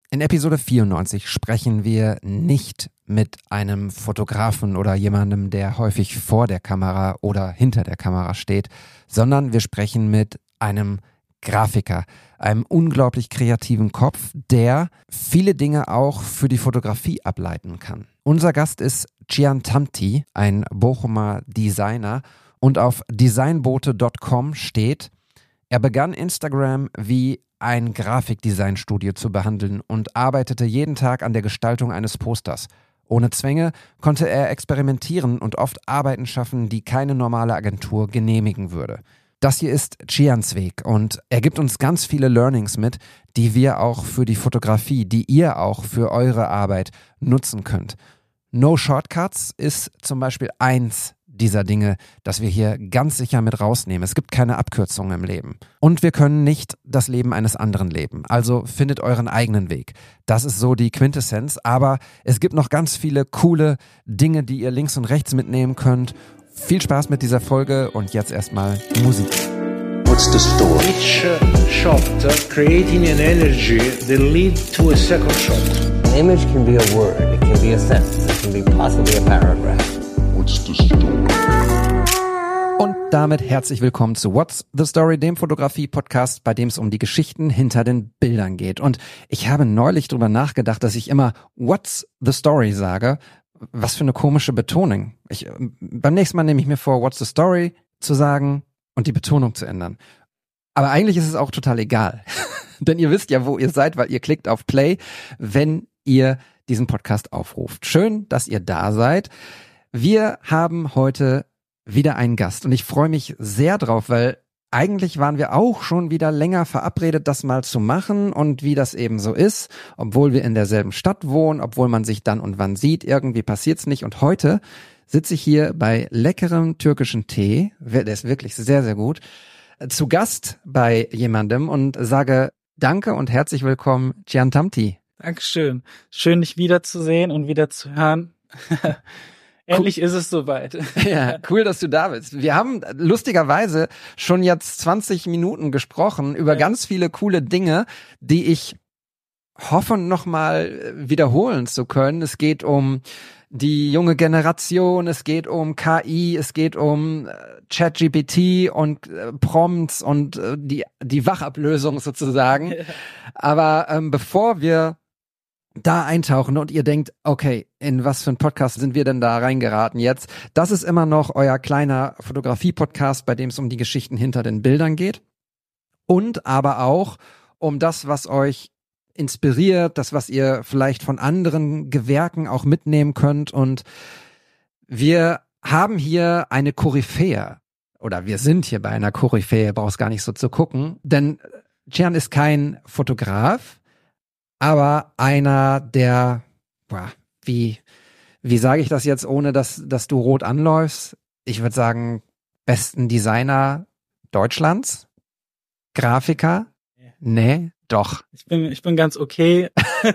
In Episode 94 sprechen wir nicht mit einem Fotografen oder jemandem, der häufig vor der Kamera oder hinter der Kamera steht, sondern wir sprechen mit einem Grafiker, einem unglaublich kreativen Kopf, der viele Dinge auch für die Fotografie ableiten kann. Unser Gast ist Cihan Tamti, ein Bochumer Designer, und auf designbote.com steht: Er begann Instagram wie ein Grafikdesignstudio zu behandeln und arbeitete jeden Tag an der Gestaltung eines Posters. Ohne Zwänge konnte er experimentieren und oft Arbeiten schaffen, die keine normale Agentur genehmigen würde. Das hier ist Cihans Weg und er gibt uns ganz viele Learnings mit, die wir auch für die Fotografie, die ihr auch für eure Arbeit nutzen könnt. No Shortcuts ist zum Beispiel eins dieser Dinge, das wir hier ganz sicher mit rausnehmen. Es gibt keine Abkürzungen im Leben. Und wir können nicht das Leben eines anderen leben. Also findet euren eigenen Weg. Das ist so die Quintessenz. Aber es gibt noch ganz viele coole Dinge, die ihr links und rechts mitnehmen könnt. Viel Spaß mit dieser Folge und jetzt erstmal Musik. What's the story? Each shot creating an energy that leads to a second shot. An image can be a word, it can be a sentence, it can be possibly a paragraph. What's the story? Und damit herzlich willkommen zu What's the Story, dem Fotografie-Podcast, bei dem es um die Geschichten hinter den Bildern geht. Und ich habe neulich drüber nachgedacht, dass ich immer What's the Story sage. Was für eine komische Betonung. Beim nächsten Mal nehme ich mir vor, What's the Story zu sagen und die Betonung zu ändern. Aber eigentlich ist es auch total egal. Denn ihr wisst ja, wo ihr seid, weil ihr klickt auf Play, wenn ihr diesen Podcast aufruft. Schön, dass ihr da seid. Wir haben heute wieder einen Gast und ich freue mich sehr drauf, weil eigentlich waren wir auch schon wieder länger verabredet, das mal zu machen, und wie das eben so ist, obwohl wir in derselben Stadt wohnen, obwohl man sich dann und wann sieht, irgendwie passiert's nicht. Und heute sitze ich hier bei leckerem türkischen Tee, der ist wirklich sehr, sehr gut, zu Gast bei jemandem und sage Danke und herzlich willkommen, Cihan Tamti. Dankeschön. Schön, dich wiederzusehen und wieder zu hören. Endlich ist es soweit. Ja, cool, dass du da bist. Wir haben lustigerweise schon jetzt 20 Minuten gesprochen über ganz viele coole Dinge, die ich hoffe, nochmal wiederholen zu können. Es geht um die junge Generation, es geht um KI, es geht um ChatGPT und Prompts und die Wachablösung sozusagen. Ja. Aber bevor wir da eintauchen und ihr denkt, okay, in was für ein Podcast sind wir denn da reingeraten jetzt? Das ist immer noch euer kleiner Fotografie-Podcast, bei dem es um die Geschichten hinter den Bildern geht und aber auch um das, was euch inspiriert, das, was ihr vielleicht von anderen Gewerken auch mitnehmen könnt. Und wir haben hier eine Koryphäe, oder wir sind hier bei einer Koryphäe, brauchst gar nicht so zu gucken, denn Cihan ist kein Fotograf, aber einer der, wie sage ich das jetzt, ohne dass du rot anläufst? Ich würde sagen, besten Designer Deutschlands? Grafiker? Nee, doch. Ich bin ganz okay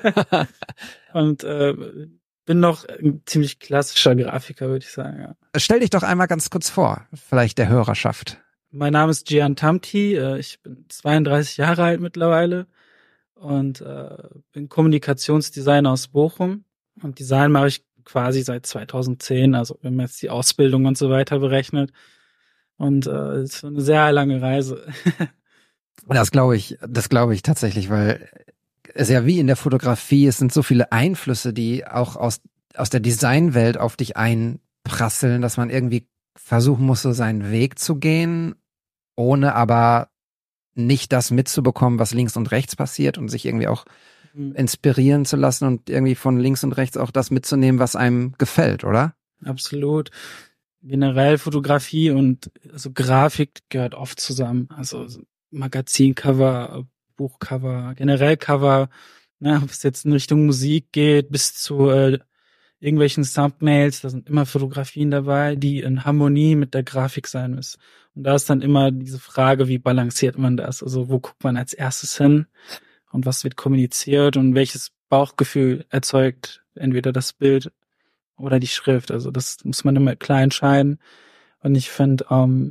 und bin noch ein ziemlich klassischer Grafiker, würde ich sagen. Ja. Stell dich doch einmal ganz kurz vor, vielleicht der Hörerschaft. Mein Name ist Cihan Tamti, ich bin 32 Jahre alt mittlerweile. Und bin Kommunikationsdesigner aus Bochum. Und Design mache ich quasi seit 2010, also wenn man jetzt die Ausbildung und so weiter berechnet. Und es ist eine sehr lange Reise. Das glaube ich tatsächlich, weil es ja wie in der Fotografie, es sind so viele Einflüsse, die auch aus der Designwelt auf dich einprasseln, dass man irgendwie versuchen muss, so seinen Weg zu gehen, ohne aber nicht das mitzubekommen, was links und rechts passiert, und sich irgendwie auch inspirieren zu lassen und irgendwie von links und rechts auch das mitzunehmen, was einem gefällt, oder? Absolut. Generell Fotografie und also Grafik gehört oft zusammen. Also Magazincover, Buchcover, generell Cover, ob es jetzt in Richtung Musik geht, bis zu irgendwelchen Thumbnails, da sind immer Fotografien dabei, die in Harmonie mit der Grafik sein müssen. Und da ist dann immer diese Frage, wie balanciert man das? Also wo guckt man als erstes hin und was wird kommuniziert und welches Bauchgefühl erzeugt entweder das Bild oder die Schrift? Also das muss man immer klar entscheiden. Und ich finde,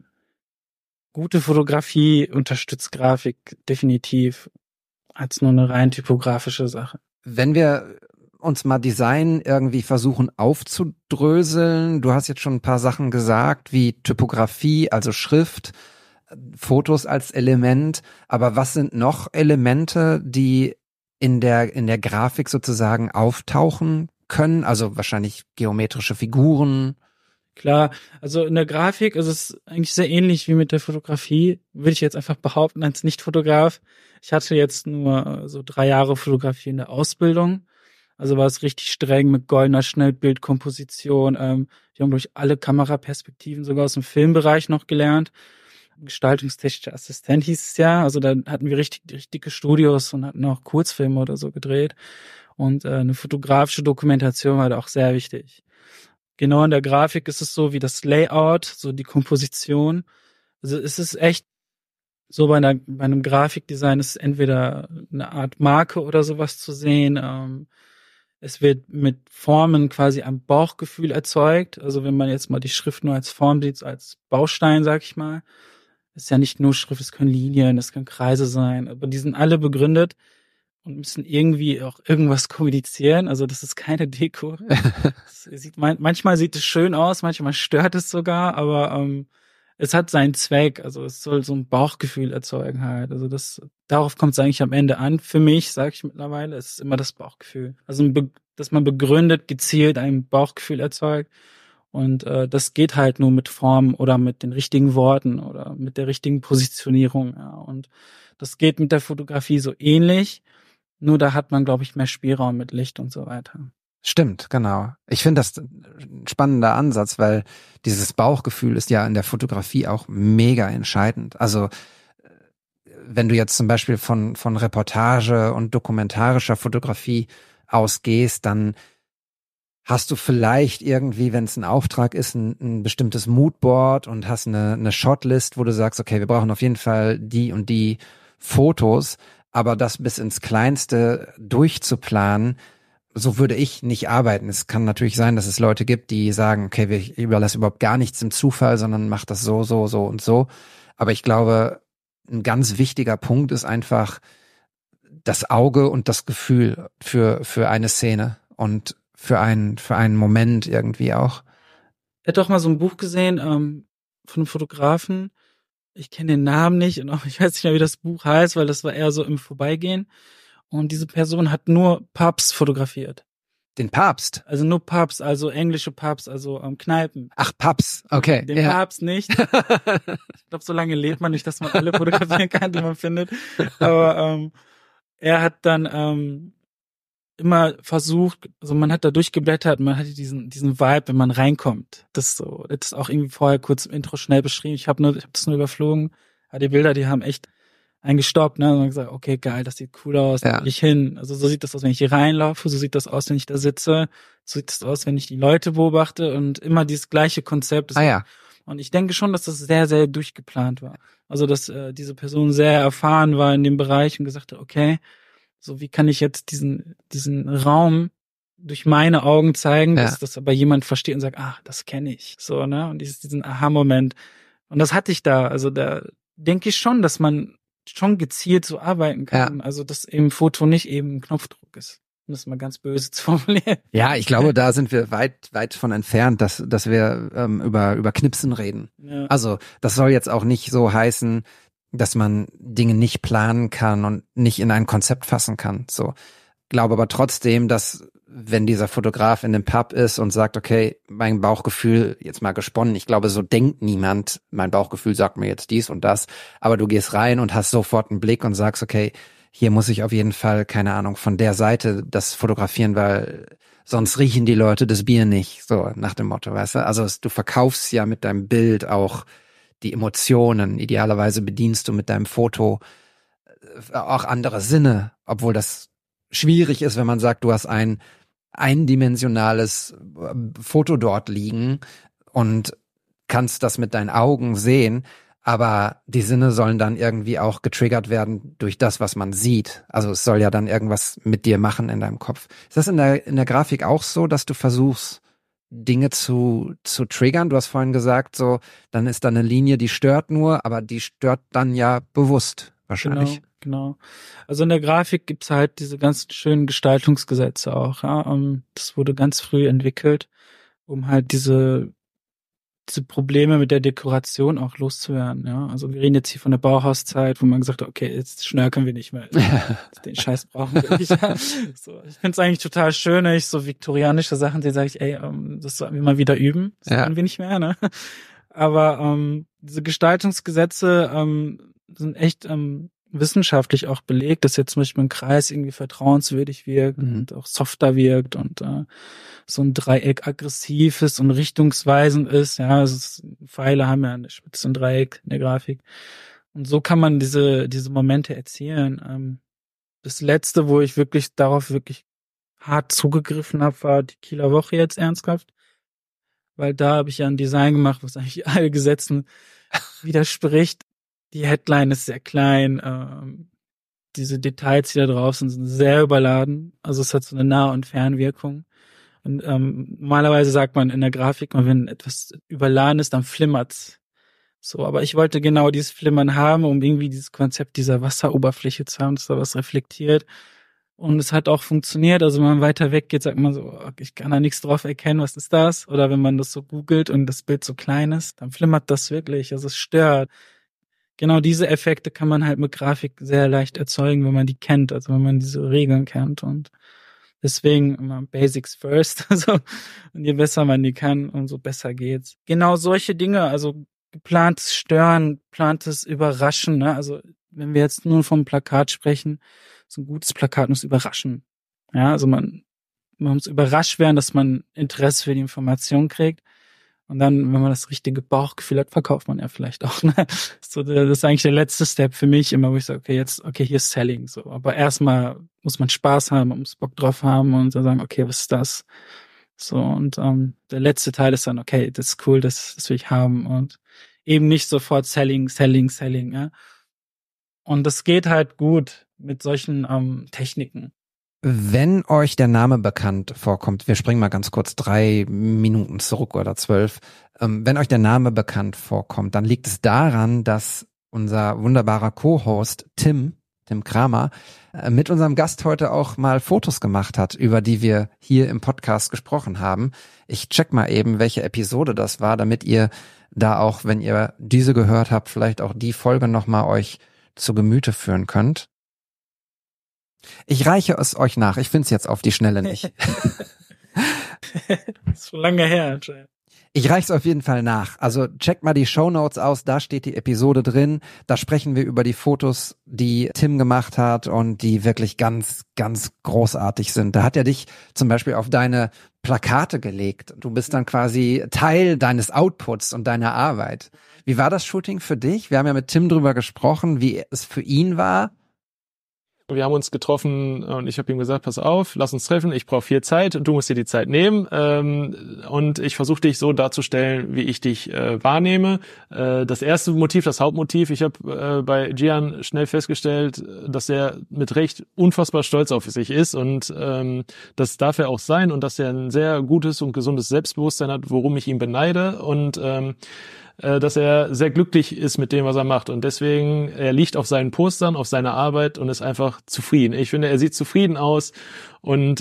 gute Fotografie unterstützt Grafik definitiv als nur eine rein typografische Sache. Wenn wir uns mal Design irgendwie versuchen aufzudröseln, du hast jetzt schon ein paar Sachen gesagt, wie Typografie, also Schrift, Fotos als Element, aber was sind noch Elemente, die in der Grafik sozusagen auftauchen können? Also wahrscheinlich geometrische Figuren. Klar, also in der Grafik ist es eigentlich sehr ähnlich wie mit der Fotografie, würde ich jetzt einfach behaupten als Nicht-Fotograf. Ich hatte jetzt nur so 3 Jahre Fotografie in der Ausbildung, also war es richtig streng mit goldener Schnellbildkomposition. Wir haben, glaube ich, alle Kameraperspektiven sogar aus dem Filmbereich noch gelernt. Gestaltungstechnischer Assistent hieß es ja, also da hatten wir richtige Studios und hatten auch Kurzfilme oder so gedreht und eine fotografische Dokumentation war da auch sehr wichtig. Genau in der Grafik ist es so wie das Layout, so die Komposition. Also es ist echt so bei einem Grafikdesign ist entweder eine Art Marke oder sowas zu sehen. Es wird mit Formen quasi ein Bauchgefühl erzeugt. Also wenn man jetzt mal die Schrift nur als Form sieht, als Baustein, sag ich mal. Es ist ja nicht nur Schrift, es können Linien, es können Kreise sein. Aber die sind alle begründet und müssen irgendwie auch irgendwas kommunizieren. Also das ist keine Deko. Manchmal sieht es schön aus, manchmal stört es sogar, aber es hat seinen Zweck. Also es soll so ein Bauchgefühl erzeugen halt. Also darauf kommt es eigentlich am Ende an. Für mich, sage ich mittlerweile, es ist immer das Bauchgefühl. Also dass man begründet, gezielt ein Bauchgefühl erzeugt. Und das geht halt nur mit Formen oder mit den richtigen Worten oder mit der richtigen Positionierung. Ja. Und das geht mit der Fotografie so ähnlich. Nur da hat man, glaube ich, mehr Spielraum mit Licht und so weiter. Stimmt, genau. Ich finde das ein spannender Ansatz, weil dieses Bauchgefühl ist ja in der Fotografie auch mega entscheidend. Also wenn du jetzt zum Beispiel von Reportage und dokumentarischer Fotografie ausgehst, dann hast du vielleicht irgendwie, wenn es ein Auftrag ist, ein bestimmtes Moodboard und hast eine Shotlist, wo du sagst, okay, wir brauchen auf jeden Fall die und die Fotos, aber das bis ins Kleinste durchzuplanen, so würde ich nicht arbeiten. Es kann natürlich sein, dass es Leute gibt, die sagen, okay, ich überlasse überhaupt gar nichts dem Zufall, sondern mach das so und so. Aber ich glaube, ein ganz wichtiger Punkt ist einfach das Auge und das Gefühl für eine Szene und für einen Moment irgendwie auch. Ich hätte doch mal so ein Buch gesehen von einem Fotografen. Ich kenne den Namen nicht und auch ich weiß nicht mehr, wie das Buch heißt, weil das war eher so im Vorbeigehen. Und diese Person hat nur Pubs fotografiert. Den Papst? Also nur Pubs, also englische Pubs, also Kneipen. Ach, Pubs, okay. Den Papst nicht. Ich glaube, so lange lebt man nicht, dass man alle fotografieren kann, die man findet. Aber er hat dann immer versucht, also man hat da durchgeblättert, man hatte diesen Vibe, wenn man reinkommt. Das ist auch irgendwie vorher kurz im Intro schnell beschrieben. Ich hab das nur überflogen. Aber die Bilder, die haben echt eingestoppt, ne? Und dann gesagt, okay, geil, das sieht cool aus, da will ich hin. Also so sieht das aus, wenn ich hier reinlaufe, so sieht das aus, wenn ich da sitze, so sieht das aus, wenn ich die Leute beobachte und immer dieses gleiche Konzept. Ja. Und ich denke schon, dass das sehr, sehr durchgeplant war. Also dass diese Person sehr erfahren war in dem Bereich und gesagt hat, okay, so wie kann ich jetzt diesen Raum durch meine Augen zeigen, dass das aber jemand versteht und sagt, das kenne ich. So, ne? Und diesen Aha-Moment. Und das hatte ich da. Also da denke ich schon, dass man schon gezielt so arbeiten kann. Ja. Also dass eben Foto nicht eben ein Knopfdruck ist. Um das mal ganz böse zu formulieren. Ja, ich glaube, da sind wir weit von entfernt, dass wir über Knipsen reden. Ja. Also das soll jetzt auch nicht so heißen, dass man Dinge nicht planen kann und nicht in ein Konzept fassen kann. So, glaube aber trotzdem, dass wenn dieser Fotograf in dem Pub ist und sagt, okay, mein Bauchgefühl jetzt mal gesponnen, ich glaube, so denkt niemand, mein Bauchgefühl sagt mir jetzt dies und das, aber du gehst rein und hast sofort einen Blick und sagst, okay, hier muss ich auf jeden Fall, keine Ahnung, von der Seite das fotografieren, weil sonst riechen die Leute das Bier nicht, so nach dem Motto, weißt du? Also du verkaufst ja mit deinem Bild auch die Emotionen, idealerweise bedienst du mit deinem Foto auch andere Sinne, obwohl das schwierig ist, wenn man sagt, du hast ein eindimensionales Foto dort liegen und kannst das mit deinen Augen sehen, aber die Sinne sollen dann irgendwie auch getriggert werden durch das, was man sieht. Also es soll ja dann irgendwas mit dir machen in deinem Kopf. Ist das in der Grafik auch so, dass du versuchst, Dinge zu triggern? Du hast vorhin gesagt, so, dann ist da eine Linie, die stört nur, aber die stört dann ja bewusst wahrscheinlich. Genau. Also in der Grafik gibt's halt diese ganz schönen Gestaltungsgesetze auch. Ja? Das wurde ganz früh entwickelt, um halt diese Probleme mit der Dekoration auch loszuwerden. Ja? Also wir reden jetzt hier von der Bauhauszeit, wo man gesagt hat, okay, jetzt schnörkeln wir nicht mehr. Den Scheiß brauchen wir nicht. Ja? So, ich finde es eigentlich total schön, wenn ich so viktorianische Sachen sehe, sage ich, das sollten wir mal wieder üben. Das können wir nicht mehr. Ne? Aber diese Gestaltungsgesetze sind echt wissenschaftlich auch belegt, dass jetzt zum Beispiel ein Kreis irgendwie vertrauenswürdig wirkt und auch softer wirkt und so ein Dreieck aggressiv ist und richtungsweisend ist. Ja, also Pfeile haben ja eine Spitze und Dreieck in der Grafik. Und so kann man diese Momente erzielen. Das letzte, wo ich darauf wirklich hart zugegriffen habe, war die Kieler Woche jetzt ernsthaft. Weil da habe ich ja ein Design gemacht, was eigentlich alle Gesetzen widerspricht. Die Headline ist sehr klein, diese Details, die da drauf sind sehr überladen. Also es hat so eine Nah- und Fernwirkung. Und normalerweise sagt man in der Grafik, wenn etwas überladen ist, dann flimmert's. So, aber ich wollte genau dieses Flimmern haben, um irgendwie dieses Konzept dieser Wasseroberfläche zu haben, dass da was reflektiert. Und es hat auch funktioniert. Also wenn man weiter weg geht, sagt man so, ich kann da nichts drauf erkennen, was ist das? Oder wenn man das so googelt und das Bild so klein ist, dann flimmert das wirklich. Also es stört. Genau diese Effekte kann man halt mit Grafik sehr leicht erzeugen, wenn man die kennt, also wenn man diese Regeln kennt. Und deswegen immer Basics first. Also, und je besser man die kann, umso besser geht's. Genau solche Dinge, also geplantes Stören, geplantes Überraschen. Ne? Also wenn wir jetzt nur vom Plakat sprechen, so ein gutes Plakat muss überraschen. Ja, also man muss überrascht werden, dass man Interesse für die Information kriegt. Und dann, wenn man das richtige Bauchgefühl hat, verkauft man ja vielleicht auch. Ne? So, das ist eigentlich der letzte Step für mich immer, wo ich sage, okay, hier ist Selling. So, aber erstmal muss man Spaß haben, man muss Bock drauf haben und dann sagen, okay, was ist das? So, und der letzte Teil ist dann, okay, das ist cool, das will ich haben. Und eben nicht sofort Selling, ja. Und das geht halt gut mit solchen Techniken. Wenn euch der Name bekannt vorkommt, wir springen mal ganz kurz 3 Minuten zurück oder 12, wenn euch der Name bekannt vorkommt, dann liegt es daran, dass unser wunderbarer Co-Host Tim Kramer, mit unserem Gast heute auch mal Fotos gemacht hat, über die wir hier im Podcast gesprochen haben. Ich check mal eben, welche Episode das war, damit ihr da auch, wenn ihr diese gehört habt, vielleicht auch die Folge nochmal euch zu Gemüte führen könnt. Ich reiche es euch nach. Ich finde es jetzt auf die Schnelle nicht. Das ist schon lange her anscheinend. Ich reiche es auf jeden Fall nach. Also checkt mal die Shownotes aus, da steht die Episode drin. Da sprechen wir über die Fotos, die Tim gemacht hat und die wirklich ganz, ganz großartig sind. Da hat er dich zum Beispiel auf deine Plakate gelegt. Du bist dann quasi Teil deines Outputs und deiner Arbeit. Wie war das Shooting für dich? Wir haben ja mit Tim drüber gesprochen, wie es für ihn war. Wir haben uns getroffen und ich habe ihm gesagt, pass auf, lass uns treffen, ich brauche viel Zeit und du musst dir die Zeit nehmen. Und ich versuche dich so darzustellen, wie ich dich wahrnehme. Das erste Motiv, das Hauptmotiv, ich habe bei Gian schnell festgestellt, dass er mit Recht unfassbar stolz auf sich ist und das darf er auch sein und dass er ein sehr gutes und gesundes Selbstbewusstsein hat, worum ich ihn beneide und dass er sehr glücklich ist mit dem, was er macht. Und deswegen, er liegt auf seinen Postern, auf seiner Arbeit und ist einfach zufrieden. Ich finde, er sieht zufrieden aus und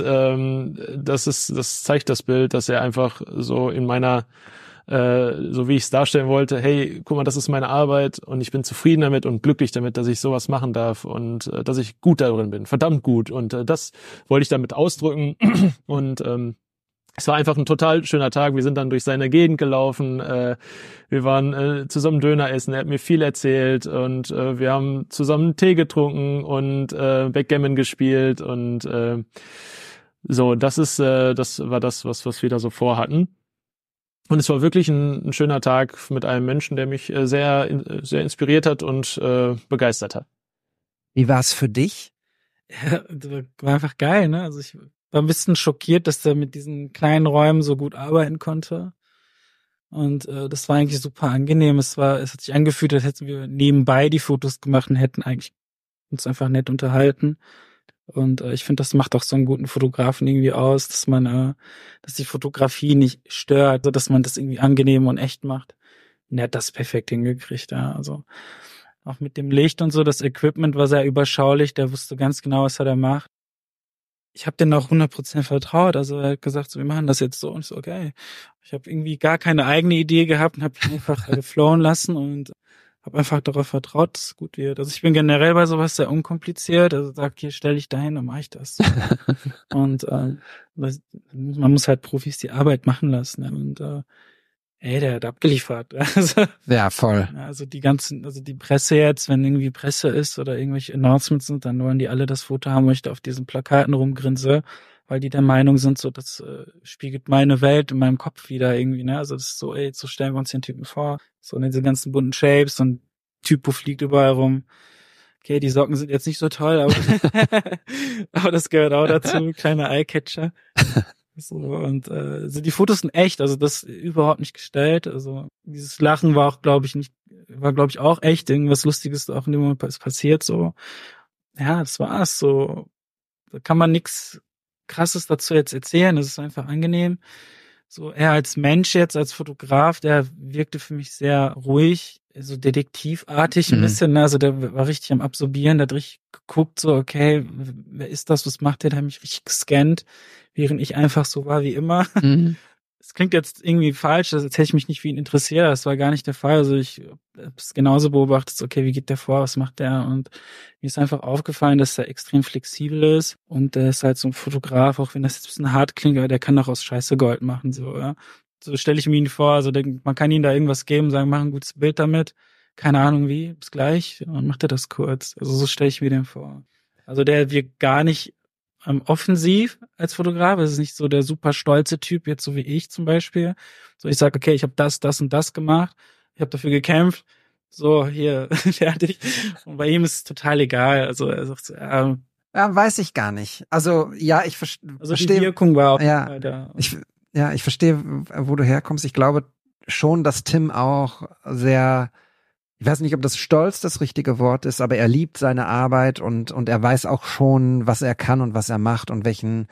das zeigt das Bild, dass er einfach so in meiner, so wie ich es darstellen wollte, hey, guck mal, das ist meine Arbeit und ich bin zufrieden damit und glücklich damit, dass ich sowas machen darf und dass ich gut darin bin, verdammt gut. Und das wollte ich damit ausdrücken und es war einfach ein total schöner Tag. Wir sind dann durch seine Gegend gelaufen. Wir waren zusammen Döner essen. Er hat mir viel erzählt und wir haben zusammen Tee getrunken und Backgammon gespielt und so. Das war das, was wir da so vorhatten. Und es war wirklich ein schöner Tag mit einem Menschen, der mich sehr inspiriert hat und begeistert hat. Wie war es für dich? Ja, das war einfach geil, ne? Also ich war ein bisschen schockiert, dass der mit diesen kleinen Räumen so gut arbeiten konnte. Und das war eigentlich super angenehm. Es hat sich angefühlt, als hätten wir nebenbei die Fotos gemacht und hätten eigentlich uns einfach nett unterhalten. Und ich finde, das macht auch so einen guten Fotografen irgendwie aus, dass die Fotografie nicht stört, so dass man das irgendwie angenehm und echt macht. Und er hat das perfekt hingekriegt, ja. Also Auch mit dem Licht und so, das Equipment war sehr überschaulich, der wusste ganz genau, was er da macht. Ich habe denen auch 100% vertraut, also er hat gesagt, so, wir machen das jetzt so, und ich so, okay. Ich habe irgendwie gar keine eigene Idee gehabt und habe einfach flowen lassen und habe einfach darauf vertraut, dass es gut wird. Also ich bin generell bei sowas sehr unkompliziert, also sag, hier stell dich dahin, dann mache ich das. Und man muss halt Profis die Arbeit machen lassen. Und der hat abgeliefert. Also, Ja, voll. also die Presse jetzt, wenn irgendwie Presse ist oder irgendwelche Announcements sind, dann wollen die alle das Foto haben, wo ich da auf diesen Plakaten rumgrinse, weil die der Meinung sind, so das spiegelt meine Welt in meinem Kopf wieder irgendwie, ne? Also das ist so, so stellen wir uns den Typen vor, so in diese ganzen bunten Shapes und Typo fliegt überall rum. Okay, die Socken sind jetzt nicht so toll, aber aber das gehört auch dazu, kleiner Eyecatcher. So, und die Fotos sind echt, also das überhaupt nicht gestellt. Also dieses Lachen war auch, glaube ich, auch echt. Irgendwas Lustiges auch in dem Moment passiert. So, ja, das war's. So, da kann man nichts Krasses dazu jetzt erzählen. Das ist einfach angenehm. So, er als Mensch jetzt, als Fotograf, der wirkte für mich sehr ruhig, so detektivartig ein bisschen. Also der war richtig am Absorbieren, der hat richtig geguckt, so, okay, wer ist das, was macht der? Der hat mich richtig gescannt, während ich einfach so war wie immer. Es klingt jetzt irgendwie falsch, als hätte ich mich nicht für ihn interessiert, das war gar nicht der Fall. Also ich habe es genauso beobachtet, okay, wie geht der vor, was macht der? Und mir ist einfach aufgefallen, dass er extrem flexibel ist und der ist halt so ein Fotograf, auch wenn das jetzt ein bisschen hart klingt, aber der kann doch aus Scheiße Gold machen, so, ja. So stelle ich mir ihn vor, also man kann ihm da irgendwas geben, sagen, mach ein gutes Bild damit, keine Ahnung wie, bis gleich, und macht er das kurz. Also so stelle ich mir den vor. Also der wirkt gar nicht offensiv als Fotograf, es ist nicht so der super stolze Typ, jetzt so wie ich zum Beispiel. So, ich sage, okay, ich habe das und das gemacht, ich habe dafür gekämpft, so, hier, fertig. Und bei ihm ist es total egal, also er sagt so, ja, weiß ich gar nicht. Also, ja, ich verstehe. Also die Wirkung war auch ja, da. Ich verstehe, wo du herkommst. Ich glaube schon, dass Tim auch sehr, ich weiß nicht, ob das Stolz das richtige Wort ist, aber er liebt seine Arbeit und er weiß auch schon, was er kann und was er macht und welchen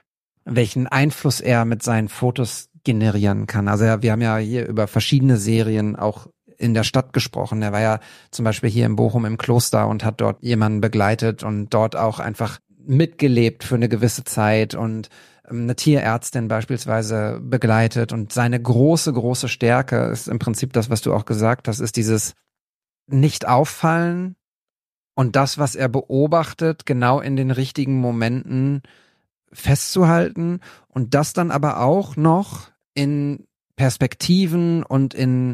Einfluss er mit seinen Fotos generieren kann. Also wir haben ja hier über verschiedene Serien auch in der Stadt gesprochen. Er war ja zum Beispiel hier in Bochum im Kloster und hat dort jemanden begleitet und dort auch einfach mitgelebt für eine gewisse Zeit und eine Tierärztin beispielsweise begleitet. Und seine große, große Stärke ist im Prinzip das, was du auch gesagt hast, ist dieses Nicht-Auffallen und das, was er beobachtet, genau in den richtigen Momenten festzuhalten und das dann aber auch noch in Perspektiven und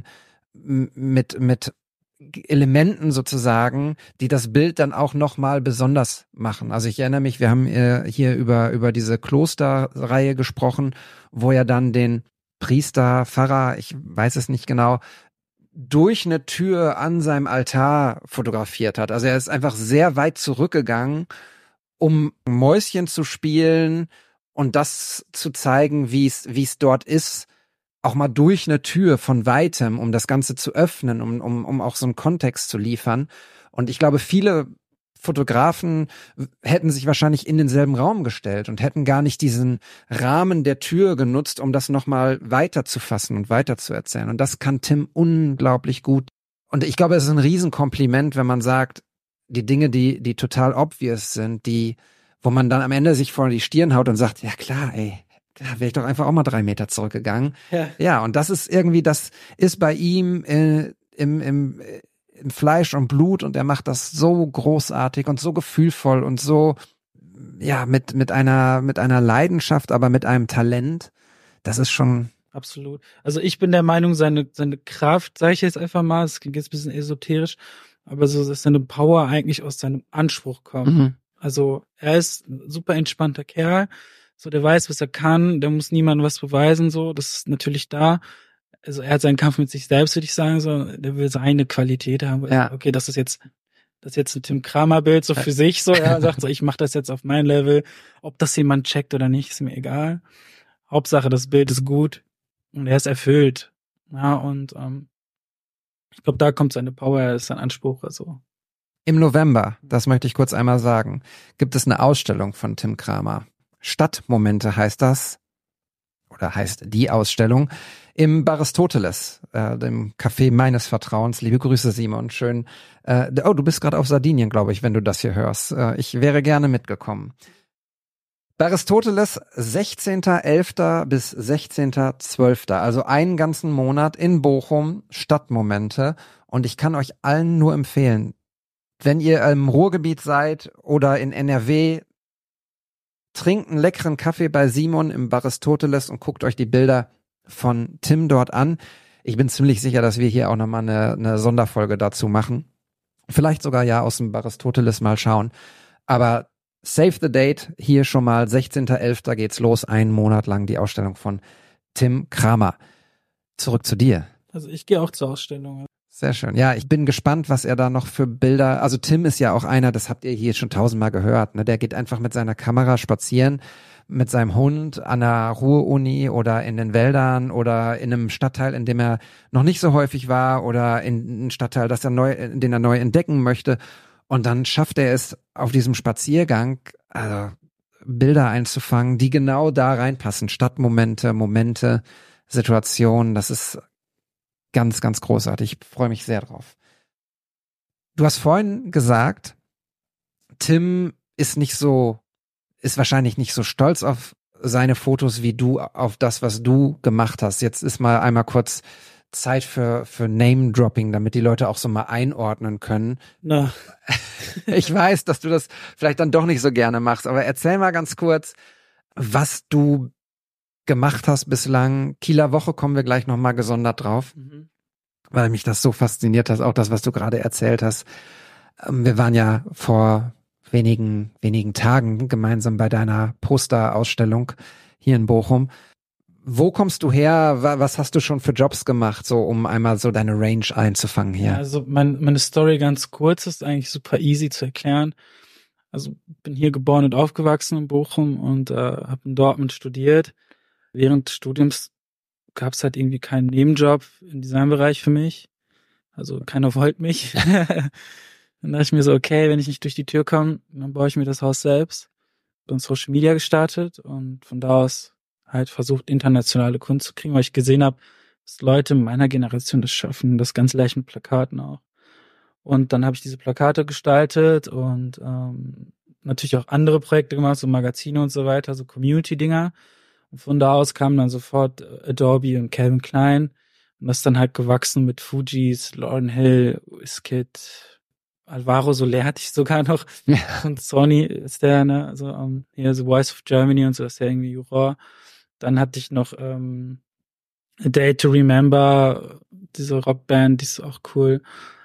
mit Elementen sozusagen, die das Bild dann auch nochmal besonders machen. Also ich erinnere mich, wir haben hier über diese Klosterreihe gesprochen, wo er dann den Priester, Pfarrer, ich weiß es nicht genau, durch eine Tür an seinem Altar fotografiert hat. Also er ist einfach sehr weit zurückgegangen, um Mäuschen zu spielen und das zu zeigen, wie es dort ist, auch mal durch eine Tür von weitem, um das Ganze zu öffnen, um auch so einen Kontext zu liefern. Und ich glaube, viele Fotografen hätten sich wahrscheinlich in denselben Raum gestellt und hätten gar nicht diesen Rahmen der Tür genutzt, um das nochmal weiter zu fassen und weiter zu erzählen. Und das kann Tim unglaublich gut. Und ich glaube, es ist ein Riesenkompliment, wenn man sagt, die Dinge, die total obvious sind, wo man dann am Ende sich vor die Stirn haut und sagt, ja klar, ey, da wäre ich doch einfach auch mal 3 Meter zurückgegangen. Ja, und das ist irgendwie, das ist bei ihm im Fleisch und Blut und er macht das so großartig und so gefühlvoll und so, ja, mit einer Leidenschaft, aber mit einem Talent. Das ist schon... Absolut. Also ich bin der Meinung, seine Kraft, sage ich jetzt einfach mal, es klingt jetzt ein bisschen esoterisch, aber so, dass seine Power eigentlich aus seinem Anspruch kommt. Also er ist ein super entspannter Kerl, so, der weiß, was er kann, der muss niemandem was beweisen, so, das ist natürlich da. Also er hat seinen Kampf mit sich selbst, würde ich sagen, so, der will seine Qualität haben. Ja. Okay, das ist jetzt ein Tim Kramer Bild, so für sich, so, er sagt so, ich mache das jetzt auf mein Level, ob das jemand checkt oder nicht, ist mir egal. Hauptsache, das Bild ist gut und er ist erfüllt. Ja, und ich glaube, da kommt seine Power, er ist sein Anspruch, also. Im November, das möchte ich kurz einmal sagen, gibt es eine Ausstellung von Tim Kramer. Stadtmomente heißt das, oder heißt die Ausstellung, im Aristoteles, dem Café meines Vertrauens. Liebe Grüße, Simon. Schön. Du bist gerade auf Sardinien, glaube ich, wenn du das hier hörst. Ich wäre gerne mitgekommen. Aristoteles, 16.11. bis 16.12., also einen ganzen Monat in Bochum, Stadtmomente. Und ich kann euch allen nur empfehlen, wenn ihr im Ruhrgebiet seid oder in NRW, trinkt einen leckeren Kaffee bei Simon im Aristoteles und guckt euch die Bilder von Tim dort an. Ich bin ziemlich sicher, dass wir hier auch nochmal eine Sonderfolge dazu machen. Vielleicht sogar ja aus dem Aristoteles mal schauen. Aber save the date, hier schon mal 16.11. geht's los, einen Monat lang die Ausstellung von Tim Kramer. Zurück zu dir. Also ich gehe auch zur Ausstellung. Sehr schön. Ja, ich bin gespannt, was er da noch für Bilder, also Tim ist ja auch einer, das habt ihr hier schon 1000-mal gehört, ne? Der geht einfach mit seiner Kamera spazieren, mit seinem Hund an der Ruhr-Uni oder in den Wäldern oder in einem Stadtteil, in dem er noch nicht so häufig war oder in einem Stadtteil, den er neu entdecken möchte. Und dann schafft er es auf diesem Spaziergang, also Bilder einzufangen, die genau da reinpassen. Stadtmomente, Momente, Situationen. Das ist ganz, ganz großartig. Ich freue mich sehr drauf. Du hast vorhin gesagt, Tim ist wahrscheinlich nicht so stolz auf seine Fotos wie du auf das, was du gemacht hast. Jetzt ist mal einmal kurz Zeit für Name-Dropping, damit die Leute auch so mal einordnen können. Na. Ich weiß, dass du das vielleicht dann doch nicht so gerne machst, aber erzähl mal ganz kurz, was du gemacht hast bislang. Kieler Woche kommen wir gleich nochmal gesondert drauf, weil mich das so fasziniert hat, auch das, was du gerade erzählt hast. Wir waren ja vor wenigen Tagen gemeinsam bei deiner Posterausstellung hier in Bochum. Wo kommst du her? Was hast du schon für Jobs gemacht, so um einmal so deine Range einzufangen hier? Ja, also meine Story ganz kurz ist eigentlich super easy zu erklären. Also bin hier geboren und aufgewachsen in Bochum und habe in Dortmund studiert. Während des Studiums gab es halt irgendwie keinen Nebenjob im Designbereich für mich. Also keiner wollte mich. Dann dachte ich mir so, okay, wenn ich nicht durch die Tür komme, dann baue ich mir das Haus selbst. Bin Social Media gestartet und von da aus halt versucht, internationale Kunden zu kriegen, weil ich gesehen habe, dass Leute meiner Generation das schaffen, das ganz leicht mit Plakaten auch. Und dann habe ich diese Plakate gestaltet und natürlich auch andere Projekte gemacht, so Magazine und so weiter, so Community-Dinger. Und von da aus kamen dann sofort Adobe und Calvin Klein. Und das ist dann halt gewachsen mit Fujis, Lauryn Hill, WizKid, Alvaro Soler hatte ich sogar noch. Ja. Und Sony ist der, ne, also hier The Voice of Germany und so, ist der irgendwie Juror. Dann hatte ich noch A Day to Remember, diese Rockband, die ist auch cool.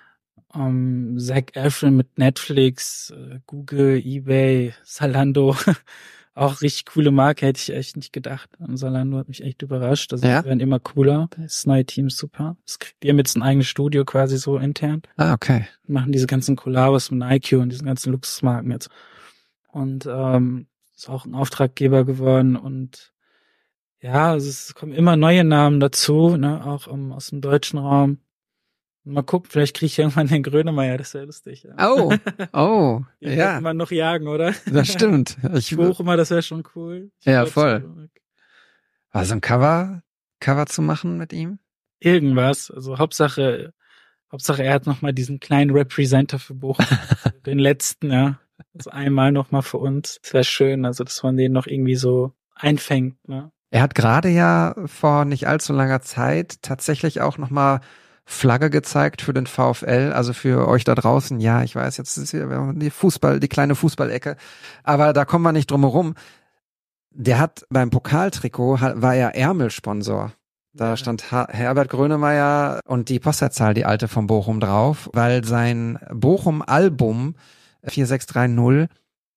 Zac Efron mit Netflix, Google, eBay, Zalando. Auch richtig coole Marke, hätte ich echt nicht gedacht. Zalando hat mich echt überrascht. Also die werden immer cooler. Das neue Team ist super. Die haben jetzt ein eigenes Studio quasi so intern. Ah, okay. Machen diese ganzen Collabos mit Nike und diesen ganzen Luxusmarken jetzt. Und ist auch ein Auftraggeber geworden und ja, also es kommen immer neue Namen dazu, ne, auch aus dem deutschen Raum. Mal gucken, vielleicht kriege ich irgendwann den Grönemeyer, das wäre lustig. Ja. Oh, Den ja. könnte man noch jagen, oder? Das stimmt. Ich Bochumer, das wäre schon cool. Ja, voll. Also ein Cover zu machen mit ihm? Irgendwas. Also Hauptsache er hat nochmal diesen kleinen Representer für Bochum. Den letzten, ja. Also einmal nochmal für uns. Das wäre schön, also dass man den noch irgendwie so einfängt, ne? Er hat gerade ja vor nicht allzu langer Zeit tatsächlich auch nochmal Flagge gezeigt für den VfL, also für euch da draußen. Ja, ich weiß, jetzt ist hier die kleine Fußballecke, aber da kommen wir nicht drum herum. Der hat beim Pokaltrikot, war er Ärmelsponsor. Da stand Herbert Grönemeyer und die Postleitzahl, die alte von Bochum drauf, weil sein Bochum-Album 4630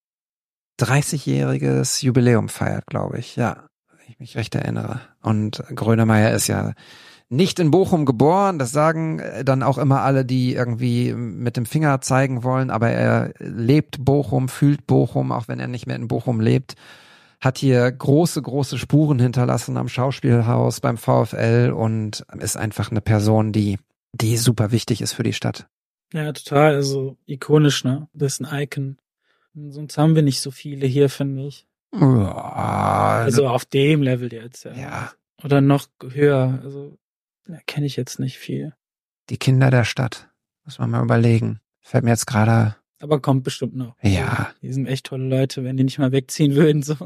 30-jähriges Jubiläum feiert, glaube ich. Ja, wenn ich mich recht erinnere. Und Grönemeyer ist ja nicht in Bochum geboren, das sagen dann auch immer alle, die irgendwie mit dem Finger zeigen wollen, aber er lebt Bochum, fühlt Bochum, auch wenn er nicht mehr in Bochum lebt, hat hier große, große Spuren hinterlassen am Schauspielhaus, beim VfL und ist einfach eine Person, die super wichtig ist für die Stadt. Ja, total, also ikonisch, ne? Das ist ein Icon. Sonst haben wir nicht so viele hier, finde ich. Ja, Also auf dem Level jetzt, ja. Ja, Oder noch höher. Also kenne ich jetzt nicht viel. Die Kinder der Stadt. Muss man mal überlegen. Fällt mir jetzt gerade... Aber kommt bestimmt noch. Ja. Die sind echt tolle Leute, wenn die nicht mal wegziehen würden, so.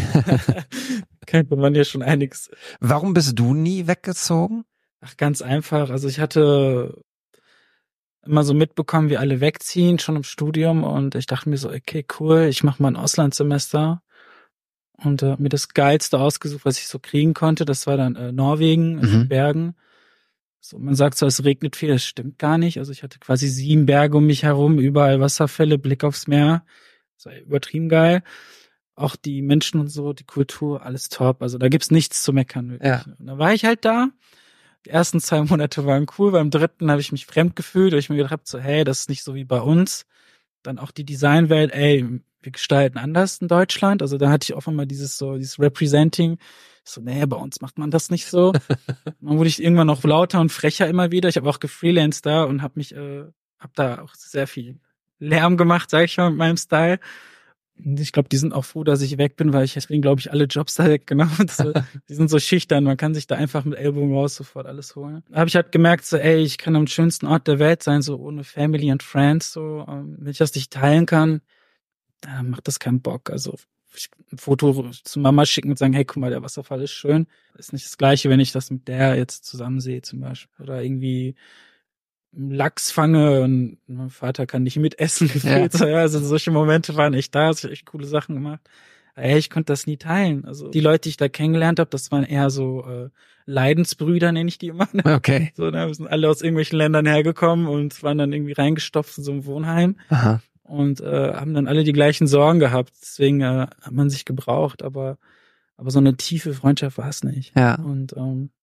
Könnte man ja schon einiges. Warum bist du nie weggezogen? Ach, ganz einfach. Also ich hatte immer so mitbekommen, wie alle wegziehen, schon im Studium. Und ich dachte mir so, okay, cool, ich mache mal ein Auslandssemester. Und mir das Geilste ausgesucht, was ich so kriegen konnte. Das war dann Norwegen, in den Bergen. So, man sagt so, es regnet viel, das stimmt gar nicht. Also ich hatte quasi 7 Berge um mich herum, überall Wasserfälle, Blick aufs Meer. Das war übertrieben geil. Auch die Menschen und so, die Kultur, alles top. Also da gibt's nichts zu meckern, wirklich. Ja. Und da war ich halt da. Die ersten 2 Monate waren cool. Beim 3. habe ich mich fremd gefühlt, weil ich mir gedacht habe, so, hey, das ist nicht so wie bei uns. Dann auch die Designwelt, ey, wir gestalten anders in Deutschland. Also da hatte ich auch immer dieses Representing. So, nee, bei uns macht man das nicht so. Dann wurde ich irgendwann noch lauter und frecher immer wieder. Ich habe auch gefreelanced da und habe da auch sehr viel Lärm gemacht, sag ich mal, mit meinem Style. Und ich glaube, die sind auch froh, dass ich weg bin, weil ich deswegen, glaube ich, alle Jobs da weggenommen. Die sind so schüchtern, man kann sich da einfach mit Ellbogen raus sofort alles holen. Da habe ich halt gemerkt, so, ey, ich kann am schönsten Ort der Welt sein, so ohne Family and Friends, so, wenn ich das nicht teilen kann, dann macht das keinen Bock. Also ein Foto zu Mama schicken und sagen, hey, guck mal, der Wasserfall ist schön. Das ist nicht das Gleiche, wenn ich das mit der jetzt zusammen sehe zum Beispiel. Oder irgendwie Lachs fange und mein Vater kann nicht mitessen gefühlt. Ja. Also solche Momente waren echt da, hast echt coole Sachen gemacht. Ey, ich konnte das nie teilen. Also die Leute, die ich da kennengelernt habe, das waren eher so Leidensbrüder, nenne ich die immer. Okay. So, da sind alle aus irgendwelchen Ländern hergekommen und waren dann irgendwie reingestopft in so ein Wohnheim. Aha. Und haben dann alle die gleichen Sorgen gehabt. Deswegen hat man sich gebraucht, aber so eine tiefe Freundschaft war es nicht. Ja. Und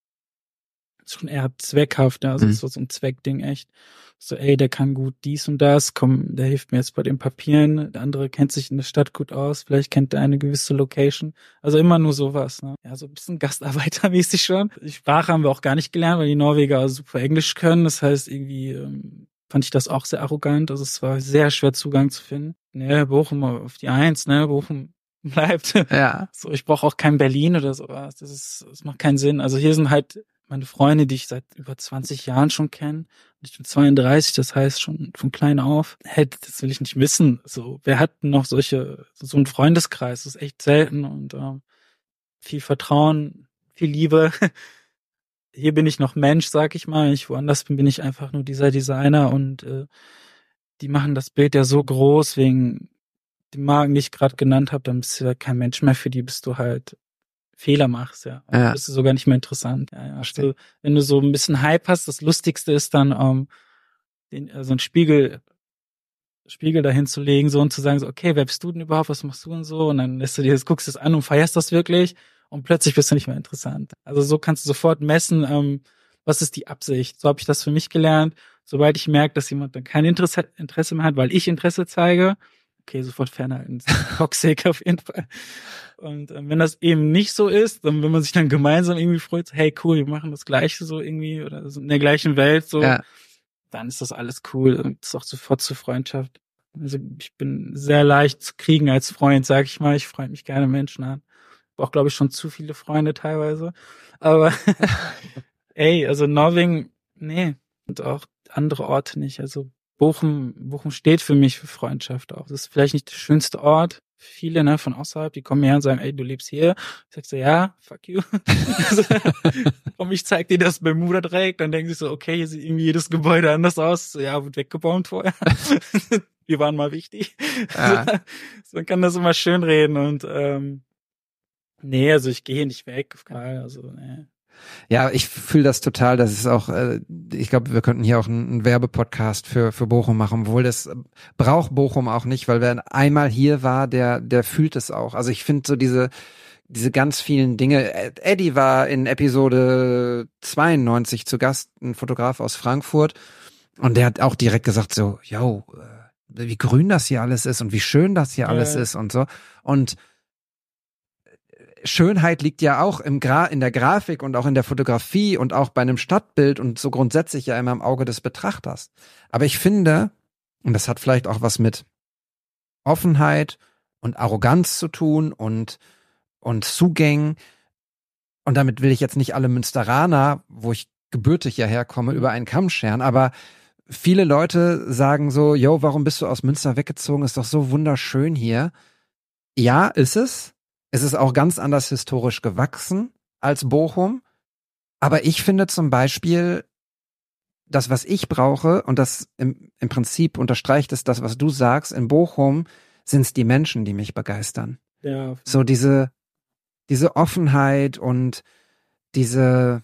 schon eher zweckhaft, also es war so ein Zweckding echt. So, ey, der kann gut dies und das, komm, der hilft mir jetzt bei den Papieren, der andere kennt sich in der Stadt gut aus, vielleicht kennt er eine gewisse Location. Also immer nur sowas, ne? Ja, so ein bisschen gastarbeitermäßig schon. Die Sprache haben wir auch gar nicht gelernt, weil die Norweger super Englisch können. Das heißt, irgendwie fand ich das auch sehr arrogant. Also es war sehr schwer Zugang zu finden. Ne, Bochum auf die 1, ne, Bochum bleibt. Ja. So, ich brauche auch kein Berlin oder sowas. Das macht keinen Sinn. Also hier sind halt meine Freunde, die ich seit über 20 Jahren schon kenne. Und ich bin 32, das heißt schon von klein auf. Hey, das will ich nicht missen. So, wer hat noch so einen Freundeskreis? Das ist echt selten und viel Vertrauen, viel Liebe. Hier bin ich noch Mensch, sag ich mal. Woanders bin ich einfach nur dieser Designer und die machen das Bild ja so groß wegen den Marken, die ich gerade genannt habe. Dann bist du ja kein Mensch mehr für die, bis du halt Fehler machst, ja. Dann bist du sogar nicht mehr interessant. Ja. Also, wenn du so ein bisschen Hype hast, das Lustigste ist dann, so ein Spiegel dahin zu legen, so und zu sagen, so, okay, wer bist du denn überhaupt, was machst du und so? Und dann guckst du es an und feierst das wirklich und plötzlich bist du nicht mehr interessant. Also so kannst du sofort messen, was ist die Absicht. So habe ich das für mich gelernt. Sobald ich merke, dass jemand dann kein Interesse mehr hat, weil ich Interesse zeige, okay, sofort fernhalten. Toxic auf jeden Fall. Und wenn das eben nicht so ist, dann, wenn man sich dann gemeinsam irgendwie freut, so, hey, cool, wir machen das Gleiche so irgendwie oder so in der gleichen Welt so, dann ist das alles cool und ist auch sofort zur Freundschaft. Also ich bin sehr leicht zu kriegen als Freund, sag ich mal. Ich freue mich gerne Menschen an. Auch, glaube ich, schon zu viele Freunde teilweise. Aber ey, also Norwegen, nee. Und auch andere Orte nicht. Also Bochum steht für mich für Freundschaft auch. Das ist vielleicht nicht der schönste Ort. Viele, ne, von außerhalb, die kommen her und sagen, ey, du lebst hier. Ich sag so, ja, fuck you. Und ich zeig dir das Bermuda-Dreieck, dann denken sie so, okay, hier sieht irgendwie jedes Gebäude anders aus. So, ja, wird weggebaut vorher. Wir waren mal wichtig. Ja. So, man kann das immer schön reden und nee, also ich gehe hier nicht weg, auf keinen Fall. Also, nee. Ja, ich fühle das total. Das ist auch, ich glaube, wir könnten hier auch einen Werbepodcast für Bochum machen, obwohl das braucht Bochum auch nicht, weil wer einmal hier war, der fühlt es auch. Also ich finde so diese ganz vielen Dinge. Eddie war in Episode 92 zu Gast, ein Fotograf aus Frankfurt, und der hat auch direkt gesagt so, yo, wie grün das hier alles ist und wie schön das hier alles ist und so. Und Schönheit liegt ja auch in der Grafik und auch in der Fotografie und auch bei einem Stadtbild und so grundsätzlich ja immer im Auge des Betrachters. Aber ich finde, und das hat vielleicht auch was mit Offenheit und Arroganz zu tun und Zugängen, und damit will ich jetzt nicht alle Münsteraner, wo ich gebürtig ja herkomme, über einen Kamm scheren, aber viele Leute sagen so, yo, warum bist du aus Münster weggezogen? Ist doch so wunderschön hier. Ja, ist es. Es ist auch ganz anders historisch gewachsen als Bochum. Aber ich finde zum Beispiel, das, was ich brauche, und das im Prinzip unterstreicht es das, was du sagst, in Bochum sind es die Menschen, die mich begeistern. Ja. So diese Offenheit und diese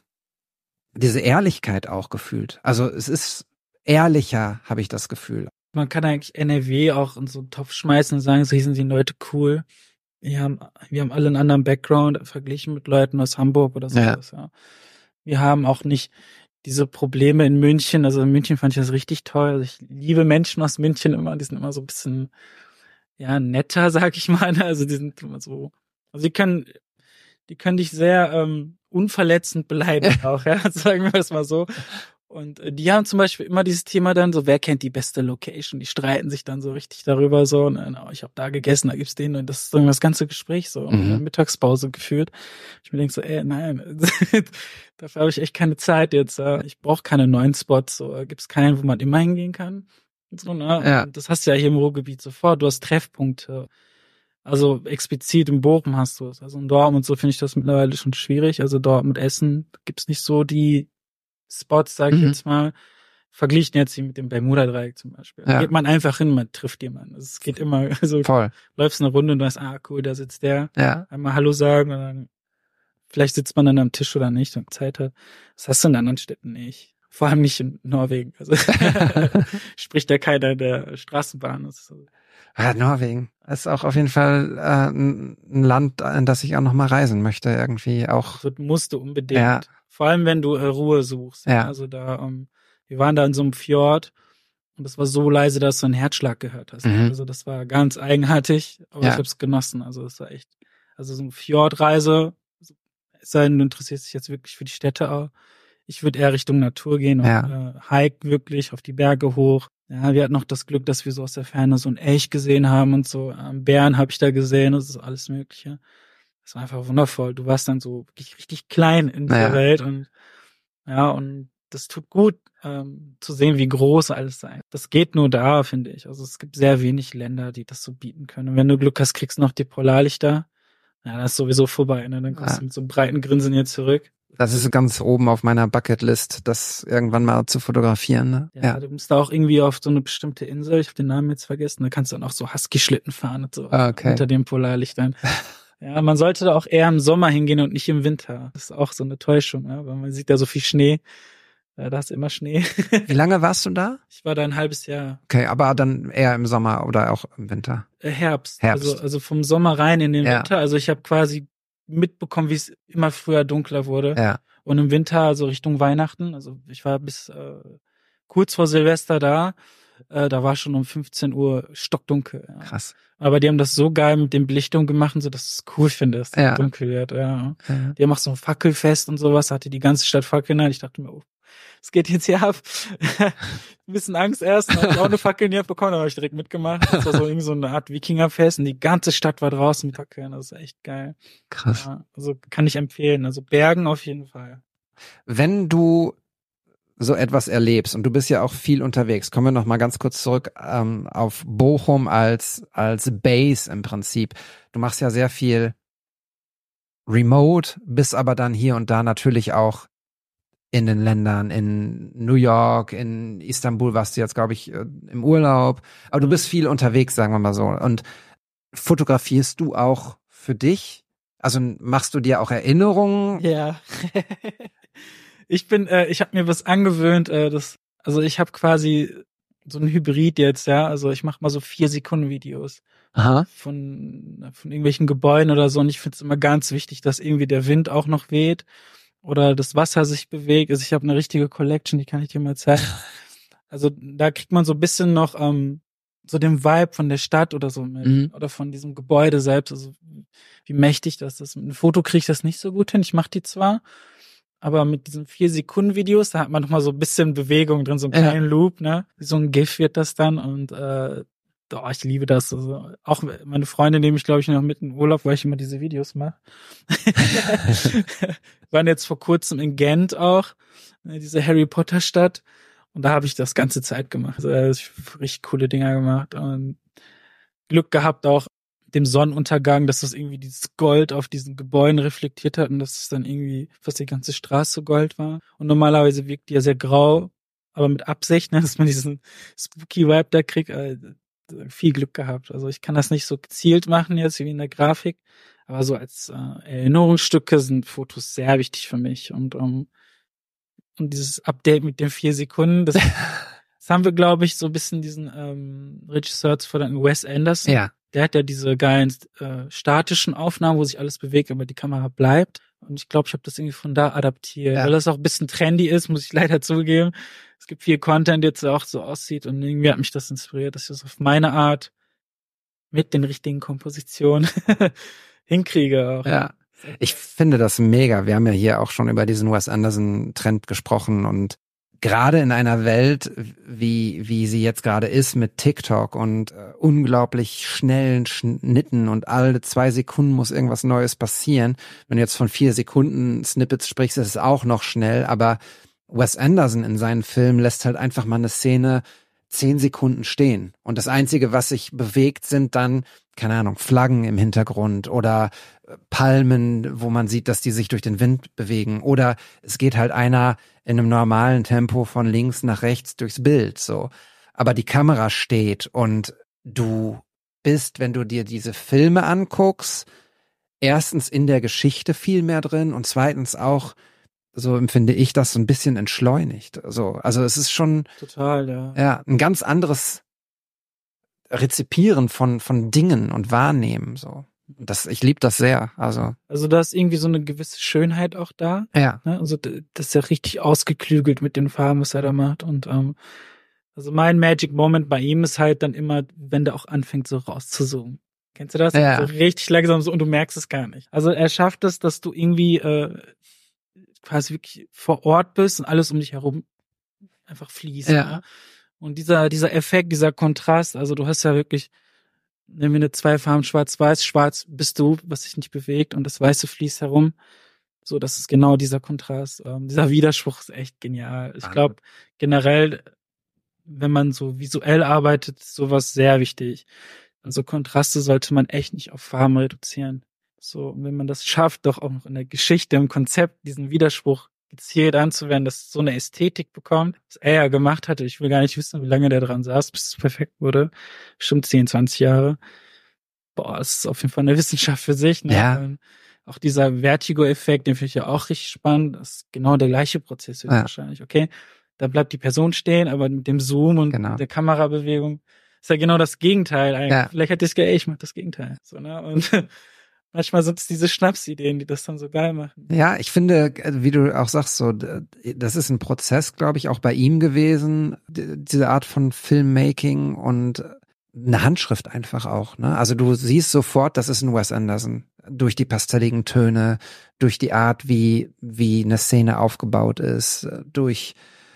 Ehrlichkeit auch gefühlt. Also es ist ehrlicher, habe ich das Gefühl. Man kann eigentlich NRW auch in so einen Topf schmeißen und sagen, so hier sind die Leute cool. Wir haben alle einen anderen Background verglichen mit Leuten aus Hamburg oder sowas. Ja. Wir haben auch nicht diese Probleme in München. Also in München fand ich das richtig toll. Also ich liebe Menschen aus München immer. Die sind immer so ein bisschen, ja, netter, sag ich mal. Also die sind immer so, also die können dich sehr unverletzend beleidigen auch, ja, sagen wir es mal so. Und die haben zum Beispiel immer dieses Thema dann so, wer kennt die beste Location? Die streiten sich dann so richtig darüber so, und ich habe da gegessen, da gibt's den, und das ist dann das ganze Gespräch so in der Mittagspause geführt. Ich mir denke so, nein, dafür habe ich echt keine Zeit jetzt. Ich brauche keine neuen Spots, so gibt's keinen, wo man immer hingehen kann. Und so, ne? Ja. Und das hast du ja hier im Ruhrgebiet sofort. Du hast Treffpunkte. Also explizit in Bochum hast du es. Also in Dortmund und so finde ich das mittlerweile schon schwierig. Also Dortmund, Essen gibt's nicht so die Spots, sage ich jetzt mal, verglichen jetzt hier mit dem Bermuda-Dreieck zum Beispiel. Da geht man einfach hin, man trifft jemanden. Also es geht immer, also voll. Läufst eine Runde und du weißt, cool, da sitzt der. Ja. Einmal Hallo sagen und dann vielleicht sitzt man dann am Tisch oder nicht und Zeit hat. Das hast du in anderen Städten nicht. Vor allem nicht in Norwegen. Also spricht ja keiner der Straßenbahn. Das ist so. Ja, Norwegen ist auch auf jeden Fall ein Land, in das ich auch noch mal reisen möchte, irgendwie auch. Das musst du unbedingt. Ja. Vor allem, wenn du Ruhe suchst. Ja. Also da, wir waren da in so einem Fjord und das war so leise, dass du einen Herzschlag gehört hast. Also das war ganz eigenartig, aber ich habe es genossen. Also das war echt, also so eine Fjordreise, es sei denn, du interessierst dich jetzt wirklich für die Städte auch. Ich würde eher Richtung Natur gehen und hike wirklich auf die Berge hoch. Ja, wir hatten noch das Glück, dass wir so aus der Ferne so einen Elch gesehen haben und so. Bären habe ich da gesehen, das ist alles Mögliche. Das war einfach wundervoll. Du warst dann so wirklich richtig klein in der Welt und das tut gut, zu sehen, wie groß alles sein. Das geht nur da, finde ich. Also es gibt sehr wenig Länder, die das so bieten können. Und wenn du Glück hast, kriegst du noch die Polarlichter. Ja, das ist sowieso vorbei. Ne? Dann kommst du mit so einem breiten Grinsen hier zurück. Das ist ganz oben auf meiner Bucketlist, das irgendwann mal zu fotografieren. Ne? Ja, du musst da auch irgendwie auf so eine bestimmte Insel, ich habe den Namen jetzt vergessen, da kannst du dann auch so Husky-Schlitten fahren und so unter den Polarlichtern. Ja, man sollte da auch eher im Sommer hingehen und nicht im Winter. Das ist auch so eine Täuschung, ja? Weil man sieht da so viel Schnee. Ja, da ist immer Schnee. Wie lange warst du da? Ich war da ein halbes Jahr. Okay, aber dann eher im Sommer oder auch im Winter? Herbst. Also vom Sommer rein in den Winter. Also ich habe quasi mitbekommen, wie es immer früher dunkler wurde. Ja. Und im Winter, also Richtung Weihnachten, also ich war bis kurz vor Silvester da, da war schon um 15 Uhr stockdunkel. Ja. Krass. Aber die haben das so geil mit den Belichtungen gemacht und so, dass es cool finde, dass es dunkel wird. Ja. Die haben auch so ein Fackelfest und sowas, hatte die ganze Stadt Fackeln. Ich dachte mir, es geht jetzt hier ab. Ein bisschen Angst erst, dann habe ich auch eine Fackel nie bekommen, da habe ich direkt mitgemacht. Das war so irgendwie so eine Art Wikingerfest und die ganze Stadt war draußen mit Fackeln, das ist echt geil. Krass. Ja, also kann ich empfehlen, also Bergen auf jeden Fall. Wenn du so etwas erlebst und du bist ja auch viel unterwegs, kommen wir noch mal ganz kurz zurück auf Bochum als Base im Prinzip. Du machst ja sehr viel Remote, bist aber dann hier und da natürlich auch in den Ländern, in New York, in Istanbul warst du jetzt, glaube ich, im Urlaub. Aber du bist viel unterwegs, sagen wir mal so. Und fotografierst du auch für dich? Also machst du dir auch Erinnerungen? Ja. Ich habe mir was angewöhnt, also ich habe quasi so ein Hybrid jetzt, ja. Also ich mache mal so 4-Sekunden-Videos. Aha. Von irgendwelchen Gebäuden oder so. Und ich finde es immer ganz wichtig, dass irgendwie der Wind auch noch weht. Oder das Wasser sich bewegt. Also ich habe eine richtige Collection, die kann ich dir mal zeigen. Also da kriegt man so ein bisschen noch so den Vibe von der Stadt oder so mit, oder von diesem Gebäude selbst. Also wie mächtig das ist. Mit einem Foto kriege ich das nicht so gut hin. Ich mache die zwar, aber mit diesen 4-Sekunden-Videos, da hat man noch mal so ein bisschen Bewegung drin, so einen kleinen Loop, ne? Wie so ein GIF wird das dann und Oh, ich liebe das. Also auch meine Freunde nehmen mich, glaube ich, noch mit in Urlaub, weil ich immer diese Videos mache. Wir waren jetzt vor kurzem in Gent auch, diese Harry Potter Stadt. Und da habe ich das ganze Zeit gemacht. Also ich hab richtig coole Dinger gemacht und Glück gehabt auch mit dem Sonnenuntergang, dass das irgendwie dieses Gold auf diesen Gebäuden reflektiert hat und dass es dann irgendwie fast die ganze Straße Gold war. Und normalerweise wirkt die ja sehr grau, aber mit Absicht, ne, dass man diesen spooky Vibe da kriegt. Viel Glück gehabt. Also ich kann das nicht so gezielt machen jetzt wie in der Grafik, aber so als Erinnerungsstücke sind Fotos sehr wichtig für mich und dieses Update mit den 4 Sekunden, das haben wir, glaube ich, so ein bisschen diesen Regisseur von Wes Anderson. Ja. Der hat ja diese geilen statischen Aufnahmen, wo sich alles bewegt, aber die Kamera bleibt. Und ich glaube, ich habe das irgendwie von da adaptiert. Ja. Weil das auch ein bisschen trendy ist, muss ich leider zugeben. Es gibt viel Content, der jetzt auch so aussieht und irgendwie hat mich das inspiriert, dass ich das auf meine Art mit den richtigen Kompositionen hinkriege auch. Ja. Ich finde das mega. Wir haben ja hier auch schon über diesen Wes Anderson-Trend gesprochen und gerade in einer Welt, wie sie jetzt gerade ist mit TikTok und unglaublich schnellen Schnitten und alle 2 Sekunden muss irgendwas Neues passieren. Wenn du jetzt von 4 Sekunden Snippets sprichst, ist es auch noch schnell, aber Wes Anderson in seinen Filmen lässt halt einfach mal eine Szene 10 Sekunden stehen. Und das Einzige, was sich bewegt, sind dann, keine Ahnung, Flaggen im Hintergrund oder Palmen, wo man sieht, dass die sich durch den Wind bewegen. Oder es geht halt einer in einem normalen Tempo von links nach rechts durchs Bild, so. Aber die Kamera steht und du bist, wenn du dir diese Filme anguckst, erstens in der Geschichte viel mehr drin und zweitens auch, so empfinde ich das, so ein bisschen entschleunigt. Also es ist schon Total, ja. Ja, ein ganz anderes Rezipieren von Dingen und Wahrnehmen, so. Ich liebe das sehr, also. Also da ist irgendwie so eine gewisse Schönheit auch da. Ja. Ne? Also das ist ja richtig ausgeklügelt mit den Farben, was er da macht. Und also mein Magic Moment bei ihm ist halt dann immer, wenn der auch anfängt so rauszuzoomen. Kennst du das? Ja. So richtig langsam so und du merkst es gar nicht. Also er schafft es, dass du irgendwie quasi wirklich vor Ort bist und alles um dich herum einfach fließt. Ja. Ne? Und dieser Effekt, dieser Kontrast, also du hast ja wirklich, nehmen wir eine 2 Farben, schwarz-weiß, schwarz bist du, was sich nicht bewegt und das Weiße fließt herum. So, das ist genau dieser Kontrast. Dieser Widerspruch ist echt genial. Ich glaube, generell, wenn man so visuell arbeitet, ist sowas sehr wichtig. Also Kontraste sollte man echt nicht auf Farben reduzieren. So, und wenn man das schafft, doch auch noch in der Geschichte, im Konzept, diesen Widerspruch gezielt anzuwenden, dass es so eine Ästhetik bekommt, was er ja gemacht hatte. Ich will gar nicht wissen, wie lange der dran saß, bis es perfekt wurde. Bestimmt 10, 20 Jahre. Boah, das ist auf jeden Fall eine Wissenschaft für sich. Ne? Ja. Auch dieser Vertigo-Effekt, den finde ich ja auch richtig spannend. Das ist genau der gleiche Prozess wahrscheinlich. Okay, da bleibt die Person stehen, aber mit dem Zoom und der Kamerabewegung ist ja genau das Gegenteil eigentlich. Ja. Vielleicht hat ich mach das Gegenteil. So, ne? Und manchmal sind es diese Schnapsideen, die das dann so geil machen. Ja, ich finde, wie du auch sagst, so, das ist ein Prozess, glaube ich, auch bei ihm gewesen, diese Art von Filmmaking und eine Handschrift einfach auch, ne? Also du siehst sofort, das ist ein Wes Anderson. Durch die pastelligen Töne, durch die Art, wie eine Szene aufgebaut ist, durch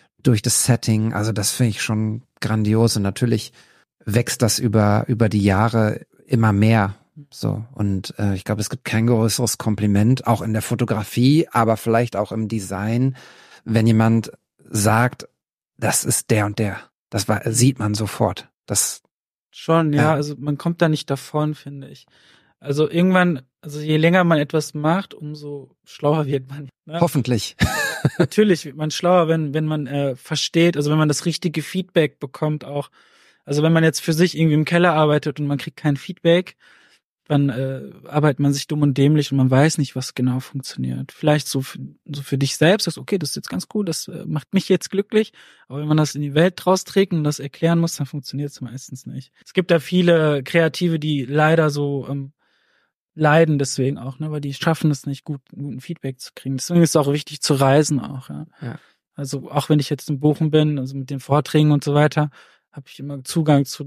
das Setting. Also das finde ich schon grandios und natürlich wächst das über die Jahre immer mehr. So, und ich glaube, es gibt kein größeres Kompliment, auch in der Fotografie, aber vielleicht auch im Design, wenn jemand sagt, das ist der und der. Sieht man sofort. Das schon, ja, also man kommt da nicht davon, finde ich. Also irgendwann, also je länger man etwas macht, umso schlauer wird man. Ne? Hoffentlich. Natürlich wird man schlauer, wenn man versteht, also wenn man das richtige Feedback bekommt auch. Also wenn man jetzt für sich irgendwie im Keller arbeitet und man kriegt kein Feedback, dann arbeitet man sich dumm und dämlich und man weiß nicht, was genau funktioniert. Vielleicht so für dich selbst, sagst, okay, das ist jetzt ganz gut, das macht mich jetzt glücklich, aber wenn man das in die Welt rausträgt und das erklären muss, dann funktioniert es meistens nicht. Es gibt da viele Kreative, die leider so leiden deswegen auch, ne, weil die schaffen es nicht, guten Feedback zu kriegen. Deswegen ist es auch wichtig zu reisen auch. Ja. Also auch wenn ich jetzt in Bochum bin, also mit den Vorträgen und so weiter, habe ich immer Zugang zu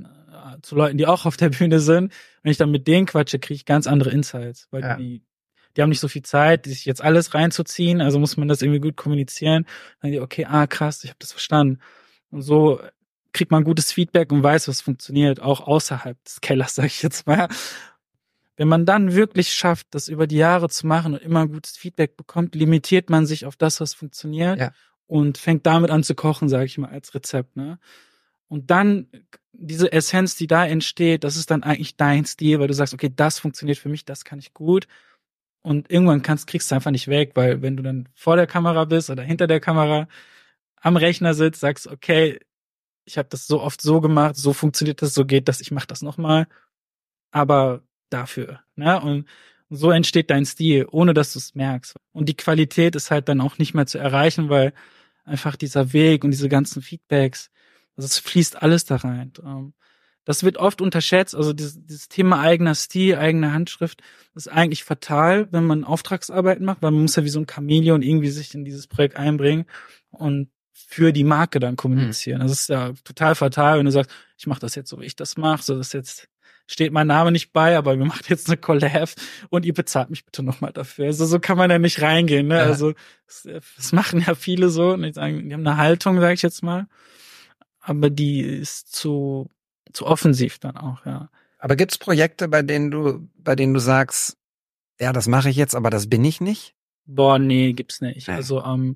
zu Leuten, die auch auf der Bühne sind. Wenn ich dann mit denen quatsche, kriege ich ganz andere Insights, weil die haben nicht so viel Zeit, sich jetzt alles reinzuziehen, also muss man das irgendwie gut kommunizieren. Dann die, okay, krass, ich habe das verstanden. Und so kriegt man gutes Feedback und weiß, was funktioniert, auch außerhalb des Kellers, sag ich jetzt mal. Wenn man dann wirklich schafft, das über die Jahre zu machen und immer gutes Feedback bekommt, limitiert man sich auf das, was funktioniert und fängt damit an zu kochen, sage ich mal, als Rezept. Ne? Und dann diese Essenz, die da entsteht, das ist dann eigentlich dein Stil, weil du sagst, okay, das funktioniert für mich, das kann ich gut. Und irgendwann kriegst du einfach nicht weg, weil wenn du dann vor der Kamera bist oder hinter der Kamera am Rechner sitzt, sagst, okay, ich habe das so oft so gemacht, so funktioniert das, so geht das, ich mache das nochmal. Aber dafür, ne? Und so entsteht dein Stil, ohne dass du es merkst. Und die Qualität ist halt dann auch nicht mehr zu erreichen, weil einfach dieser Weg und diese ganzen Feedbacks, also es fließt alles da rein. Das wird oft unterschätzt, also dieses Thema eigener Stil, eigene Handschrift, ist eigentlich fatal, wenn man Auftragsarbeiten macht, weil man muss ja wie so ein Chamäleon irgendwie sich in dieses Projekt einbringen und für die Marke dann kommunizieren. Das ist ja total fatal, wenn du sagst, ich mache das jetzt so, wie ich das mache, so dass jetzt steht mein Name nicht bei, aber wir machen jetzt eine Collab und ihr bezahlt mich bitte nochmal dafür. Also so kann man ja nicht reingehen, ne? Ja. Also das machen ja viele so und die sagen, die haben eine Haltung, sage ich jetzt mal, aber die ist zu offensiv dann auch, ja. Aber gibt's Projekte, bei denen du sagst, ja, das mache ich jetzt, aber das bin ich nicht? Boah, nee, gibt's nicht. Nee.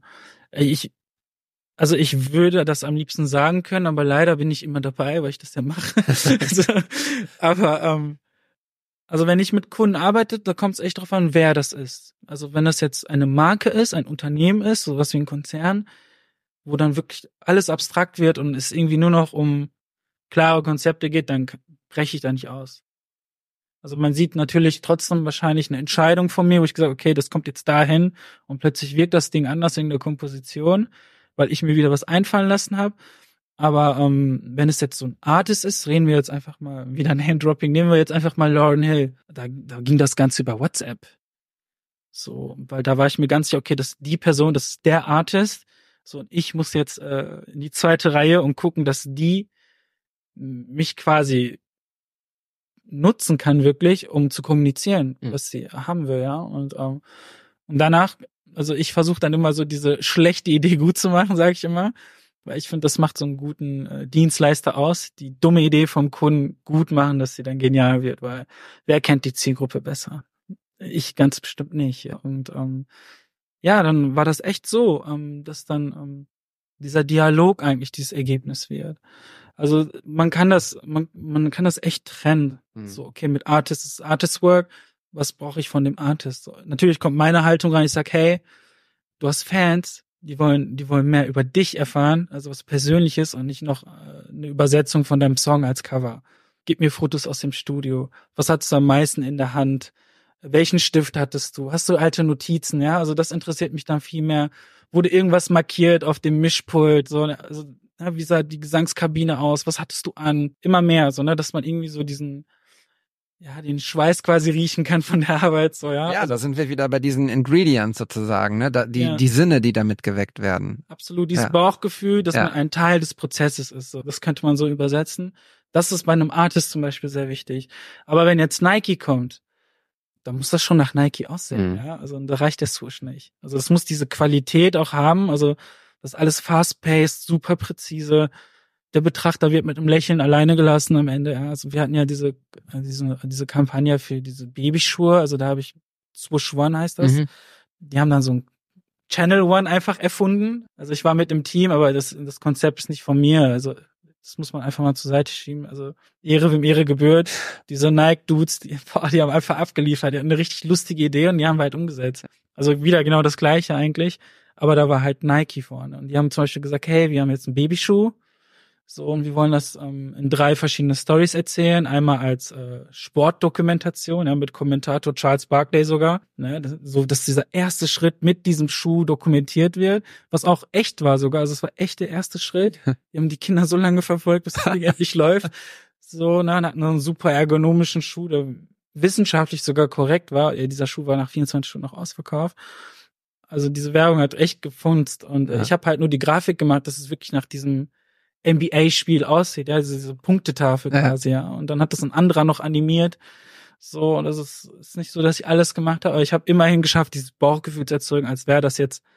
Also ich würde das am liebsten sagen können, aber leider bin ich immer dabei, weil ich das ja mache. Also wenn ich mit Kunden arbeite, da kommt es echt drauf an, wer das ist. Also wenn das jetzt eine Marke ist, ein Unternehmen ist, sowas wie ein Konzern, wo dann wirklich alles abstrakt wird und es irgendwie nur noch um klare Konzepte geht, dann breche ich da nicht aus. Also man sieht natürlich trotzdem wahrscheinlich eine Entscheidung von mir, wo ich gesagt habe, okay, das kommt jetzt dahin und plötzlich wirkt das Ding anders in der Komposition, weil ich mir wieder was einfallen lassen habe. Aber wenn es jetzt so ein Artist ist, reden wir jetzt einfach mal, wieder Name-Dropping, nehmen wir jetzt einfach mal Lauryn Hill. Da ging das Ganze über WhatsApp. So, weil da war ich mir ganz sicher, okay, das ist die Person, das ist der Artist. So, und ich muss jetzt in die zweite Reihe und gucken, dass die mich quasi nutzen kann wirklich, um zu kommunizieren, was sie haben will, ja. Und danach, also ich versuche dann immer so diese schlechte Idee gut zu machen, sage ich immer, weil ich finde, das macht so einen guten Dienstleister aus, die dumme Idee vom Kunden gut machen, dass sie dann genial wird, weil wer kennt die Zielgruppe besser? Ich ganz bestimmt nicht. Ja. Und ja, dann war das echt so, dass dann dieser Dialog eigentlich dieses Ergebnis wird. Also man kann das echt trennen. So, okay, mit Artist ist Artist Work, was brauche ich von dem Artist? So, natürlich kommt meine Haltung rein, ich sag, hey, du hast Fans, die wollen mehr über dich erfahren, also was Persönliches und nicht noch eine Übersetzung von deinem Song als Cover. Gib mir Fotos aus dem Studio. Was hattest du am meisten in der Hand? Welchen Stift hattest du? Hast du alte Notizen? Ja, also das interessiert mich dann viel mehr. Wurde irgendwas markiert auf dem Mischpult? So, also wie sah die Gesangskabine aus? Was hattest du an? Immer mehr, so, ne, dass man irgendwie so den Schweiß quasi riechen kann von der Arbeit, so, ja. Ja, da sind wir wieder bei diesen Ingredients sozusagen, ne, die Sinne, die damit geweckt werden. Absolut, dieses Bauchgefühl, dass man ein Teil des Prozesses ist, so. Das könnte man so übersetzen. Das ist bei einem Artist zum Beispiel sehr wichtig. Aber wenn jetzt Nike kommt, dann muss das schon nach Nike aussehen, ja. Also, da reicht der Swoosh nicht. Also, das muss diese Qualität auch haben, also, das ist alles fast-paced, super präzise. Der Betrachter wird mit einem Lächeln alleine gelassen am Ende. Ja. Also wir hatten ja diese Kampagne für diese Babyschuhe. Also da habe ich Swoosh One heißt das. Die haben dann so ein Channel One einfach erfunden. Also ich war mit im Team, aber das Konzept ist nicht von mir. Also das muss man einfach mal zur Seite schieben. Also Ehre wem Ehre gebührt. Diese Nike-Dudes, die haben einfach abgeliefert. Die hatten eine richtig lustige Idee und die haben wir halt umgesetzt. Also wieder genau das Gleiche eigentlich. Aber da war halt Nike vorne. Und die haben zum Beispiel gesagt, hey, wir haben jetzt einen Babyschuh. So, und wir wollen das in 3 verschiedene Stories erzählen. Einmal als Sportdokumentation, ja, mit Kommentator Charles Barkley sogar. Ne, dass dieser erste Schritt mit diesem Schuh dokumentiert wird, was auch echt war sogar. Also es war echt der erste Schritt. Wir haben die Kinder so lange verfolgt, bis das Ding endlich läuft. So, hatten einen super ergonomischen Schuh, der wissenschaftlich sogar korrekt war. Dieser Schuh war nach 24 Stunden noch ausverkauft. Also diese Werbung hat echt gefunzt. Und ich habe halt nur die Grafik gemacht, dass es wirklich nach diesem NBA-Spiel aussieht, ja, diese Punktetafel quasi, ja. Und dann hat das ein anderer noch animiert. So, und das ist nicht so, dass ich alles gemacht habe, aber ich habe immerhin geschafft, dieses Bauchgefühl zu erzeugen, als wäre das jetzt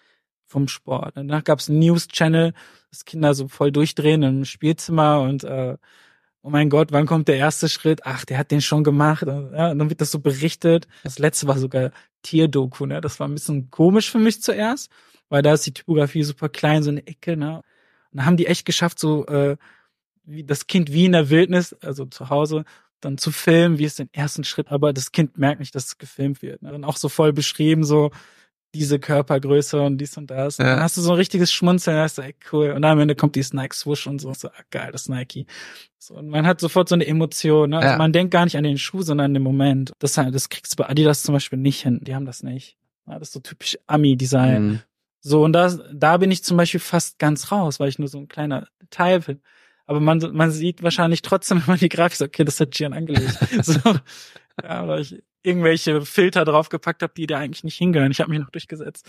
vom Sport. Danach gab's einen News-Channel, dass Kinder so voll durchdrehen im Spielzimmer und oh mein Gott, wann kommt der erste Schritt? Ach, der hat den schon gemacht. Ja, und dann wird das so berichtet. Das letzte war sogar Tierdoku, ne? Das war ein bisschen komisch für mich zuerst, weil da ist die Typografie super klein, so eine Ecke, ne? Und dann haben die echt geschafft, so wie das Kind wie in der Wildnis, also zu Hause, dann zu filmen, wie es den ersten Schritt, aber das Kind merkt nicht, dass es gefilmt wird. Ne? Dann auch so voll beschrieben, so diese Körpergröße und dies und das. Ja. Dann hast du so ein richtiges Schmunzeln, dann hast du, ey, cool. Und dann am Ende kommt die Nike-Swoosh und so, geil, das Nike. So, und man hat sofort so eine Emotion, ne? Also man denkt gar nicht an den Schuh, sondern an den Moment. Das kriegst du bei Adidas zum Beispiel nicht hin. Die haben das nicht. Ja, das ist so typisch Ami-Design. Mhm. So, und da bin ich zum Beispiel fast ganz raus, weil ich nur so ein kleiner Teil bin. Aber man sieht wahrscheinlich trotzdem, wenn man die Grafik sagt, okay, das hat Gian angelegt. So, ja, weil ich irgendwelche Filter draufgepackt habe, die da eigentlich nicht hingehören. Ich habe mich noch durchgesetzt.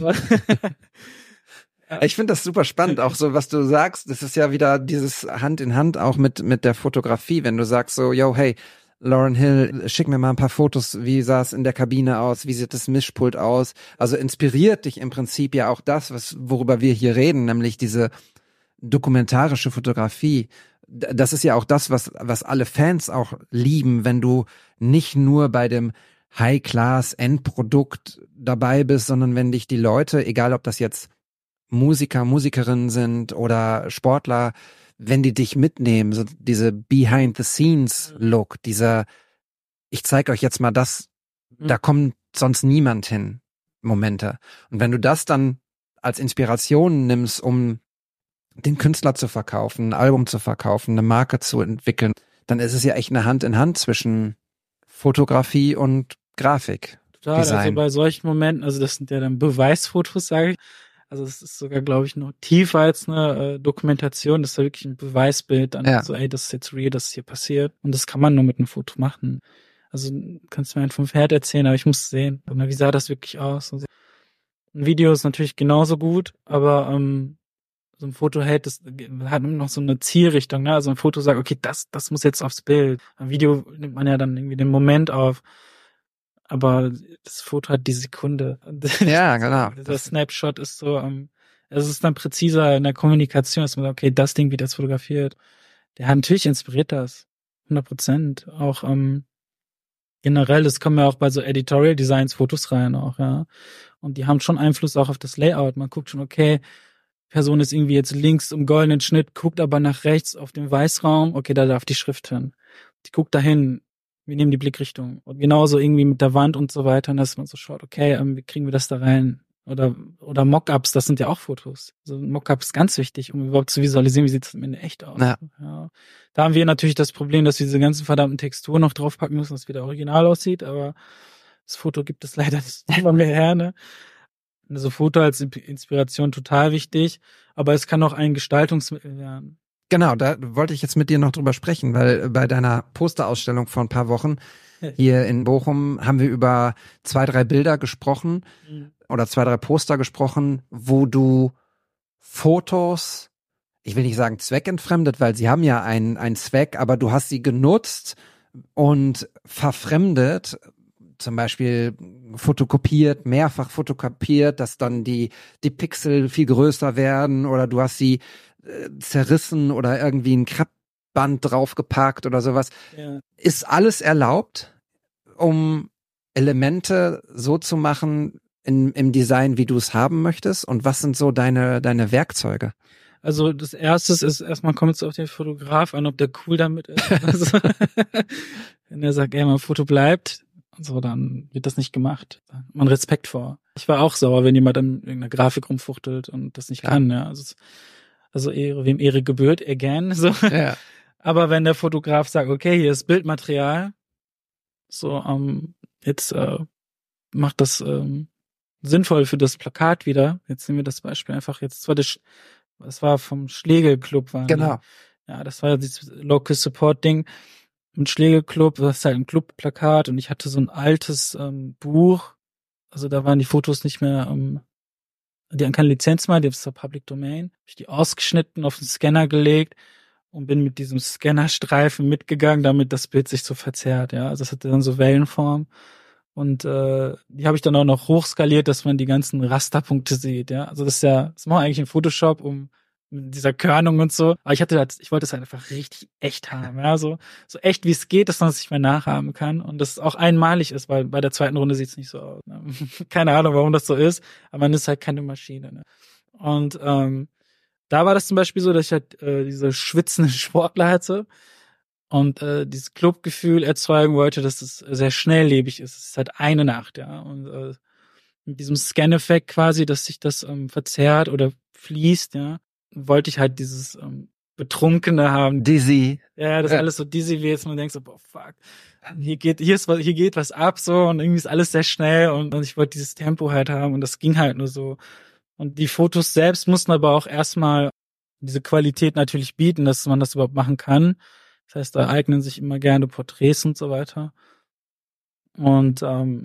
Ich finde das super spannend, auch so, was du sagst. Das ist ja wieder dieses Hand in Hand auch mit der Fotografie. Wenn du sagst so, yo, hey, Lauryn Hill, schick mir mal ein paar Fotos. Wie sah es in der Kabine aus? Wie sieht das Mischpult aus? Also inspiriert dich im Prinzip ja auch das, worüber wir hier reden, nämlich diese dokumentarische Fotografie. Das ist ja auch das, was alle Fans auch lieben, wenn du nicht nur bei dem High-Class-Endprodukt dabei bist, sondern wenn dich die Leute, egal ob das jetzt Musiker, Musikerinnen sind oder Sportler, wenn die dich mitnehmen, so diese Behind-the-Scenes-Look, dieser, ich zeige euch jetzt mal das, da kommt sonst niemand hin, Momente. Und wenn du das dann als Inspiration nimmst, um den Künstler zu verkaufen, ein Album zu verkaufen, eine Marke zu entwickeln, dann ist es ja echt eine Hand in Hand zwischen Fotografie und Grafik. Total, Design. Also bei solchen Momenten, also das sind ja dann Beweisfotos, sage ich. Also es ist sogar, glaube ich, noch tiefer als eine Dokumentation. Das ist ja wirklich ein Beweisbild. Dann so, ey, das ist jetzt real, das ist hier passiert. Und das kann man nur mit einem Foto machen. Also kannst du mir einen vom Pferd erzählen, aber ich muss sehen. Wie sah das wirklich aus? Ein Video ist natürlich genauso gut, aber so ein Foto das hat noch so eine Zielrichtung, ne? Also ein Foto sagt, okay, das muss jetzt aufs Bild. Ein Video nimmt man ja dann irgendwie den Moment auf. Aber das Foto hat die Sekunde. Ja, genau. Der Snapshot ist so, es ist dann präziser in der Kommunikation, dass man sagt, okay, das Ding wird jetzt fotografiert. Natürlich inspiriert das. 100%. Auch generell, das kommen ja auch bei so Editorial Designs Fotos rein auch, ja. Und die haben schon Einfluss auch auf das Layout. Man guckt schon, okay, Person ist irgendwie jetzt links im goldenen Schnitt, guckt aber nach rechts auf den Weißraum, okay, da darf die Schrift hin. Die guckt dahin, wir nehmen die Blickrichtung. Und genauso irgendwie mit der Wand und so weiter, dass man so schaut, okay, wie kriegen wir das da rein? Oder Mockups, das sind ja auch Fotos. Also Mockup ist ganz wichtig, um überhaupt zu visualisieren, wie sieht es am Ende echt aus. Ja. Da haben wir natürlich das Problem, dass wir diese ganzen verdammten Texturen noch draufpacken müssen, dass es wieder original aussieht, aber das Foto gibt es leider nicht immer mehr her, ne? Also Foto als Inspiration total wichtig, aber es kann auch ein Gestaltungsmittel werden. Genau, da wollte ich jetzt mit dir noch drüber sprechen, weil bei deiner Posterausstellung vor ein paar Wochen hier in Bochum haben wir über 2, 3 Bilder gesprochen oder 2, 3 Poster gesprochen, wo du Fotos, ich will nicht sagen zweckentfremdet, weil sie haben ja einen Zweck, aber du hast sie genutzt und verfremdet, zum Beispiel fotokopiert, mehrfach fotokopiert, dass dann die Pixel viel größer werden oder du hast sie zerrissen oder irgendwie ein Kreppband draufgepackt oder sowas. Ja. Ist alles erlaubt, um Elemente so zu machen im Design, wie du es haben möchtest? Und was sind so deine Werkzeuge? Also das Erste ist, erstmal kommt es auf den Fotograf an, ob der cool damit ist. Also, wenn er sagt, ey, mein Foto bleibt, so, dann wird das nicht gemacht. Da hat man Respekt vor. Ich war auch sauer, wenn jemand an irgendeiner Grafik rumfuchtelt und das nicht kann, ja. Also Ehre, wem Ehre gebührt, again, so. Ja. Aber wenn der Fotograf sagt, okay, hier ist Bildmaterial, so, jetzt macht das sinnvoll für das Plakat wieder. Jetzt nehmen wir das Beispiel einfach jetzt, das war vom Schlegel-Club. Genau. Ja, das war dieses Local Support-Ding. Ein Schlegel-Club, das ist halt ein Clubplakat und ich hatte so ein altes Buch, also da waren die Fotos nicht mehr, die haben keine Lizenz mehr, das ist der Public Domain. Hab ich die ausgeschnitten, auf den Scanner gelegt und bin mit diesem Scannerstreifen mitgegangen, damit das Bild sich so verzerrt, ja. Also das hatte dann so Wellenform Und die habe ich dann auch noch hochskaliert, dass man die ganzen Rasterpunkte sieht, ja. Also das mache ich eigentlich in Photoshop, um mit dieser Körnung und so. Aber ich wollte es halt einfach richtig echt haben, ja. So echt wie es geht, dass man es nicht mehr nachahmen kann. Und das auch einmalig ist, weil bei der zweiten Runde sieht es nicht so aus. Ne? Keine Ahnung, warum das so ist, aber man ist halt keine Maschine. Ne? Und da war das zum Beispiel so, dass ich halt diese schwitzenden Sportler hatte. Und dieses Clubgefühl erzeugen wollte, dass es sehr schnelllebig ist. Es ist halt eine Nacht, ja. Und mit diesem Scan-Effekt quasi, dass sich das verzerrt oder fließt, ja, wollte ich halt dieses Betrunkene haben. Dizzy. Ja, das alles so dizzy wird, man denkt so, boah, fuck. Hier geht was ab, so, und irgendwie ist alles sehr schnell und ich wollte dieses Tempo halt haben und das ging halt nur so. Und die Fotos selbst mussten aber auch erstmal diese Qualität natürlich bieten, dass man das überhaupt machen kann. Das heißt, da eignen sich immer gerne Porträts und so weiter. Und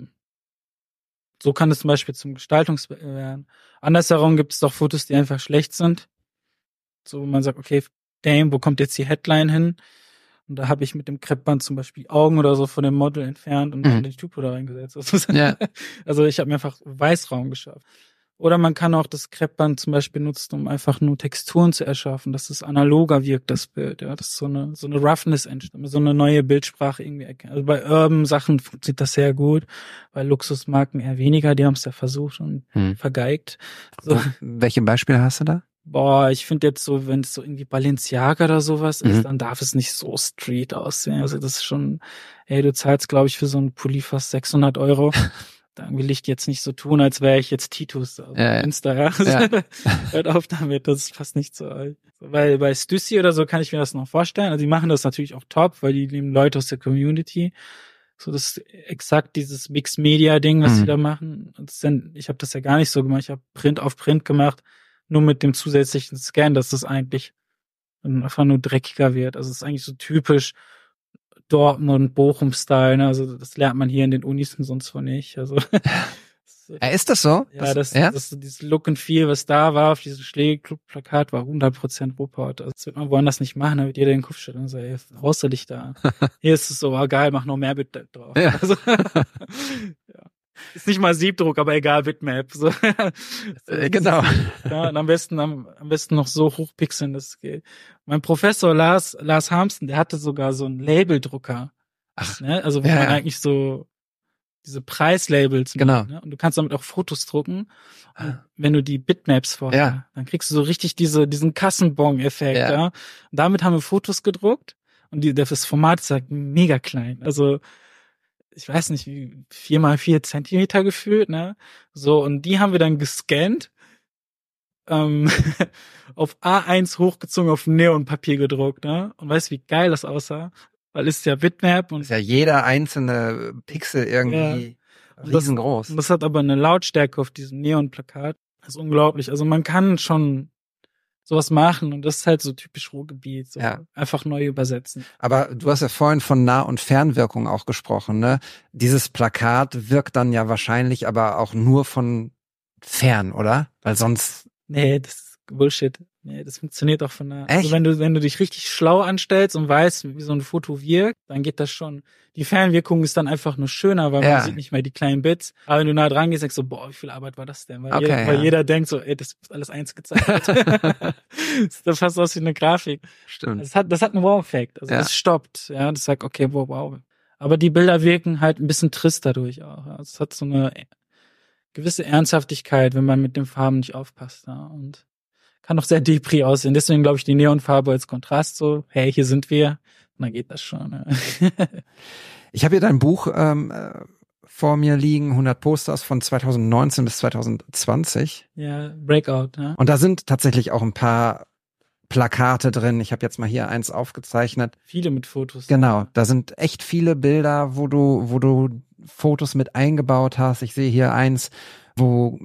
so kann es zum Beispiel zum Gestaltungswerk werden. Andersherum gibt es doch Fotos, die einfach schlecht sind. So, wo man sagt, okay, damn, wo kommt jetzt die Headline hin? Und da habe ich mit dem Kreppband zum Beispiel Augen oder so von dem Model entfernt und dann den Typo da reingesetzt. Also ich habe mir einfach Weißraum geschafft. Oder man kann auch das Kreppband zum Beispiel nutzen, um einfach nur Texturen zu erschaffen, dass es analoger wirkt, das Bild, ja, dass so eine Roughness entsteht, so eine neue Bildsprache irgendwie erkennen. Also bei Urban-Sachen funktioniert das sehr gut, bei Luxusmarken eher weniger, die haben es ja versucht und vergeigt. So. Welche Beispiele hast du da? Boah, ich finde jetzt so, wenn es so irgendwie Balenciaga oder sowas ist, dann darf es nicht so Street aussehen. Also das ist schon, du zahlst, glaube ich, für so einen Pulli fast 600 €. Da will ich jetzt nicht so tun, als wäre ich jetzt Titus auf Insta. Ja. Hört auf damit, das ist fast nicht so alt. Weil bei Stüssi oder so kann ich mir das noch vorstellen. Also die machen das natürlich auch top, weil die nehmen Leute aus der Community. So das ist exakt dieses Mixed-Media-Ding, was die da machen. Ich habe das ja gar nicht so gemacht. Ich habe Print auf Print gemacht, nur mit dem zusätzlichen Scan, dass das eigentlich einfach nur dreckiger wird. Also es ist eigentlich so typisch Dortmund, Bochum-Style, ne? Also das lernt man hier in den Unis und sonst wo nicht. Also ist das so? Ja, das dieses Look and Feel, was da war auf diesem Schlägerclub-Plakat, war 100% Ruhrpott. Also das wird man woanders nicht machen, da wird jeder den Kopf schütteln und sagen, raus du dich da. Hier ist es so, geil, mach noch mehr Bitmap drauf. Ja. Also, ist nicht mal Siebdruck, aber egal, Bitmap. So. Genau. Ja, und am besten noch so hochpixeln, dass es geht. Mein Professor Lars Harmsen, der hatte sogar so einen Labeldrucker. Ach, ne? Also wo man eigentlich so diese Preislabels macht, ne? Und du kannst damit auch Fotos drucken. Und wenn du die Bitmaps vorher, dann kriegst du so richtig diesen Kassenbon-Effekt. Ja. Und damit haben wir Fotos gedruckt und das Format ist halt mega klein. Also ich weiß nicht, wie 4x4 Zentimeter gefühlt, ne? So, und die haben wir dann gescannt, auf A1 hochgezogen, auf Neonpapier gedruckt, ne? Und weißt du, wie geil das aussah? Weil es ist ja Bitmap und. Ist ja jeder einzelne Pixel irgendwie riesengroß. Das hat aber eine Lautstärke auf diesem Neonplakat. Das ist unglaublich. Also man kann schon sowas machen und das ist halt so typisch Ruhrgebiet, so einfach neu übersetzen. Aber du hast ja vorhin von Nah- und Fernwirkung auch gesprochen, ne? Dieses Plakat wirkt dann ja wahrscheinlich aber auch nur von fern, oder? Weil sonst... Nee, das ist Bullshit. Nee, das funktioniert auch von nah. Echt? Also wenn du dich richtig schlau anstellst und weißt, wie so ein Foto wirkt, dann geht das schon. Die Fernwirkung ist dann einfach nur schöner, weil man sieht nicht mehr die kleinen Bits. Aber wenn du nah dran gehst, denkst du, boah, wie viel Arbeit war das denn? Weil jeder denkt so, das ist alles eins gezeichnet. Das sieht fast aus wie eine Grafik. Stimmt. Das hat einen Wow-Effekt. Also es stoppt. Ja, das sagt, okay, wow. Aber die Bilder wirken halt ein bisschen trist dadurch auch. Also es hat so eine gewisse Ernsthaftigkeit, wenn man mit den Farben nicht aufpasst. Ja, und kann auch sehr depri aussehen. Deswegen glaube ich die Neonfarbe als Kontrast so, hey, hier sind wir. Und dann geht das schon. Ja. Ich habe hier dein Buch vor mir liegen, 100 Posters von 2019 bis 2020. Ja, Breakout. Ja. Und da sind tatsächlich auch ein paar Plakate drin. Ich habe jetzt mal hier eins aufgezeichnet. Viele mit Fotos. Genau, da sind echt viele Bilder, wo du Fotos mit eingebaut hast. Ich sehe hier eins, wo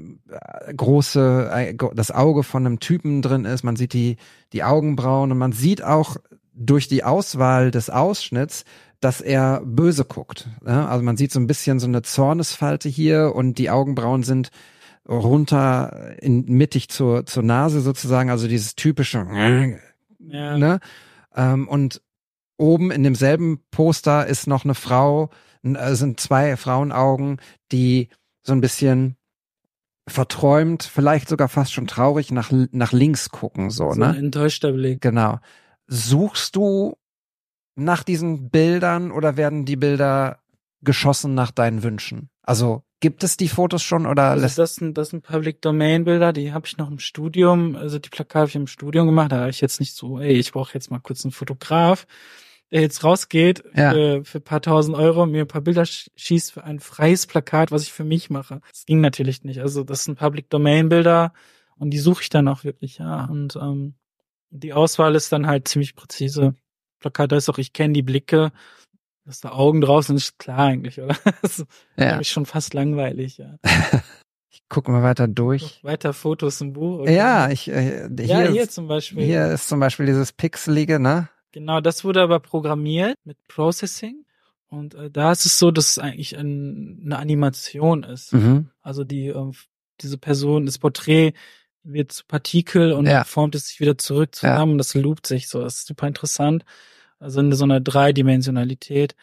das Auge von einem Typen drin ist. Man sieht die Augenbrauen und man sieht auch durch die Auswahl des Ausschnitts, dass er böse guckt. Ja, also man sieht so ein bisschen so eine Zornesfalte hier und die Augenbrauen sind runter mittig zur Nase sozusagen. Also dieses typische, ne? Und oben in demselben Poster ist noch eine Frau, sind 2 Frauenaugen, die so ein bisschen verträumt, vielleicht sogar fast schon traurig nach links gucken, so ein ne? enttäuschter Blick. Genau. Suchst du nach diesen Bildern oder werden die Bilder geschossen nach deinen Wünschen? Also gibt es die Fotos schon oder Also das sind Public Domain Bilder, die habe ich noch im Studium, also die Plakate habe ich im Studium gemacht, da habe ich jetzt nicht so, ich brauche jetzt mal kurz einen Fotograf, der jetzt rausgeht für ein paar tausend Euro und mir ein paar Bilder schießt für ein freies Plakat, was ich für mich mache. Das ging natürlich nicht. Also das sind Public Domain Bilder und die suche ich dann auch wirklich, ja. Und die Auswahl ist dann halt ziemlich präzise. Plakat ist auch, ich kenne die Blicke, dass da Augen drauf sind, ist klar eigentlich, oder? Das ist eigentlich schon fast langweilig, ja. Ich gucke mal weiter durch. Weiter Fotos im Buch. Oder? Ja, hier zum Beispiel. Hier ist zum Beispiel dieses Pixelige, ne? Genau, das wurde aber programmiert mit Processing. Und da ist es so, dass es eigentlich eine Animation ist. Mhm. Also diese Person, das Porträt wird zu Partikel und formt es sich wieder zurück zusammen und das loopt sich so. Das ist super interessant. Also in so einer Dreidimensionalität.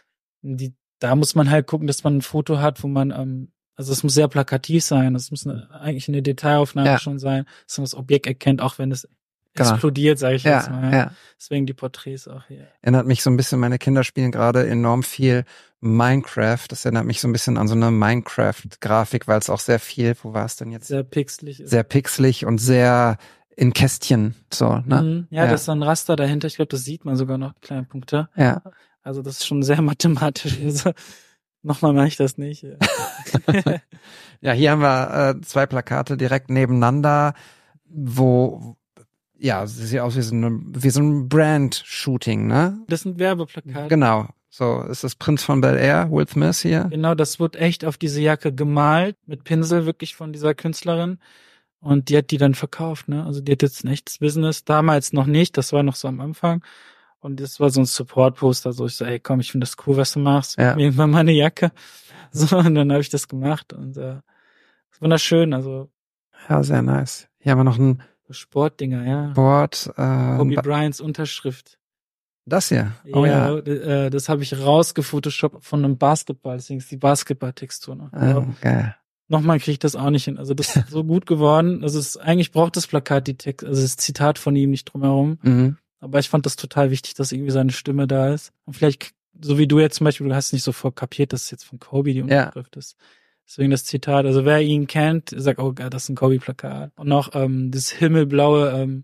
Da muss man halt gucken, dass man ein Foto hat, wo man, also es muss sehr plakativ sein. Das muss eigentlich eine Detailaufnahme schon sein, dass man das Objekt erkennt, auch wenn es explodiert, sage ich jetzt mal. Ja. Deswegen die Porträts auch hier. Erinnert mich so ein bisschen, meine Kinder spielen gerade enorm viel Minecraft. Das erinnert mich so ein bisschen an so eine Minecraft-Grafik, weil es auch sehr viel, wo war es denn jetzt? Sehr pixelig ist. Sehr pixelig und sehr in Kästchen, so, ne? Ja, das ist ein Raster dahinter. Ich glaube, das sieht man sogar noch, kleine Punkte. Ja. Also das ist schon sehr mathematisch. Also, nochmal mache ich das nicht. Ja, hier haben wir 2 Plakate direkt nebeneinander, wo sie sieht aus wie so ein Brand-Shooting, ne? Das sind Werbeplakate. Genau. So, ist das Prinz von Bel-Air, Will Smith hier? Genau, das wird echt auf diese Jacke gemalt, mit Pinsel wirklich von dieser Künstlerin. Und die hat die dann verkauft, ne? Also die hat jetzt ein echtes Business. Damals noch nicht, das war noch so am Anfang. Und das war so ein Support-Poster, so ich so, ey komm, ich finde das cool, was du machst. Ja. Irgendwann mal eine Jacke. So, und dann habe ich das gemacht. Und ist wunderschön, also. Ja, sehr nice. Hier haben wir noch ein Sportdinger, ja. Kobe Bryants Unterschrift. Das hier? Oh ja. Das habe ich rausgefotoshoppt von einem Basketball, deswegen ist die Basketball-Textur noch. Geil. Nochmal kriege ich das auch nicht hin. Also das ist so gut geworden. Also eigentlich braucht das Plakat die Text, also das Zitat von ihm nicht drumherum. Mhm. Aber ich fand das total wichtig, dass irgendwie seine Stimme da ist. Und vielleicht, so wie du jetzt zum Beispiel, du hast nicht sofort kapiert, dass es jetzt von Kobe die Unterschrift ist. Deswegen das Zitat. Also wer ihn kennt, sagt, oh Gott, das ist ein Kobe-Plakat. Und noch das himmelblaue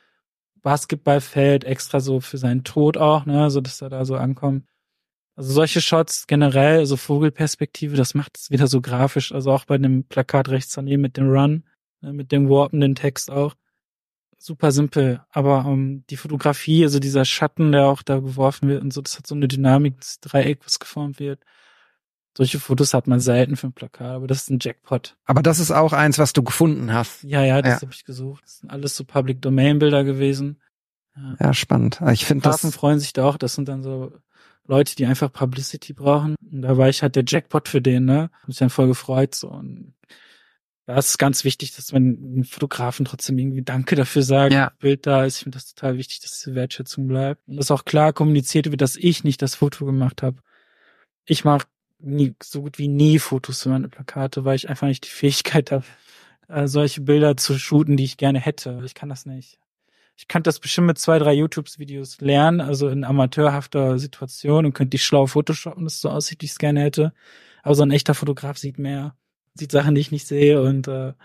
Basketballfeld extra so für seinen Tod auch, ne, so dass er da so ankommt. Also solche Shots generell, so Vogelperspektive, das macht es wieder so grafisch. Also auch bei dem Plakat rechts daneben mit dem Run, mit dem warpenden Text auch. Super simpel. Aber die Fotografie, also dieser Schatten, der auch da geworfen wird und so, das hat so eine Dynamik, das Dreieck, was geformt wird. Solche Fotos hat man selten für ein Plakat, aber das ist ein Jackpot. Aber das ist auch eins, was du gefunden hast. Ja, das habe ich gesucht. Das sind alles so Public Domain Bilder gewesen. Ja, spannend. Ich finde das. freuen sich da auch. Das sind dann so Leute, die einfach Publicity brauchen. Und da war ich halt der Jackpot für den, ne? Hab mich dann voll gefreut, so. Und da ist es ganz wichtig, dass man den Fotografen trotzdem irgendwie Danke dafür sagt, ja. Bild da ist. Ich finde das total wichtig, dass diese Wertschätzung bleibt. Und dass auch klar kommuniziert wird, dass ich nicht das Foto gemacht habe. Ich mache so gut wie nie Fotos für meine Plakate, weil ich einfach nicht die Fähigkeit habe, solche Bilder zu shooten, die ich gerne hätte. Ich kann das nicht. Ich kann das bestimmt mit 2, 3 YouTube-Videos lernen, also in amateurhafter Situation und könnte die schlau photoshoppen, dass es so aussieht, wie ich es gerne hätte. Aber so ein echter Fotograf sieht mehr, sieht Sachen, die ich nicht sehe und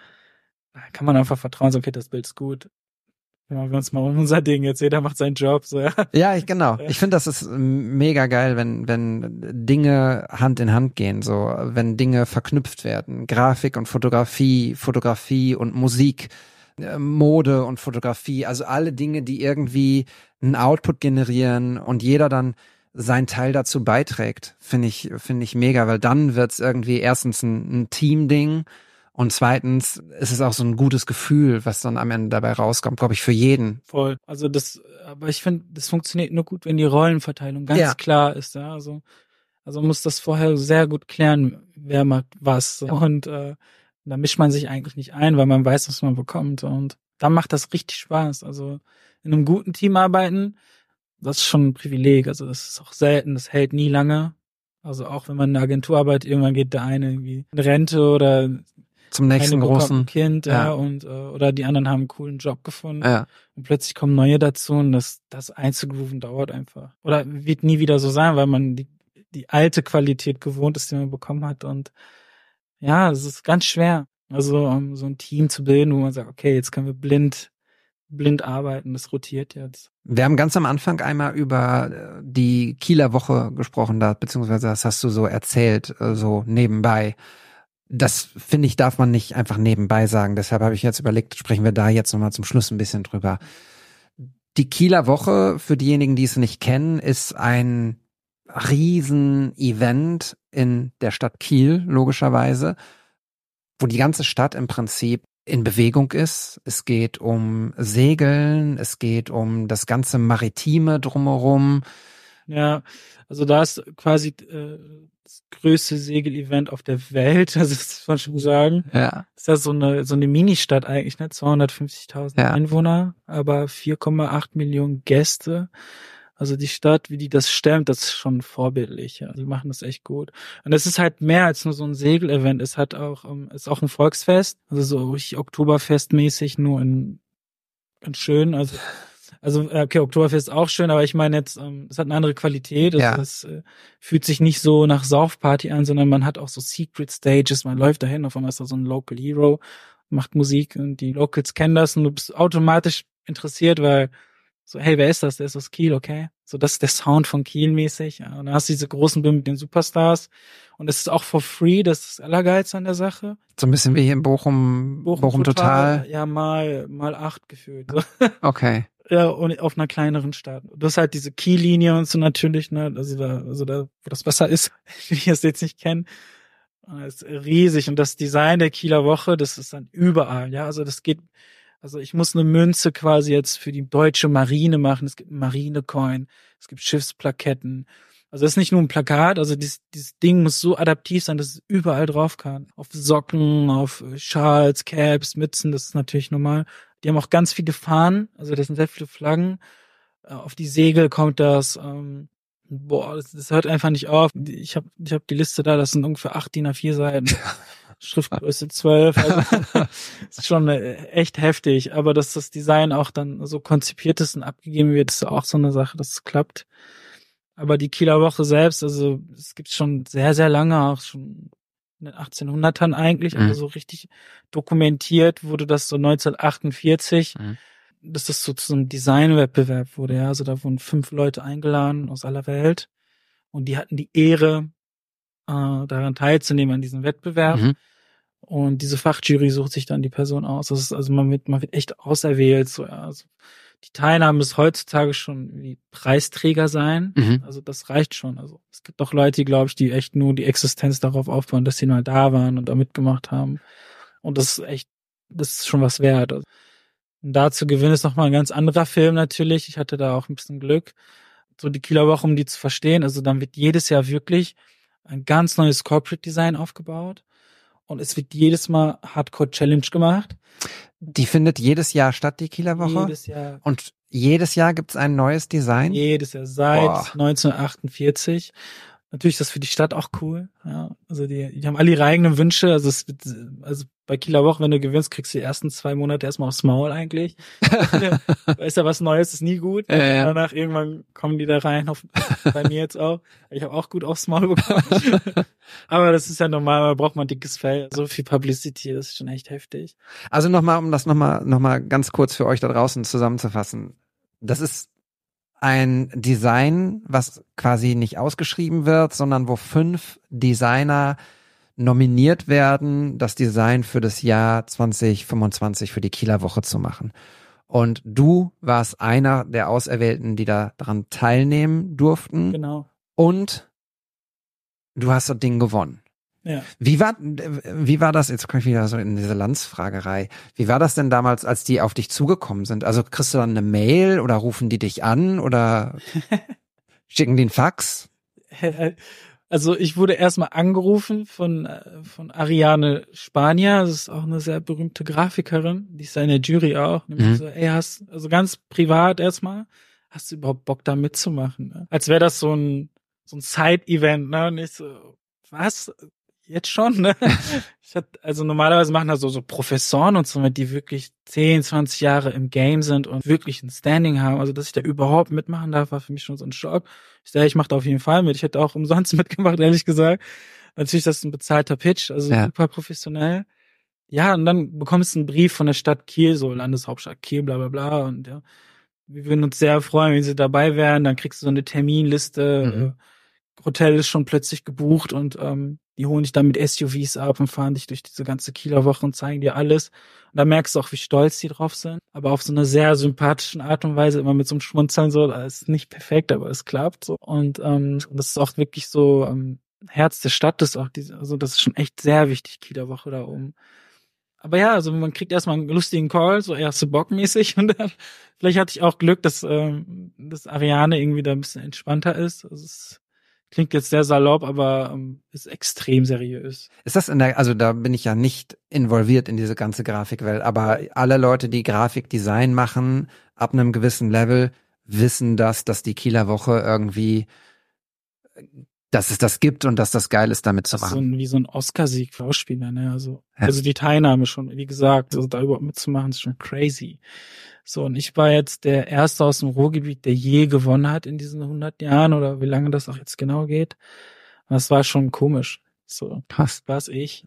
kann man einfach vertrauen, so okay, das Bild ist gut. Machen wir uns mal um unser Ding jetzt. Jeder macht seinen Job. So, ja. Ja, genau. Ich finde, das ist mega geil, wenn Dinge Hand in Hand gehen, so, wenn Dinge verknüpft werden. Grafik und Fotografie und Musik, Mode und Fotografie, also alle Dinge, die irgendwie einen Output generieren und jeder dann seinen Teil dazu beiträgt, finde ich mega, weil dann wird's irgendwie erstens ein Team-Ding. Und zweitens ist es auch so ein gutes Gefühl, was dann am Ende dabei rauskommt, glaube ich, für jeden. Voll. Also aber ich finde, das funktioniert nur gut, wenn die Rollenverteilung ganz klar ist. Ja? Also muss das vorher sehr gut klären, wer macht was. Und da mischt man sich eigentlich nicht ein, weil man weiß, was man bekommt. Und dann macht das richtig Spaß. Also in einem guten Team arbeiten, das ist schon ein Privileg. Also das ist auch selten, das hält nie lange. Also auch wenn man in einer Agentur arbeitet, irgendwann geht der eine irgendwie in Rente oder zum nächsten eine bekommt großen ein Kind, ja. und oder die anderen haben einen coolen Job gefunden. Ja. Und plötzlich kommen neue dazu und das einzugrooven dauert einfach. Oder wird nie wieder so sein, weil man die alte Qualität gewohnt ist, die man bekommen hat. Und ja, es ist ganz schwer. Also so ein Team zu bilden, wo man sagt, okay, jetzt können wir blind arbeiten, das rotiert jetzt. Wir haben ganz am Anfang einmal über die Kieler Woche gesprochen, beziehungsweise das hast du so erzählt, so nebenbei. Das, finde ich, darf man nicht einfach nebenbei sagen. Deshalb habe ich jetzt überlegt, sprechen wir da jetzt nochmal zum Schluss ein bisschen drüber. Die Kieler Woche, für diejenigen, die es nicht kennen, ist ein Riesen-Event in der Stadt Kiel, logischerweise, wo die ganze Stadt im Prinzip in Bewegung ist. Es geht um Segeln, es geht um das ganze Maritime drumherum. Ja, also da ist quasi das größte Segelevent auf der Welt, also das kann man schon sagen. Ja. Das ist ja so eine Ministadt eigentlich, ne? 250.000 Einwohner, aber 4,8 Millionen Gäste. Also die Stadt, wie die das stemmt, das ist schon vorbildlich. Ja. Die machen das echt gut. Und es ist halt mehr als nur so ein Segelevent. Es hat auch, ist auch ein Volksfest, also so richtig Oktoberfestmäßig, nur in schön. Also okay, Oktoberfest ist auch schön, aber ich meine jetzt, es hat eine andere Qualität. Also es fühlt sich nicht so nach Saufparty an, sondern man hat auch so Secret Stages. Man läuft dahin, auf einmal ist da so ein Local Hero, macht Musik und die Locals kennen das und du bist automatisch interessiert, weil so, hey, wer ist das? Der ist aus Kiel, okay. So, das ist der Sound von Kiel mäßig. Ja. Und dann hast du diese großen Bühnen mit den Superstars. Und es ist auch for free, das ist das Allergeilste an der Sache. So ein bisschen wie hier in Bochum total. Ja, mal 8 gefühlt. So. Okay. Ja, und auf einer kleineren Stadt. Du hast halt diese Kiellinie und so natürlich, ne, also da, wo das Wasser ist, wie ich es jetzt nicht kenne. Das ist riesig. Und das Design der Kieler Woche, das ist dann überall, ja. Also ich muss eine Münze quasi jetzt für die deutsche Marine machen. Es gibt einen Marinecoin, es gibt Schiffsplaketten. Also das ist nicht nur ein Plakat, also dieses Ding muss so adaptiv sein, dass es überall drauf kann. Auf Socken, auf Schals, Caps, Mützen, das ist natürlich normal. Die haben auch ganz viele Fahnen, also das sind sehr viele Flaggen. Auf die Segel kommt das, das hört einfach nicht auf. Ich hab die Liste da, das sind ungefähr 8 DIN A4 Seiten. Schriftgröße 12, also ist schon echt heftig, aber dass das Design auch dann so konzipiert ist und abgegeben wird, ist auch so eine Sache, dass es klappt. Aber die Kieler Woche selbst, also es gibt schon sehr, sehr lange, auch schon in den 1800ern eigentlich, aber so richtig dokumentiert wurde das so 1948, dass das so zu einem Designwettbewerb wurde, ja, also da wurden 5 Leute eingeladen aus aller Welt und die hatten die Ehre, daran teilzunehmen an diesem Wettbewerb. Und diese Fachjury sucht sich dann die Person aus. Das ist, also man wird echt auserwählt. So, ja. Also die Teilnahme ist heutzutage schon wie Preisträger sein. Also das reicht schon. Also es gibt doch Leute, glaube ich, die echt nur die Existenz darauf aufbauen, dass sie mal da waren und da mitgemacht haben. Und das ist schon was wert. Also, und dazu gewinnen ist nochmal ein ganz anderer Film natürlich. Ich hatte da auch ein bisschen Glück. So die Kieler Woche, um die zu verstehen. Also dann wird jedes Jahr wirklich ein ganz neues Corporate Design aufgebaut und es wird jedes Mal Hardcore Challenge gemacht. Die findet jedes Jahr statt, die Kieler Woche? Jedes Jahr. Und jedes Jahr gibt's ein neues Design? Jedes Jahr, seit 1948. Natürlich ist das für die Stadt auch cool. Ja, also die haben alle ihre eigenen Wünsche. Also bei Kieler Woche, wenn du gewinnst, kriegst du die ersten 2 Monate erstmal aufs Maul eigentlich. Weißt ja, was Neues ist nie gut. Danach irgendwann kommen die da rein, bei mir jetzt auch. Ich habe auch gut aufs Maul bekommen. Aber das ist ja normal, da braucht man dickes Fell. So viel Publicity, das ist schon echt heftig. Also nochmal, um das nochmal ganz kurz für euch da draußen zusammenzufassen. Das ist ein Design, was quasi nicht ausgeschrieben wird, sondern wo 5 Designer nominiert werden, das Design für das Jahr 2025 für die Kieler Woche zu machen. Und du warst einer der Auserwählten, die daran teilnehmen durften. Genau. Und du hast das Ding gewonnen. Ja. Wie war das, jetzt komme ich wieder so in diese Landsfragerei, wie war das denn damals, als die auf dich zugekommen sind? Also kriegst du dann eine Mail oder rufen die dich an oder schicken die einen Fax? Also ich wurde erstmal angerufen von Ariane Spanier, das ist auch eine sehr berühmte Grafikerin, die ist ja in der Jury auch. So, also ganz privat erstmal, hast du überhaupt Bock da mitzumachen? Ne? Als wäre das so ein Side-Event, ne? Und ich so, was? Jetzt schon, ne? Also normalerweise machen das so Professoren und so, die wirklich 10, 20 Jahre im Game sind und wirklich ein Standing haben. Also, dass ich da überhaupt mitmachen darf, war für mich schon so ein Schock. Ich sage, ich mache da auf jeden Fall mit. Ich hätte auch umsonst mitgemacht, ehrlich gesagt. Natürlich, das ist ein bezahlter Pitch, also super professionell. Ja, und dann bekommst du einen Brief von der Stadt Kiel, so Landeshauptstadt Kiel, bla bla bla. Und ja, wir würden uns sehr freuen, wenn sie dabei wären. Dann kriegst du so eine Terminliste. Hotel ist schon plötzlich gebucht und die holen dich dann mit SUVs ab und fahren dich durch diese ganze Kieler Woche und zeigen dir alles. Und da merkst du auch, wie stolz die drauf sind. Aber auf so einer sehr sympathischen Art und Weise, immer mit so einem Schmunzeln so. Das ist nicht perfekt, aber es klappt so. Und das ist auch wirklich so Herz der Stadt ist auch also das ist schon echt sehr wichtig, Kieler Woche da oben. Aber ja, also man kriegt erstmal einen lustigen Call, so erste Bock-mäßig und dann vielleicht hatte ich auch Glück, dass Ariane irgendwie da ein bisschen entspannter ist. Also es klingt jetzt sehr salopp, aber ist extrem seriös. Ist das also da bin ich ja nicht involviert in diese ganze Grafikwelt, aber alle Leute, die Grafikdesign machen, ab einem gewissen Level, wissen dass die Kieler Woche irgendwie, dass es das gibt und dass das geil ist, damit zu machen. Wie so ein Oscar-Sieg für Schauspieler, ne? Also die Teilnahme schon, wie gesagt, also da überhaupt mitzumachen, ist schon crazy. So, und ich war jetzt der Erste aus dem Ruhrgebiet, der je gewonnen hat in diesen 100 Jahren oder wie lange das auch jetzt genau geht. Das war schon komisch. So, krass. War's ich.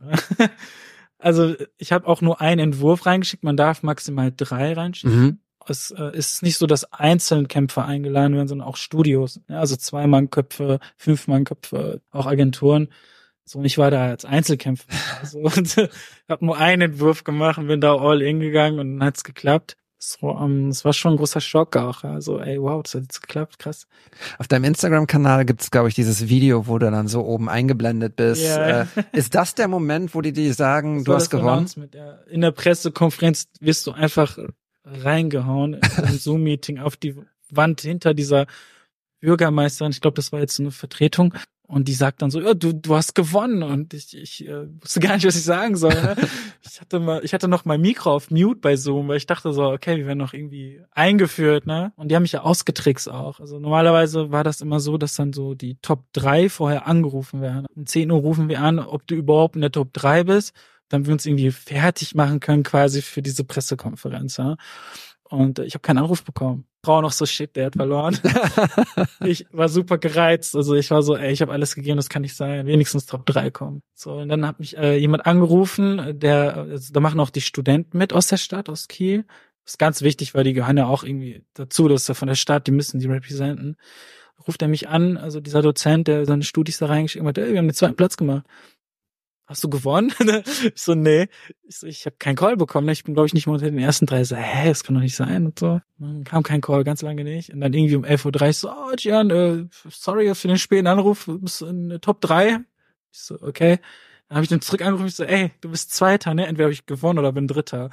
Also, ich habe auch nur einen Entwurf reingeschickt. Man darf maximal 3 reinschicken. Es ist nicht so, dass einzelne Kämpfer eingeladen werden, sondern auch Studios. Ja, also 2-Mann-Köpfe, 5-Mann-Köpfe, auch Agenturen. So, und ich war da als Einzelkämpfer. Also, und habe nur einen Entwurf gemacht und bin da all in gegangen und dann hat's geklappt. So, es war schon ein großer Schock auch. Also, ey, wow, das hat jetzt geklappt, krass. Auf deinem Instagram-Kanal gibt's, glaube ich, dieses Video, wo du dann so oben eingeblendet bist. Ja. Ist das der Moment, wo die sagen, du hast gewonnen? In der Pressekonferenz wirst du einfach reingehauen im Zoom-Meeting auf die Wand hinter dieser Bürgermeisterin. Ich glaube, das war jetzt eine Vertretung. Und die sagt dann so, ja, du hast gewonnen. Und ich wusste gar nicht, was ich sagen soll. Ne? Ich hatte noch mein Mikro auf Mute bei Zoom, weil ich dachte so, okay, wir werden noch irgendwie eingeführt, ne? Und die haben mich ja ausgetrickst auch. Also normalerweise war das immer so, dass dann so die Top 3 vorher angerufen werden. Um 10 Uhr rufen wir an, ob du überhaupt in der Top 3 bist, dann wir uns irgendwie fertig machen können quasi für diese Pressekonferenz, ja? Und ich habe keinen Anruf bekommen. Frau noch so, shit, der hat verloren. Ich war super gereizt. Also ich war so, ey, ich habe alles gegeben, das kann nicht sein. Wenigstens Top 3 kommen. So, und dann hat mich jemand angerufen, da machen auch die Studenten mit aus der Stadt, aus Kiel. Das ist ganz wichtig, weil die gehören ja auch irgendwie dazu, das ist ja von der Stadt, die müssen die representen. Ruft er mich an, also dieser Dozent, der seine Studis da reingeschickt hat, ey, wir haben den 2. Platz gemacht. Hast du gewonnen? Ich so, nee. Ich habe keinen Call bekommen. Ich bin, glaube ich, nicht mal unter den ersten 3. So, das kann doch nicht sein und so. Dann kam kein Call, ganz lange nicht. Und dann irgendwie um 11:30 Uhr so, Gian, sorry für den späten Anruf, du bist in der Top 3. Ich so, okay. Dann habe ich den zurück angerufen, ich so, ey, du bist 2., ne? Entweder habe ich gewonnen oder bin 3.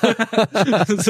So,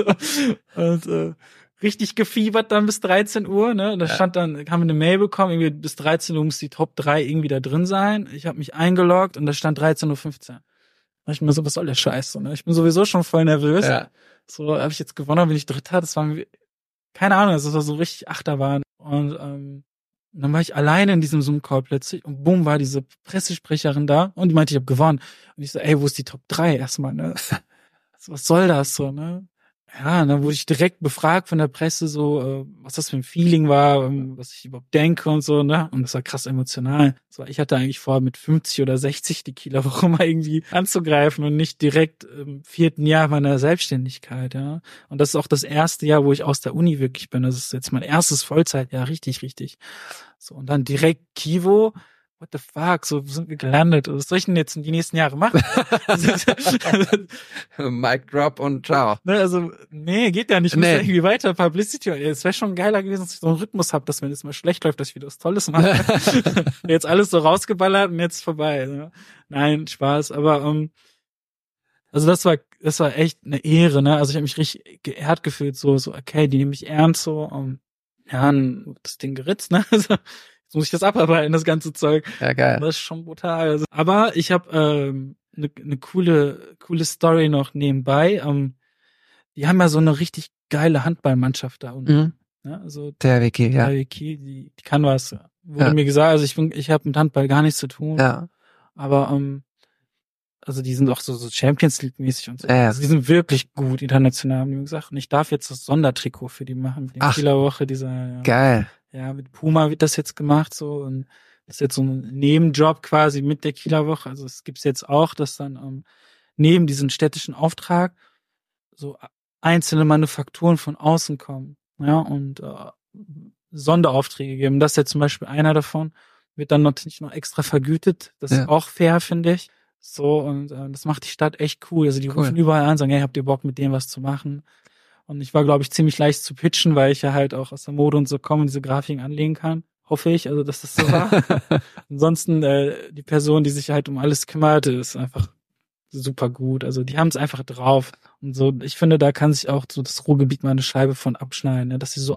und richtig gefiebert dann bis 13 Uhr, ne? Da stand dann, haben wir eine Mail bekommen, irgendwie bis 13 Uhr muss die Top 3 irgendwie da drin sein. Ich habe mich eingeloggt und da stand 13:15 Uhr. Da ich mir so, was soll der Scheiß? So, ne? Ich bin sowieso schon voll nervös. Ja. So, habe ich jetzt gewonnen, bin ich 3. Das war keine Ahnung, das war so richtig Achterbahn. Und dann war ich alleine in diesem Zoom-Call plötzlich und boom, war diese Pressesprecherin da und die meinte, ich habe gewonnen. Und ich so, ey, wo ist die Top 3 erstmal, ne? Was soll das so, ne? Ja, und dann wurde ich direkt befragt von der Presse, so, was das für ein Feeling war, was ich überhaupt denke und so, ne? Und das war krass emotional. So, ich hatte eigentlich vor, mit 50 oder 60 die Kieler Woche mal irgendwie anzugreifen und nicht direkt im 4. Jahr meiner Selbstständigkeit, ja. Und das ist auch das erste Jahr, wo ich aus der Uni wirklich bin. Das ist jetzt mein erstes Vollzeitjahr, richtig. So, und dann direkt Kivo. What the fuck, so sind wir gelandet. Was soll ich denn jetzt in die nächsten Jahre machen? Mic drop und ciao. Ne, also, nee, geht ja nicht. Ich muss ja irgendwie weiter Publicity. Es wäre schon geiler gewesen, dass ich so einen Rhythmus habe, dass wenn es mal schlecht läuft, dass ich wieder was Tolles mache. Jetzt alles so rausgeballert und jetzt vorbei. Ne? Nein, Spaß. Aber also das war echt eine Ehre, ne? Also ich habe mich richtig geehrt gefühlt, so okay, die nehmen mich ernst, so ja, das Ding geritzt, ne? Also, jetzt muss ich das abarbeiten, das ganze Zeug. Ja, geil. Das ist schon brutal. Also, aber ich habe eine coole Story noch nebenbei. Die haben ja so eine richtig geile Handballmannschaft da unten. ne? Also Der Wiki, ja. Wiki, die kann was. Wurde mir gesagt, also ich habe mit Handball gar nichts zu tun. Ja. Aber also die sind auch so Champions League mäßig und so. Ja. Also die sind wirklich gut international, haben die mir gesagt. Und ich darf jetzt das Sondertrikot für die machen. Mit der Kieler Woche, geil. Ja, mit Puma wird das jetzt gemacht so und das ist jetzt so ein Nebenjob quasi mit der Kieler Woche. Also es gibt's jetzt auch, dass dann neben diesem städtischen Auftrag so einzelne Manufakturen von außen kommen, ja, und Sonderaufträge geben. Das ist jetzt zum Beispiel einer davon, wird dann natürlich noch extra vergütet. Das ist auch fair, finde ich. So, und das macht die Stadt echt cool. Also die rufen überall an, sagen, hey, habt ihr Bock, mit dem was zu machen? Und ich war, glaube ich, ziemlich leicht zu pitchen, weil ich ja halt auch aus der Mode und so komme und diese Grafiken anlegen kann. Hoffe ich, also dass das so war. Ansonsten, die Person, die sich halt um alles kümmert, ist einfach super gut. Also die haben es einfach drauf. Und so, ich finde, da kann sich auch so das Ruhrgebiet mal eine Scheibe von abschneiden, ne? Dass sie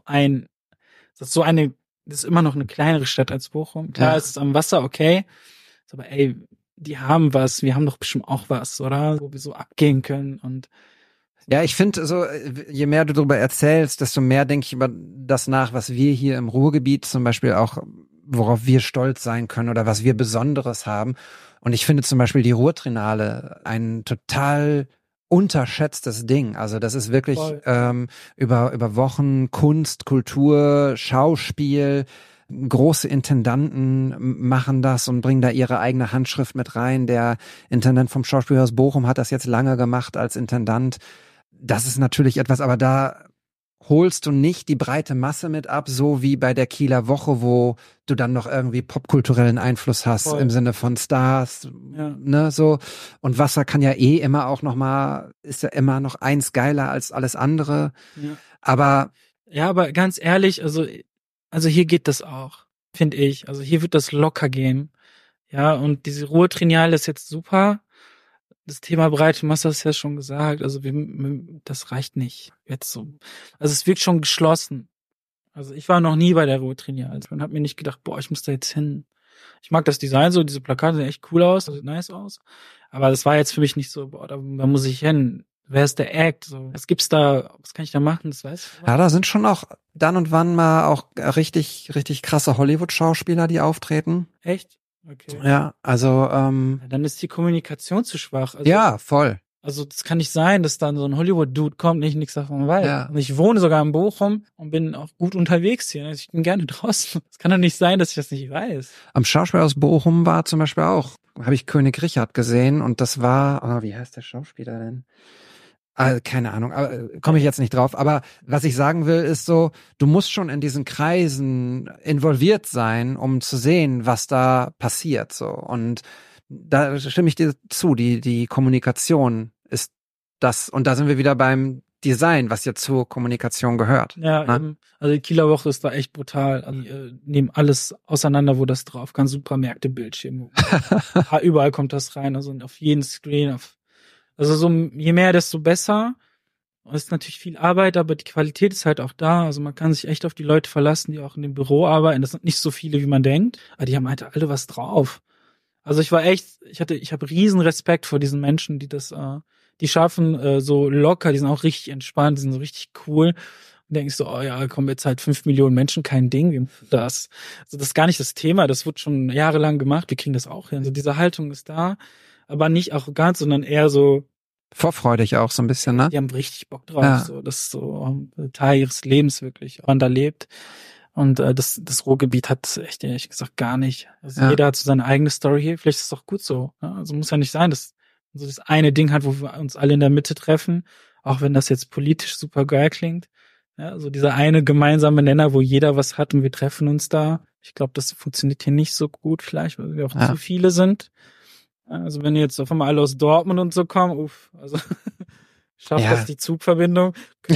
das ist immer noch eine kleinere Stadt als Bochum. Klar, es ist am Wasser, okay. Aber ey, die haben was, wir haben doch bestimmt auch was, oder? Wo wir so abgehen können und ja, ich finde so, je mehr du darüber erzählst, desto mehr denke ich über das nach, was wir hier im Ruhrgebiet zum Beispiel auch, worauf wir stolz sein können oder was wir Besonderes haben. Und ich finde zum Beispiel die Ruhrtriennale ein total unterschätztes Ding. Also das ist wirklich über Wochen Kunst, Kultur, Schauspiel. Große Intendanten machen das und bringen da ihre eigene Handschrift mit rein. Der Intendant vom Schauspielhaus Bochum hat das jetzt lange gemacht als Intendant. Das ist natürlich etwas, aber da holst du nicht die breite Masse mit ab, so wie bei der Kieler Woche, wo du dann noch irgendwie popkulturellen Einfluss hast im Sinne von Stars, ne, so. Und Wasser kann ja immer auch ist ja immer noch eins geiler als alles andere. Ja. Aber ganz ehrlich, also hier geht das auch, finde ich. Also hier wird das locker gehen. Ja, und diese Ruhrtriennale ist jetzt super. Das Thema breite Masse hast du ja schon gesagt. Also das reicht nicht jetzt so. Also es wirkt schon geschlossen. Also ich war noch nie bei der Ruhrtriennale und habe mir nicht gedacht, boah, ich muss da jetzt hin. Ich mag das Design so, diese Plakate sehen echt cool aus, das sieht nice aus. Aber das war jetzt für mich nicht so, boah, da muss ich hin. Wer ist der Act? So, was gibt's da? Was kann ich da machen? Das weiß ich. Ja, da sind schon auch dann und wann mal auch richtig, richtig krasse Hollywood-Schauspieler, die auftreten. Echt? Okay. Ja, also dann ist die Kommunikation zu schwach. Also, ja, voll. Also das kann nicht sein, dass dann so ein Hollywood-Dude kommt, nicht nichts davon weiß. Ja. Und ich wohne sogar in Bochum und bin auch gut unterwegs hier. Also ich bin gerne draußen. Es kann doch nicht sein, dass ich das nicht weiß. Am Schauspielhaus Bochum war zum Beispiel auch, habe ich König Richard gesehen und das war, wie heißt der Schauspieler denn? Keine Ahnung, komme ich jetzt nicht drauf. Aber was ich sagen will, ist so, du musst schon in diesen Kreisen involviert sein, um zu sehen, was da passiert. So. Und da stimme ich dir zu, die Kommunikation ist das. Und da sind wir wieder beim Design, was ja zur Kommunikation gehört. Ja, ne? Also die Kieler Woche ist da echt brutal. Also, die nehmen alles auseinander, wo das drauf kann. Supermärkte, Bildschirme. Überall kommt das rein, also auf jeden Screen, also so je mehr, desto besser. Es ist natürlich viel Arbeit, aber die Qualität ist halt auch da. Also man kann sich echt auf die Leute verlassen, die auch in dem Büro arbeiten. Das sind nicht so viele, wie man denkt, aber die haben halt alle was drauf. Also ich habe riesen Respekt vor diesen Menschen, die das, die schaffen so locker, die sind auch richtig entspannt, die sind so richtig cool. Und denke ich so, oh ja, kommen jetzt halt 5 Millionen Menschen, kein Ding, wie das. Also das ist gar nicht das Thema, das wird schon jahrelang gemacht, wir kriegen das auch hin. Also diese Haltung ist da. Aber nicht arrogant, sondern eher so vorfreudig auch so ein bisschen, ne? Die haben richtig Bock drauf. So, das ist so Teil ihres Lebens wirklich, man da lebt. Und das Ruhrgebiet hat echt ehrlich gesagt gar nicht. Also jeder hat so seine eigene Story hier. Vielleicht ist es auch gut so. Ne? Also muss ja nicht sein, dass so das eine Ding hat, wo wir uns alle in der Mitte treffen, auch wenn das jetzt politisch super geil klingt. Ja, also dieser eine gemeinsame Nenner, wo jeder was hat und wir treffen uns da. Ich glaube, das funktioniert hier nicht so gut, vielleicht, weil wir auch zu viele sind. Also wenn jetzt auf einmal alle aus Dortmund und so kommen, also schafft das die Zugverbindung?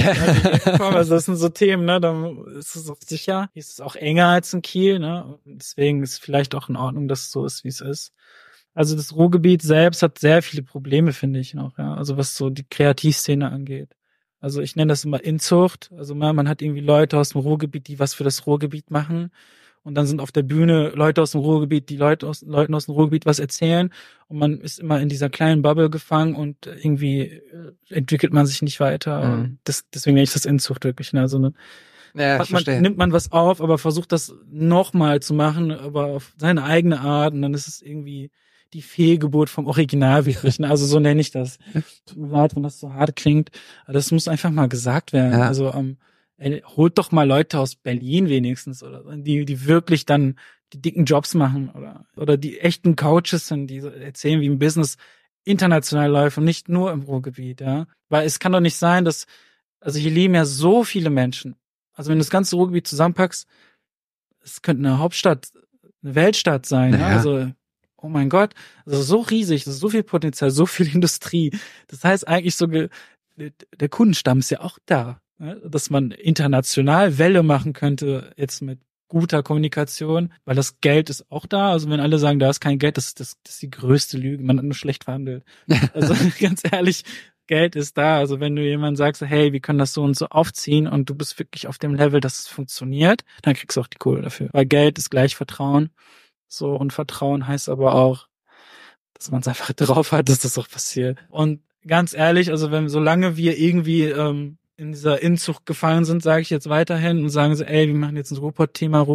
Also das sind so Themen, ne? Dann ist es auch sicher. Hier ist es auch enger als in Kiel, ne? Und deswegen ist es vielleicht auch in Ordnung, dass es so ist, wie es ist. Also das Ruhrgebiet selbst hat sehr viele Probleme, finde ich noch, ja. Also was so die Kreativszene angeht. Also ich nenne das immer Inzucht. Also man hat irgendwie Leute aus dem Ruhrgebiet, die was für das Ruhrgebiet machen. Und dann sind auf der Bühne Leute aus dem Ruhrgebiet, die Leuten aus dem Ruhrgebiet was erzählen. Und man ist immer in dieser kleinen Bubble gefangen und irgendwie entwickelt man sich nicht weiter. Deswegen nenne ich das Inzucht wirklich. Ne? Also Ja, ich verstehe. nimmt man was auf, aber versucht das nochmal zu machen, aber auf seine eigene Art und dann ist es irgendwie die Fehlgeburt vom Original wirklich. Ne? Also so nenne ich das. Tut mir leid, wenn das so hart klingt, aber das muss einfach mal gesagt werden. Ja. Also holt doch mal Leute aus Berlin wenigstens oder die wirklich dann die dicken Jobs machen oder die echten Coaches sind, die so erzählen, wie ein Business international läuft und nicht nur im Ruhrgebiet, ja. Weil es kann doch nicht sein, also hier leben ja so viele Menschen. Also wenn du das ganze Ruhrgebiet zusammenpackst, es könnte eine Hauptstadt, eine Weltstadt sein, ja. Also, oh mein Gott, also so riesig, das ist so viel Potenzial, so viel Industrie. Das heißt eigentlich der Kundenstamm ist ja auch da, ja? Dass man international Welle machen könnte, jetzt mit guter Kommunikation, weil das Geld ist auch da. Also wenn alle sagen, da ist kein Geld, das ist die größte Lüge. Man hat nur schlecht verhandelt. Also ganz ehrlich, Geld ist da. Also wenn du jemandem sagst, hey, wir können das so und so aufziehen und du bist wirklich auf dem Level, dass es funktioniert, dann kriegst du auch die Kohle dafür. Weil Geld ist gleich Vertrauen. So, und Vertrauen heißt aber auch, dass man es einfach drauf hat, dass das auch passiert. Und ganz ehrlich, also solange wir irgendwie in dieser Inzucht gefallen sind, sage ich jetzt weiterhin und sagen so, ey, wir machen jetzt ein Ruhrpott-Thema,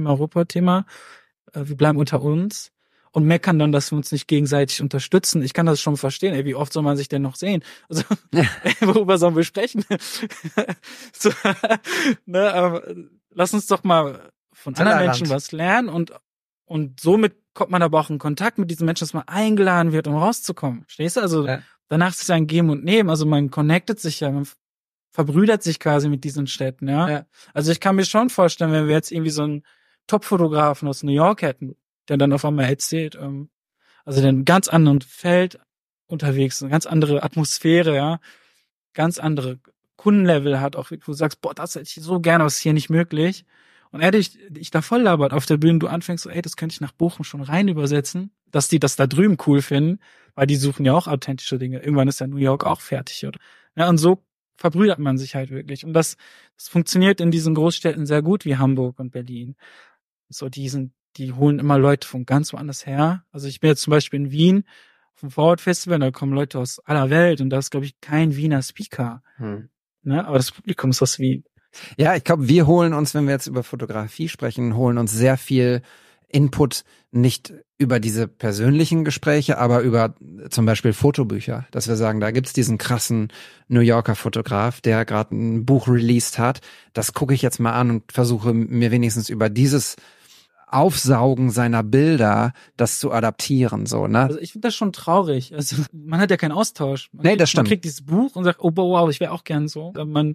wir bleiben unter uns und meckern dann, dass wir uns nicht gegenseitig unterstützen. Ich kann das schon verstehen, ey, wie oft soll man sich denn noch sehen? Also, worüber sollen wir sprechen? So, ne, aber lass uns doch mal von anderen Menschen was lernen und somit kommt man aber auch in Kontakt mit diesen Menschen, dass man eingeladen wird, um rauszukommen. Verstehst du? Also, danach ist es ein Geben und Nehmen. Also, man connectet sich ja, man verbrüdert sich quasi mit diesen Städten, ja. Also ich kann mir schon vorstellen, wenn wir jetzt irgendwie so einen Top-Fotografen aus New York hätten, der dann auf einmal erzählt, also der in einem ganz anderen Feld unterwegs ist, eine ganz andere Atmosphäre, ja, ganz andere Kundenlevel hat, auch wo du sagst, boah, das hätte ich so gerne, aber ist hier nicht möglich. Und er dich da voll labert auf der Bühne, du anfängst so, ey, das könnte ich nach Bochum schon rein übersetzen, dass die das da drüben cool finden, weil die suchen ja auch authentische Dinge. Irgendwann ist ja New York auch fertig, oder? Ja, und so verbrüdert man sich halt wirklich. Und das funktioniert in diesen Großstädten sehr gut wie Hamburg und Berlin. So, die holen immer Leute von ganz woanders her. Also ich bin jetzt zum Beispiel in Wien auf dem Forward Festival, da kommen Leute aus aller Welt und da ist, glaube ich, kein Wiener Speaker. Ne? Aber das Publikum ist aus Wien. Ja, ich glaube, wir holen uns, wenn wir jetzt über Fotografie sprechen, holen uns sehr viel Input nicht über diese persönlichen Gespräche, aber über zum Beispiel Fotobücher, dass wir sagen, da gibt's diesen krassen New Yorker Fotograf, der gerade ein Buch released hat. Das gucke ich jetzt mal an und versuche mir wenigstens über dieses Aufsaugen seiner Bilder das zu adaptieren, so, ne? Also ich finde das schon traurig. Also man hat ja keinen Austausch. Das stimmt. Man kriegt dieses Buch und sagt, oh wow, ich wäre auch gern so.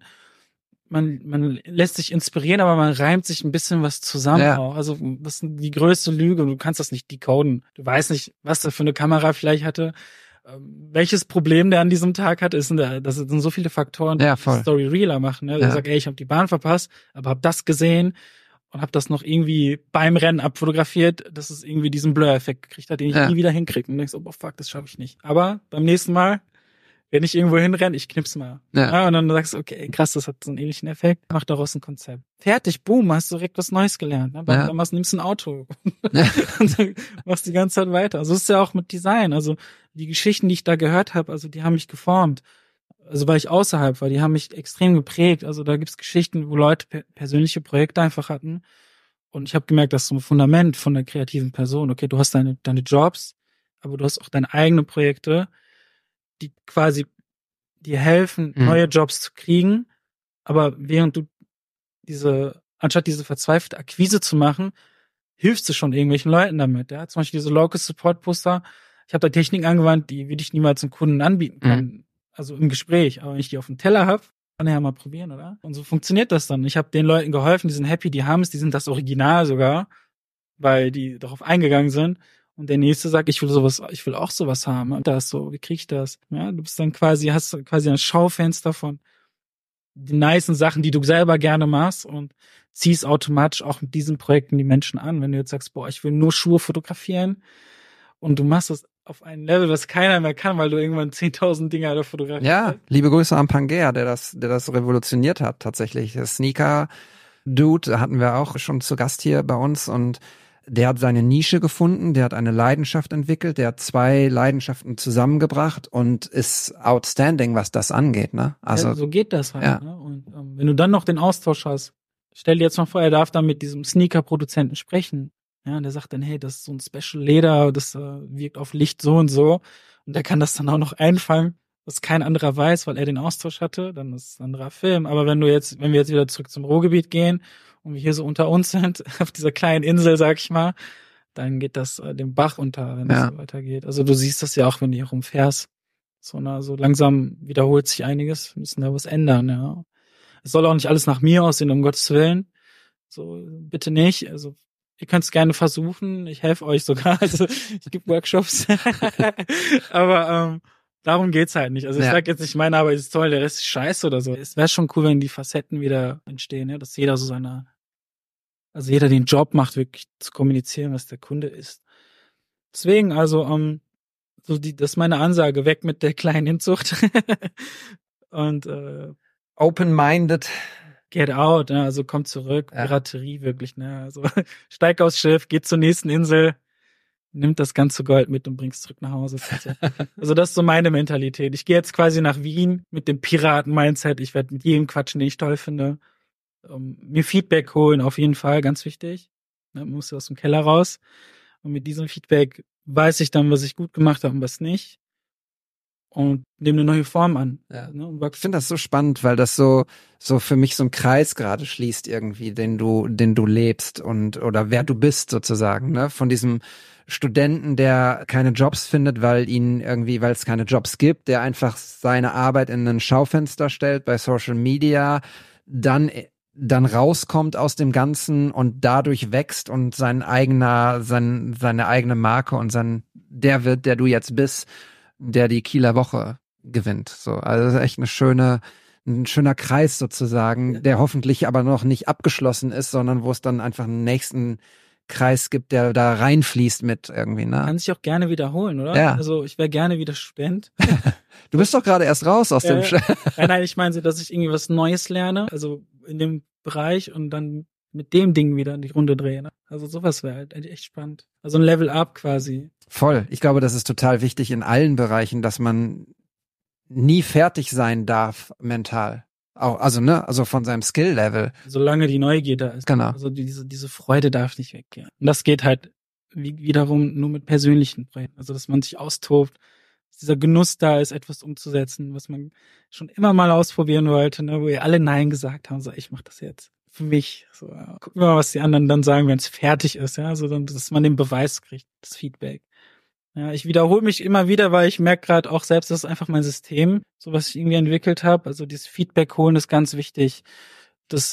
Man lässt sich inspirieren, aber man reimt sich ein bisschen was zusammen auch. Also das ist die größte Lüge. Du kannst das nicht decoden. Du weißt nicht, was der für eine Kamera vielleicht hatte, welches Problem der an diesem Tag hat. Das sind so viele Faktoren, die die Story realer machen. Ne? Der sagt, ey, ich habe die Bahn verpasst, aber habe das gesehen und habe das noch irgendwie beim Rennen abfotografiert, dass es irgendwie diesen Blur-Effekt gekriegt hat, den ich nie wieder hinkriege. Und denkst, oh fuck, das schaffe ich nicht. Aber beim nächsten Mal, wenn ich irgendwo hinrenne, ich knips mal. Ja, und dann sagst du, okay, krass, das hat so einen ähnlichen Effekt. Mach daraus ein Konzept. Fertig, boom, hast du direkt was Neues gelernt. Ne? Dann nimmst du ein Auto. Und dann machst du die ganze Zeit weiter. Also es ist ja auch mit Design. Also die Geschichten, die ich da gehört habe, also die haben mich geformt. Also weil ich außerhalb war, die haben mich extrem geprägt. Also da gibt's Geschichten, wo Leute persönliche Projekte einfach hatten. Und ich habe gemerkt, das ist so ein Fundament von der kreativen Person. Okay, du hast deine Jobs, aber du hast auch deine eigenen Projekte, die quasi dir helfen, neue Jobs zu kriegen. Aber während du anstatt diese verzweifelte Akquise zu machen, hilfst du schon irgendwelchen Leuten damit. Ja? Zum Beispiel diese Local Support Poster. Ich habe da Techniken angewandt, die würde ich niemals einem Kunden anbieten können. Also im Gespräch. Aber wenn ich die auf dem Teller habe, kann ich ja mal probieren, oder? Und so funktioniert das dann. Ich habe den Leuten geholfen, die sind happy, die haben es, die sind das Original sogar, weil die darauf eingegangen sind. Und der nächste sagt, ich will auch sowas haben. Und das so, wie krieg ich das? Ja, du bist dann hast quasi ein Schaufenster von den nicen Sachen, die du selber gerne machst und ziehst automatisch auch mit diesen Projekten die Menschen an. Wenn du jetzt sagst, boah, ich will nur Schuhe fotografieren und du machst das auf ein Level, was keiner mehr kann, weil du irgendwann 10.000 Dinger da fotografierst. Ja, liebe Grüße an Pangea, der das revolutioniert hat tatsächlich. Der Sneaker-Dude hatten wir auch schon zu Gast hier bei uns und der hat seine Nische gefunden, der hat eine Leidenschaft entwickelt, der hat 2 Leidenschaften zusammengebracht und ist outstanding, was das angeht, ne? Also ja, so geht das halt. Ja. Ne? Und wenn du dann noch den Austausch hast stell dir jetzt mal vor, er darf da mit diesem Sneaker-Produzenten sprechen. Ja, und der sagt dann, hey, das ist so ein Special Leder, das wirkt auf Licht so und so. Und der kann das dann auch noch einfangen, was kein anderer weiß, weil er den Austausch hatte. Dann ist es ein anderer Film. Aber wenn wir jetzt wieder zurück zum Ruhrgebiet gehen und wir hier so unter uns sind, auf dieser kleinen Insel, sag ich mal, dann geht das den Bach unter, wenn das so weitergeht. Also du siehst das ja auch, wenn du hier rumfährst. So langsam wiederholt sich einiges, wir müssen da was ändern, ja. Es soll auch nicht alles nach mir aussehen, um Gottes Willen. So, bitte nicht. Also, ihr könnt es gerne versuchen. Ich helfe euch sogar. Also, ich gebe Workshops. Aber darum geht's halt nicht. Also, ich sag jetzt nicht, meine Arbeit ist toll, der Rest ist scheiße oder so. Es wäre schon cool, wenn die Facetten wieder entstehen, ja, dass jeder so also jeder den Job macht, wirklich zu kommunizieren, was der Kunde ist. Deswegen, also, das ist meine Ansage, weg mit der kleinen Inzucht. Und Open-minded. Get out, ne? Also komm zurück, Piraterie wirklich, ne? Also steig aufs Schiff, geh zur nächsten Insel, nimm das ganze Gold mit und bring's zurück nach Hause. Also das ist so meine Mentalität. Ich gehe jetzt quasi nach Wien mit dem Piraten-Mindset. Ich werde mit jedem quatschen, den ich toll finde. Mir Feedback holen, auf jeden Fall, ganz wichtig. Ne? Man muss aus dem Keller raus. Und mit diesem Feedback weiß ich dann, was ich gut gemacht habe und was nicht. Und nehme eine neue Form an. Ja. Ne? Ich finde das so spannend, weil das so für mich so einen Kreis gerade schließt irgendwie, den du lebst oder wer du bist sozusagen, ne? Von diesem Studenten, der keine Jobs findet, weil es keine Jobs gibt, der einfach seine Arbeit in ein Schaufenster stellt bei Social Media, dann rauskommt aus dem Ganzen und dadurch wächst und seine eigene Marke und der wird, der du jetzt bist, der die Kieler Woche gewinnt. So, also das ist echt ein schöner Kreis sozusagen, der hoffentlich aber noch nicht abgeschlossen ist, sondern wo es dann einfach einen nächsten Kreis gibt, der da reinfließt mit irgendwie, ne? Kann sich auch gerne wiederholen, oder? Ja. Also ich wäre gerne wieder Student. Du bist doch gerade erst raus aus dem Nein, ich meine so, dass ich irgendwie was Neues lerne, also in dem Bereich und dann mit dem Ding wieder in die Runde drehe. Ne? Also sowas wäre halt echt spannend. Also ein Level Up quasi. Voll. Ich glaube, das ist total wichtig in allen Bereichen, dass man nie fertig sein darf mental. Auch, also von seinem Skill-Level. Solange die Neugier da ist. Genau. Also diese Freude darf nicht weggehen. Und das geht halt wiederum nur mit persönlichen Projekten. Also dass man sich austobt, dass dieser Genuss da ist, etwas umzusetzen, was man schon immer mal ausprobieren wollte, ne? Wo ihr alle Nein gesagt haben, so ich mach das jetzt. Für mich. So, ja. Gucken wir mal, was die anderen dann sagen, wenn es fertig ist, ja. Also dann, dass man den Beweis kriegt, das Feedback. Ja, ich wiederhole mich immer wieder, weil ich merke gerade auch selbst, das ist einfach mein System, so was ich irgendwie entwickelt habe. Also dieses Feedback holen ist ganz wichtig. Das,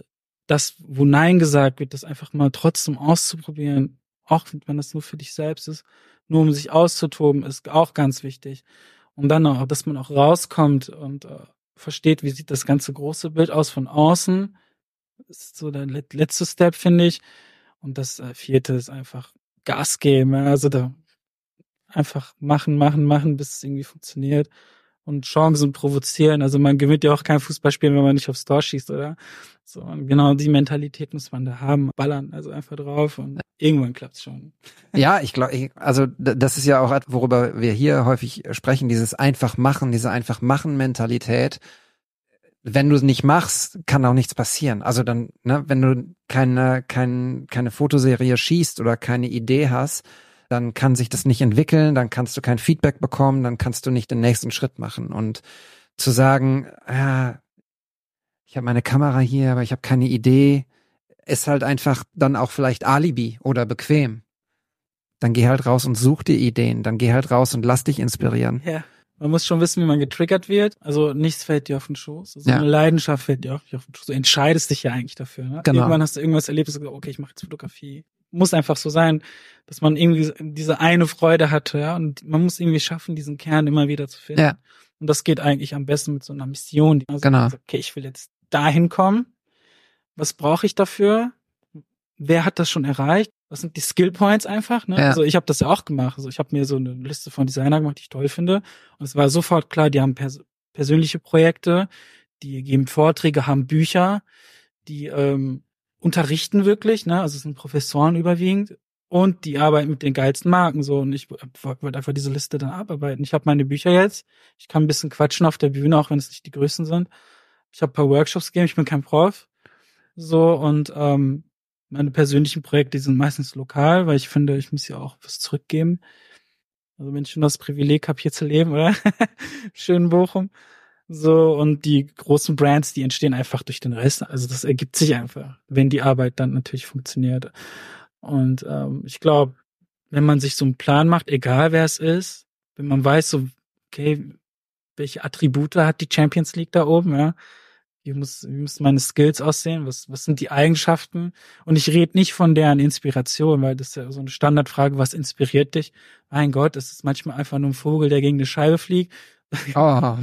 wo Nein gesagt wird, das einfach mal trotzdem auszuprobieren, auch wenn das nur für dich selbst ist, nur um sich auszutoben, ist auch ganz wichtig. Und dann auch, dass man auch rauskommt und versteht, wie sieht das ganze große Bild aus von außen. Das ist so der letzte Step, finde ich. Und das vierte ist einfach Gas geben. Also da einfach machen, bis es irgendwie funktioniert. Und Chancen provozieren. Also man gewinnt ja auch kein Fußballspiel, wenn man nicht aufs Tor schießt, oder? So, und genau die Mentalität muss man da haben. Ballern, also einfach drauf und irgendwann klappt's schon. Ja, ich glaube, also das ist ja auch, worüber wir hier häufig sprechen, diese Einfach-Machen-Mentalität. Wenn du es nicht machst, kann auch nichts passieren. Also dann, ne, wenn du keine Fotoserie schießt oder keine Idee hast, dann kann sich das nicht entwickeln, dann kannst du kein Feedback bekommen, dann kannst du nicht den nächsten Schritt machen. Und zu sagen, ich habe meine Kamera hier, aber ich habe keine Idee, ist halt einfach dann auch vielleicht Alibi oder bequem. Dann geh halt raus und such dir Ideen, dann geh halt raus und lass dich inspirieren. Ja. Man muss schon wissen, wie man getriggert wird. Also nichts fällt dir auf den Schoß. Also eine Leidenschaft fällt dir auch nicht auf den Schoß. Du entscheidest dich ja eigentlich dafür. Ne? Genau. Irgendwann hast du irgendwas erlebt, und gesagt, okay, ich mache jetzt Fotografie. Muss einfach so sein, dass man irgendwie diese eine Freude hatte, ja. Und man muss irgendwie schaffen, diesen Kern immer wieder zu finden. Ja. Und das geht eigentlich am besten mit so einer Mission. Also genau. Okay, ich will jetzt dahin kommen. Was brauche ich dafür? Wer hat das schon erreicht? Was sind die Skill Points einfach? Ne? Ja. Also ich habe das ja auch gemacht. Also ich habe mir so eine Liste von Designern gemacht, die ich toll finde. Und es war sofort klar, die haben persönliche Projekte, die geben Vorträge, haben Bücher, die unterrichten wirklich, ne? Also es sind Professoren überwiegend und die arbeiten mit den geilsten Marken so. Und ich wollte einfach diese Liste dann abarbeiten. Ich habe meine Bücher jetzt. Ich kann ein bisschen quatschen auf der Bühne, auch wenn es nicht die größten sind. Ich habe ein paar Workshops gegeben. Ich bin kein Prof. So, und meine persönlichen Projekte, die sind meistens lokal, weil ich finde, ich muss ja auch was zurückgeben. Also wenn ich schon das Privileg habe, hier zu leben, oder? Schön Bochum. So, und die großen Brands, die entstehen einfach durch den Rest. Also das ergibt sich einfach, wenn die Arbeit dann natürlich funktioniert. Und ich glaube, wenn man sich so einen Plan macht, egal wer es ist, wenn man weiß, so, okay, welche Attribute hat die Champions League da oben, ja? Wie müssen meine Skills aussehen? Was sind die Eigenschaften? Und ich rede nicht von deren Inspiration, weil das ist ja so eine Standardfrage, was inspiriert dich? Mein Gott, es ist manchmal einfach nur ein Vogel, der gegen eine Scheibe fliegt. Oh.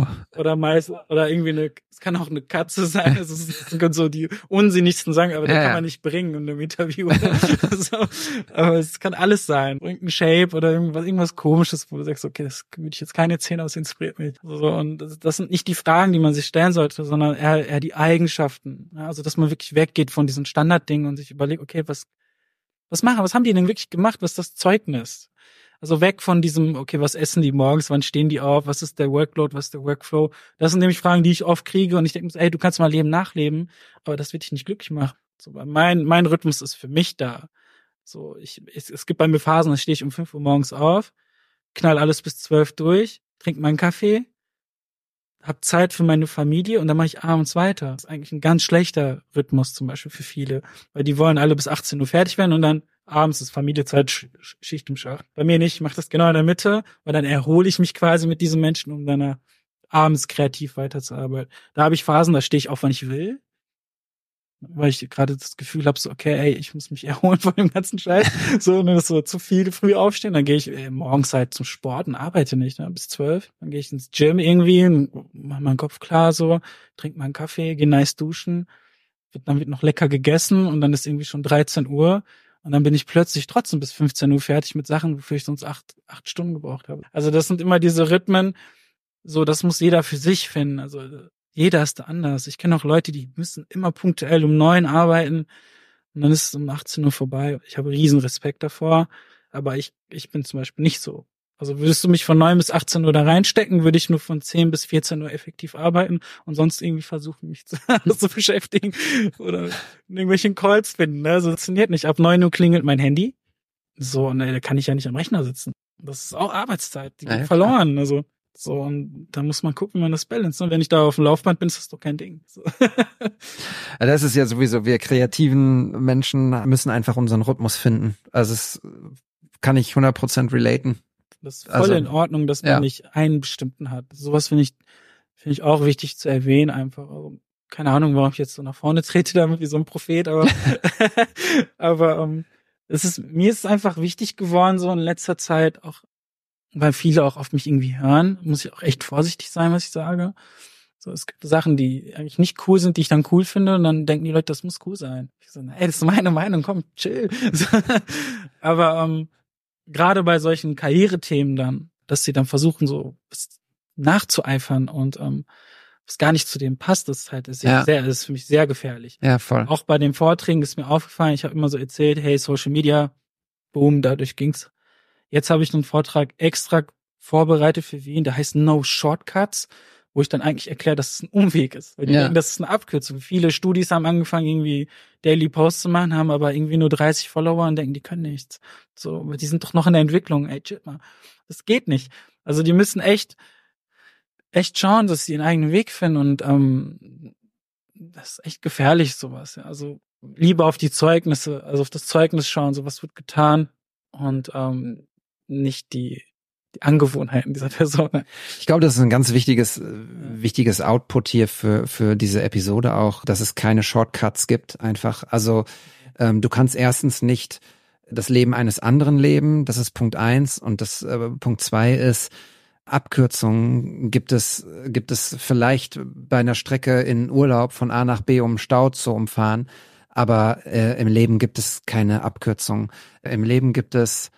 Oder irgendwie es kann auch eine Katze sein. Also es sind so die unsinnigsten Sachen, aber die kann man nicht bringen in einem Interview. So, aber es kann alles sein. Irgendein Shape oder irgendwas Komisches, wo du sagst, okay, das würde ich jetzt keine 10 aus, inspiriert mich. So, und das sind nicht die Fragen, die man sich stellen sollte, sondern eher die Eigenschaften. Ja, also, dass man wirklich weggeht von diesen Standarddingen und sich überlegt, okay, was haben die denn wirklich gemacht? Was ist das Zeugnis? Also weg von diesem, okay, was essen die morgens, wann stehen die auf, was ist der Workload, was ist der Workflow? Das sind nämlich Fragen, die ich oft kriege und ich denke mir so, ey, du kannst mal Leben nachleben, aber das wird dich nicht glücklich machen. So, mein Rhythmus ist für mich da. So, es gibt bei mir Phasen, da stehe ich um 5 Uhr morgens auf, knall alles bis 12 durch, trinke meinen Kaffee, hab Zeit für meine Familie und dann mache ich abends weiter. Das ist eigentlich ein ganz schlechter Rhythmus zum Beispiel für viele, weil die wollen alle bis 18 Uhr fertig werden und dann abends ist Familiezeit, Schicht im Schacht. Bei mir nicht, ich mache das genau in der Mitte, weil dann erhole ich mich quasi mit diesen Menschen, um dann abends kreativ weiterzuarbeiten. Da habe ich Phasen, da stehe ich auf, wann ich will, weil ich gerade das Gefühl habe, so, okay, ey, ich muss mich erholen von dem ganzen Scheiß. So, und das ist so zu viel früh aufstehen, dann gehe ich morgens halt zum Sport und arbeite nicht, ne, bis 12. Dann gehe ich ins Gym irgendwie, mache meinen Kopf klar, so, trinke meinen Kaffee, gehe nice duschen, dann wird noch lecker gegessen und dann ist irgendwie schon 13 Uhr. Und dann bin ich plötzlich trotzdem bis 15 Uhr fertig mit Sachen, wofür ich sonst 8 Stunden gebraucht habe. Also das sind immer diese Rhythmen, so das muss jeder für sich finden. Also jeder ist da anders. Ich kenne auch Leute, die müssen immer punktuell um 9 arbeiten und dann ist es um 18 Uhr vorbei. Ich habe riesen Respekt davor, aber ich bin zum Beispiel nicht so. Also würdest du mich von 9 bis 18 Uhr da reinstecken, würde ich nur von 10 bis 14 Uhr effektiv arbeiten und sonst irgendwie versuchen, mich zu beschäftigen oder in irgendwelchen Calls finden. Ne? Also das funktioniert nicht. Ab 9 Uhr klingelt mein Handy. So, und da kann ich ja nicht am Rechner sitzen. Das ist auch Arbeitszeit, die geht verloren. Also so, und da muss man gucken, wie man das balance. Und wenn ich da auf dem Laufband bin, ist das doch kein Ding. So. Das ist ja sowieso, wir kreativen Menschen müssen einfach unseren Rhythmus finden. Also es kann ich 100% relaten. Das ist voll in Ordnung, dass man nicht einen bestimmten hat. Sowas finde ich auch wichtig zu erwähnen einfach. Also, keine Ahnung, warum ich jetzt so nach vorne trete damit wie so ein Prophet, aber aber mir ist es einfach wichtig geworden, so in letzter Zeit, auch weil viele auch auf mich irgendwie hören, muss ich auch echt vorsichtig sein, was ich sage. So, es gibt Sachen, die eigentlich nicht cool sind, die ich dann cool finde, und dann denken die Leute, das muss cool sein. Ich so, ey, das ist meine Meinung, komm, chill. Aber gerade bei solchen Karrierethemen dann, dass sie dann versuchen, so nachzueifern und was gar nicht zu dem passt, das ist halt ist für mich sehr gefährlich. Ja, voll. Auch bei den Vorträgen ist mir aufgefallen, ich habe immer so erzählt, hey, Social Media, boom, dadurch ging's. Jetzt habe ich einen Vortrag extra vorbereitet für Wien, der heißt No Shortcuts, wo ich dann eigentlich erkläre, dass es ein Umweg ist. Weil die denken, das ist eine Abkürzung. Viele Studis haben angefangen, irgendwie Daily Posts zu machen, haben aber irgendwie nur 30 Follower und denken, die können nichts. So, aber die sind doch noch in der Entwicklung. Ey, shit mal. Das geht nicht. Also die müssen echt schauen, dass sie ihren eigenen Weg finden, und das ist echt gefährlich, sowas. Ja. Also lieber auf die Zeugnisse, also auf das Zeugnis schauen, so was wird getan, und nicht die Angewohnheiten dieser Person. Ich glaube, das ist ein ganz wichtiges Output hier für diese Episode auch, dass es keine Shortcuts gibt einfach. Also du kannst erstens nicht das Leben eines anderen leben, das ist Punkt 1, und das Punkt 2 ist, Abkürzungen gibt es vielleicht bei einer Strecke in Urlaub von A nach B, um einen Stau zu umfahren, aber im Leben gibt es keine Abkürzung. Im Leben gibt es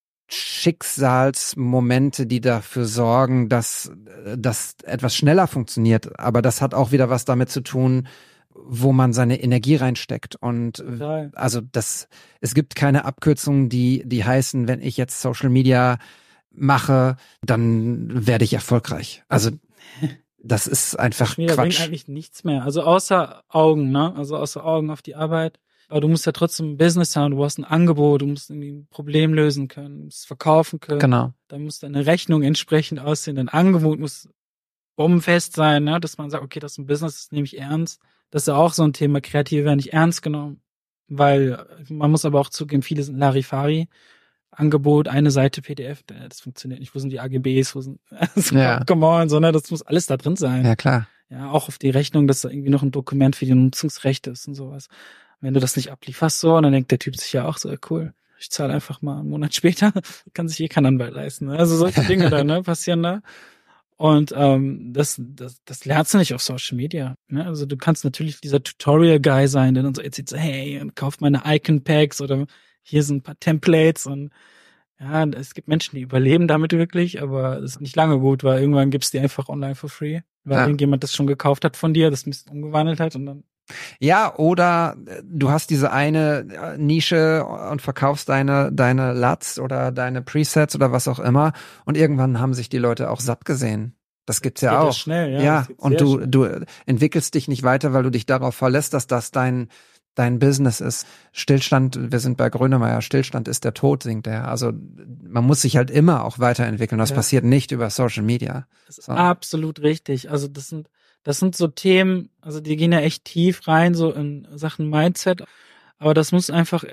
Schicksalsmomente, die dafür sorgen, dass etwas schneller funktioniert. Aber das hat auch wieder was damit zu tun, wo man seine Energie reinsteckt. Und also es gibt keine Abkürzungen, die heißen, wenn ich jetzt Social Media mache, dann werde ich erfolgreich. Also das ist einfach Social Media bringt Quatsch. eigentlich nichts mehr. Also außer Augen, ne? Also außer Augen auf die Arbeit. Aber du musst ja trotzdem ein Business haben, du brauchst ein Angebot, du musst irgendwie ein Problem lösen können, du musst es verkaufen können. Genau. Dann muss deine Rechnung entsprechend aussehen, dein Angebot muss bombenfest sein, ne? Dass man sagt, okay, das ist ein Business, das nehme ich ernst. Das ist ja auch so ein Thema, Kreative werden nicht ernst genommen. Weil man muss aber auch zugeben, viele sind Larifari. Angebot, eine Seite PDF, das funktioniert nicht. Wo sind die AGBs? Wo sind, Ja. come on, sondern das muss alles da drin sein. Ja, klar. Ja, auch auf die Rechnung, dass da irgendwie noch ein Dokument für die Nutzungsrechte ist und sowas. Wenn du das nicht ablieferst so, dann denkt der Typ sich ja auch so, cool, ich zahle einfach mal einen Monat später, kann sich kein Anwalt leisten. Ne? Also solche Dinge da, ne, passieren da. Und das lernst du nicht auf Social Media. Ne? Also du kannst natürlich dieser Tutorial-Guy sein, der dann so erzählt, so, hey, kauft meine Icon-Packs oder hier sind ein paar Templates und ja, es gibt Menschen, die überleben damit wirklich, aber es ist nicht lange gut, weil irgendwann gibt's die einfach online for free, weil irgendjemand das schon gekauft hat von dir, das ein bisschen umgewandelt hat und dann. Ja, oder du hast diese eine Nische und verkaufst deine LUTs oder deine Presets oder was auch immer und irgendwann haben sich die Leute auch satt gesehen. Das gibt's ja auch. Das schnell, ja. Ja, und du entwickelst dich nicht weiter, weil du dich darauf verlässt, dass das dein Business ist. Stillstand, wir sind bei Grönemeyer, Stillstand ist der Tod, singt er. Also man muss sich halt immer auch weiterentwickeln. Das passiert nicht über Social Media. Das ist absolut richtig. Also das sind so Themen, also die gehen ja echt tief rein, so in Sachen Mindset. Aber das muss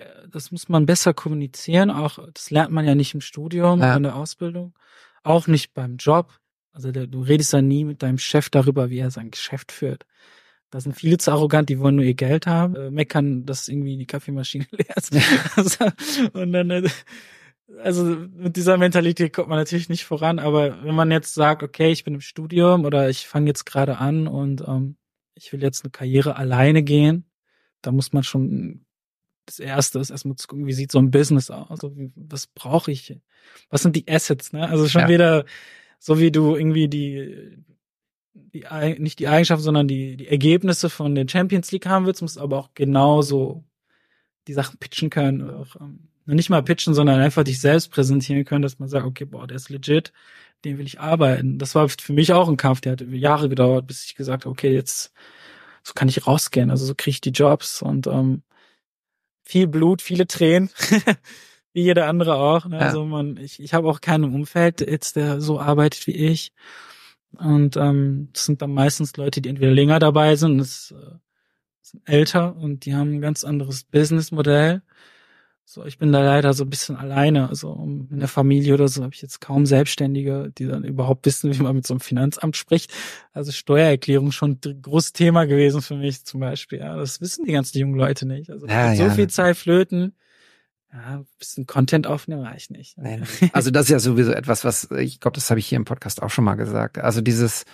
man besser kommunizieren. Auch das lernt man ja nicht im Studium, in der Ausbildung. Auch nicht beim Job. Also du redest ja nie mit deinem Chef darüber, wie er sein Geschäft führt. Da sind viele zu arrogant, die wollen nur ihr Geld haben, meckern, dass irgendwie die Kaffeemaschine leer ist. Und dann, also mit dieser Mentalität kommt man natürlich nicht voran, aber wenn man jetzt sagt, okay, ich bin im Studium oder ich fange jetzt gerade an und ich will jetzt eine Karriere alleine gehen, da muss man schon, das Erste ist erstmal zu gucken, wie sieht so ein Business aus, also was brauche ich, was sind die Assets, ne? Also schon wieder, so wie du irgendwie nicht die Eigenschaften, sondern die Ergebnisse von der Champions League haben willst, musst aber auch genauso die Sachen pitchen können. Auch, nicht mal pitchen, sondern einfach dich selbst präsentieren können, dass man sagt, okay, boah, der ist legit, den will ich arbeiten. Das war für mich auch ein Kampf, der hat Jahre gedauert, bis ich gesagt habe, okay, jetzt so kann ich rausgehen, also so kriege ich die Jobs und viel Blut, viele Tränen, wie jeder andere auch. Ne? Ja. Also ich habe auch keinen Umfeld jetzt, der so arbeitet wie ich. Und das sind dann meistens Leute, die entweder länger dabei sind, sind älter und die haben ein ganz anderes Businessmodell. So, ich bin da leider so ein bisschen alleine. Also in der Familie oder so habe ich jetzt kaum Selbstständige, die dann überhaupt wissen, wie man mit so einem Finanzamt spricht. Also Steuererklärung schon ein großes Thema gewesen für mich zum Beispiel. Ja, das wissen die ganzen jungen Leute nicht. Also so viel Zeit flöten. Ja, ein bisschen Content aufnehmen reicht nicht. Nein. Also das ist ja sowieso etwas, was, ich glaube, das habe ich hier im Podcast auch schon mal gesagt. Also dieses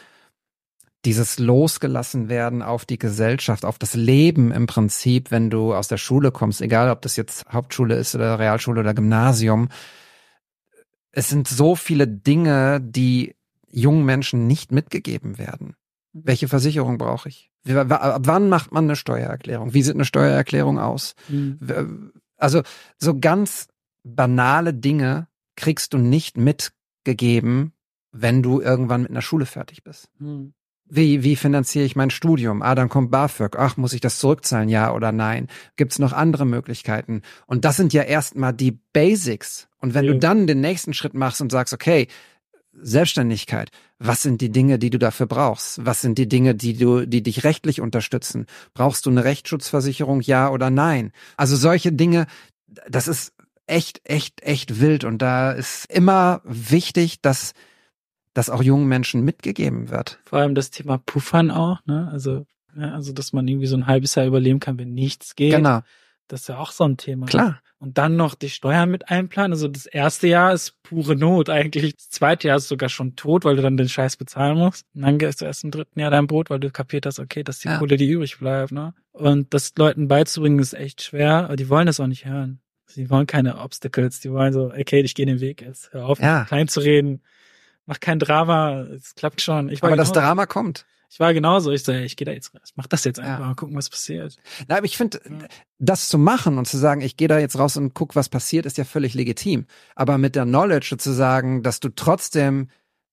losgelassen werden auf die Gesellschaft, auf das Leben im Prinzip, wenn du aus der Schule kommst, egal ob das jetzt Hauptschule ist oder Realschule oder Gymnasium. Es sind so viele Dinge, die jungen Menschen nicht mitgegeben werden. Welche Versicherung brauche ich? Ab wann macht man eine Steuererklärung? Wie sieht eine Steuererklärung aus? Also so ganz banale Dinge kriegst du nicht mitgegeben, wenn du irgendwann mit einer Schule fertig bist. Wie finanziere ich mein Studium? Dann kommt BAföG. Ach, muss ich das zurückzahlen? Ja oder nein? Gibt's noch andere Möglichkeiten? Und das sind ja erstmal die Basics. Und wenn du dann den nächsten Schritt machst und sagst, okay, Selbstständigkeit, was sind die Dinge, die du dafür brauchst? Was sind die Dinge, die dich rechtlich unterstützen? Brauchst du eine Rechtsschutzversicherung, ja oder nein? Also solche Dinge, das ist echt wild und da ist immer wichtig, dass das auch jungen Menschen mitgegeben wird. Vor allem das Thema Puffern auch, ne? Also dass man irgendwie so ein halbes Jahr überleben kann, wenn nichts geht. Genau. Das ist ja auch so ein Thema. Klar. Und dann noch die Steuern mit einplanen. Also das erste Jahr ist pure Not eigentlich. Das zweite Jahr ist sogar schon tot, weil du dann den Scheiß bezahlen musst. Und dann gehst du erst im dritten Jahr dein Brot, weil du kapiert hast, okay, das ist die Kohle, die übrig bleibt, ne? Und das Leuten beizubringen ist echt schwer, aber die wollen das auch nicht hören. Sie wollen keine Obstacles, die wollen so, okay, ich gehe den Weg jetzt. Hör auf, klein zu reden. Mach kein Drama, es klappt schon. Aber das Drama kommt. Ich war genauso. Ich so, ich gehe da jetzt raus. Mach das jetzt einfach. Mal gucken, was passiert. Na, aber ich finde, das zu machen und zu sagen, ich gehe da jetzt raus und guck, was passiert, ist ja völlig legitim. Aber mit der Knowledge zu sagen, dass du trotzdem